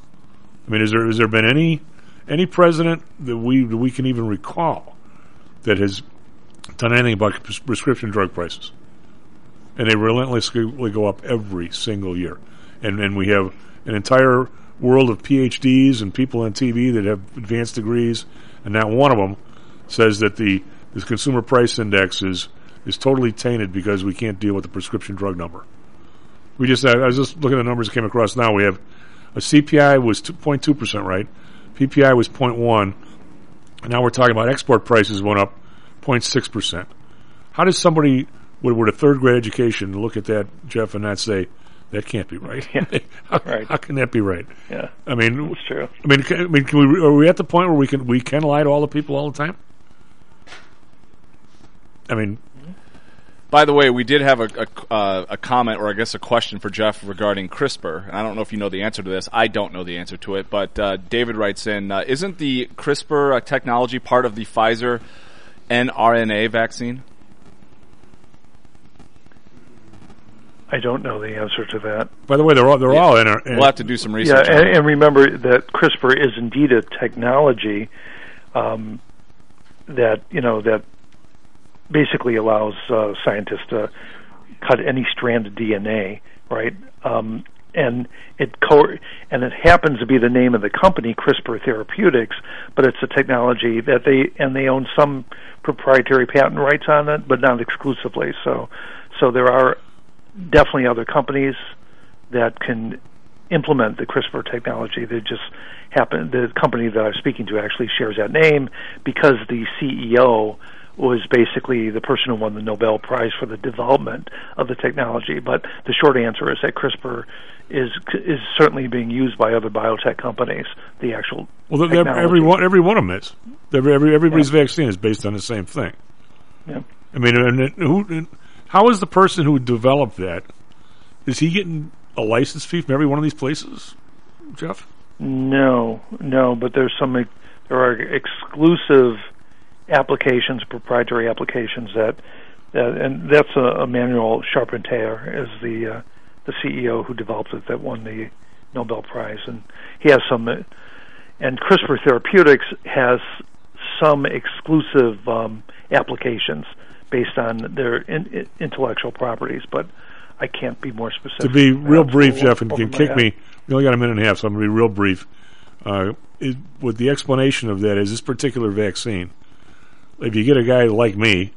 I mean, is there has there been any any president that we that we can even recall that has done anything about pres- prescription drug prices? And they relentlessly go up every single year, and and we have an entire world of P H Ds and people on T V that have advanced degrees, and not one of them says that the the consumer price index is is totally tainted because we can't deal with the prescription drug number. We just I was just looking at the numbers that came across now. We have a C P I was two point two percent, right? P P I was zero point one, and now we're talking about export prices went up zero point six percent. How does somebody with, with a third grade education look at that, Jeff, and not say that can't be right? Yeah, how, right. How can that be right? Yeah, I mean, that's true. I mean, can, I mean, can we, are we at the point where we can we can lie to all the people all the time? I mean, By the way, we did have a, a, uh, a comment, or I guess a question for Jeff regarding CRISPR. And I don't know if you know the answer to this. I don't know the answer to it. But uh, David writes in, uh, isn't the CRISPR uh, technology part of the Pfizer mRNA vaccine? I don't know the answer to that. By the way, they're all they're Yeah. all in. Our, in We'll have to do some research. Yeah, on and, it. and remember that CRISPR is indeed a technology um, that you know that basically allows uh, scientists to cut any strand of D N A, right? Um, and it co- and it happens to be the name of the company, CRISPR Therapeutics, but it's a technology that they and they own some proprietary patent rights on it, but not exclusively. So, so there are definitely other companies that can implement the CRISPR technology. They just happen. The company that I'm speaking to actually shares that name because the C E O was basically the person who won the Nobel Prize for the development of the technology. But the short answer is that CRISPR is is certainly being used by other biotech companies. The actual well, they're, technology. every one every one of them is. Every, every everybody's yeah. vaccine is based on the same thing. Yeah. I mean, and it, who? And how is the person who developed that? Is he getting a license fee from every one of these places, Jeff? No, no. But there's some. There are exclusive applications, proprietary applications that, uh, and that's a, Emmanuel Charpentier is the uh, the C E O who developed it that won the Nobel Prize, and he has some. Uh, and CRISPR Therapeutics has some exclusive um, applications based on their in, in intellectual properties, but I can't be more specific. To be real brief, over, Jeff, and over can kick head. me. We only got a minute and a half, so I'm going to be real brief. Uh, it, with the explanation of that is this particular vaccine. If you get a guy like me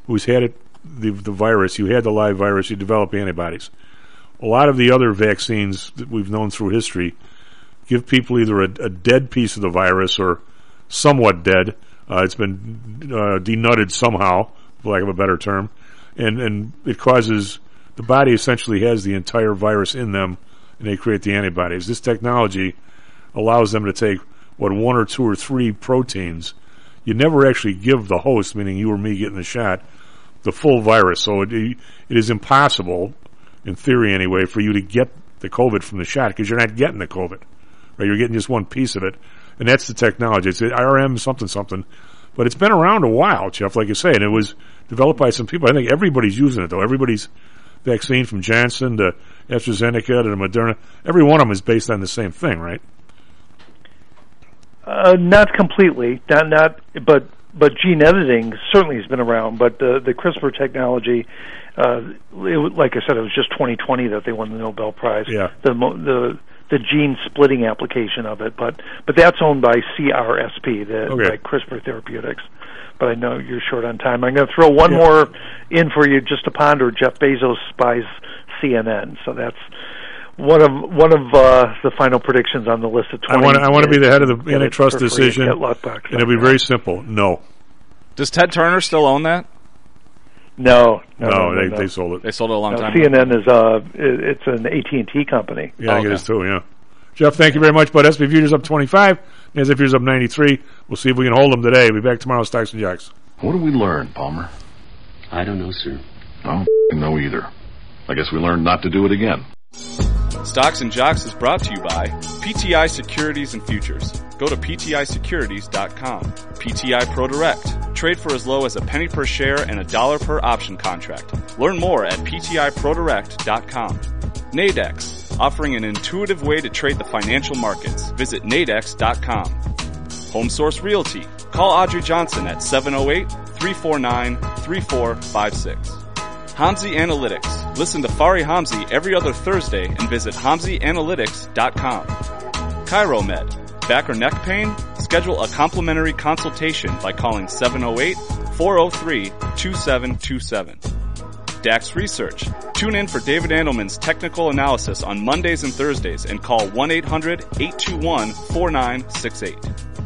who's had it, the, the virus, you had the live virus, you develop antibodies. A lot of the other vaccines that we've known through history give people either a, a dead piece of the virus or somewhat dead. Uh, it's been uh, denuded somehow, for lack of a better term, and and it causes the body essentially has the entire virus in them, and they create the antibodies. This technology allows them to take what one or two or three proteins. You never actually give the host, meaning you or me getting the shot, the full virus. So it, it is impossible, in theory anyway, for you to get the COVID from the shot because you're not getting the COVID. Right? You're getting just one piece of it. And that's the technology. It's R M something something. But it's been around a while, Jeff, like you say, and it was developed by some people. I think everybody's using it, though. Everybody's vaccine from Janssen to AstraZeneca to Moderna, every one of them is based on the same thing, right? Uh, not completely, not not, but but gene editing certainly has been around. But the the CRISPR technology, uh, it, like I said, it was just twenty twenty that they won the Nobel Prize. Yeah. The the the gene splitting application of it, but but that's owned by C R S P, the Okay. by CRISPR Therapeutics. But I know you're short on time. I'm going to throw one Yeah. more in for you just to ponder. Jeff Bezos buys C N N, so that's one of one of uh, the final predictions on the list of twenty. I want I want to be the head of the Get it antitrust for free decision, at and Luckbox. it'll be very simple. No. Does Ted Turner still own that? No, no, No, no, they no. they sold it. They sold it a long No, time C N N ago. is uh, it, it's an A T and T company. Yeah, I think it is too, yeah. Jeff, thank you very much, bud. S and P Futures up twenty-five, S and P Futures up ninety-three. We'll see if we can hold them today. We'll be back tomorrow, Stocks and Jocks. What did we learn, Palmer? I don't know, sir. I don't f***ing know either. I guess we learned not to do it again. Stocks and Jocks is brought to you by P T I Securities and Futures. Go to P T I securities dot com. P T I ProDirect. Trade for as low as a penny per share and a dollar per option contract. Learn more at P T I Pro Direct dot com. Nadex, offering an intuitive way to trade the financial markets. Visit Nadex dot com. Home Source Realty. Call Audrey Johnson at seven oh eight, three four nine, three four five six. Hamzy Analytics. Listen to Fari Hamzy every other Thursday and visit Hamzy Analytics dot com. ChiroMed. Back or neck pain? Schedule a complimentary consultation by calling seven oh eight, four oh three, two seven two seven. DAX Research. Tune in for David Andelman's technical analysis on Mondays and Thursdays and call one eight hundred, eight two one, four nine six eight.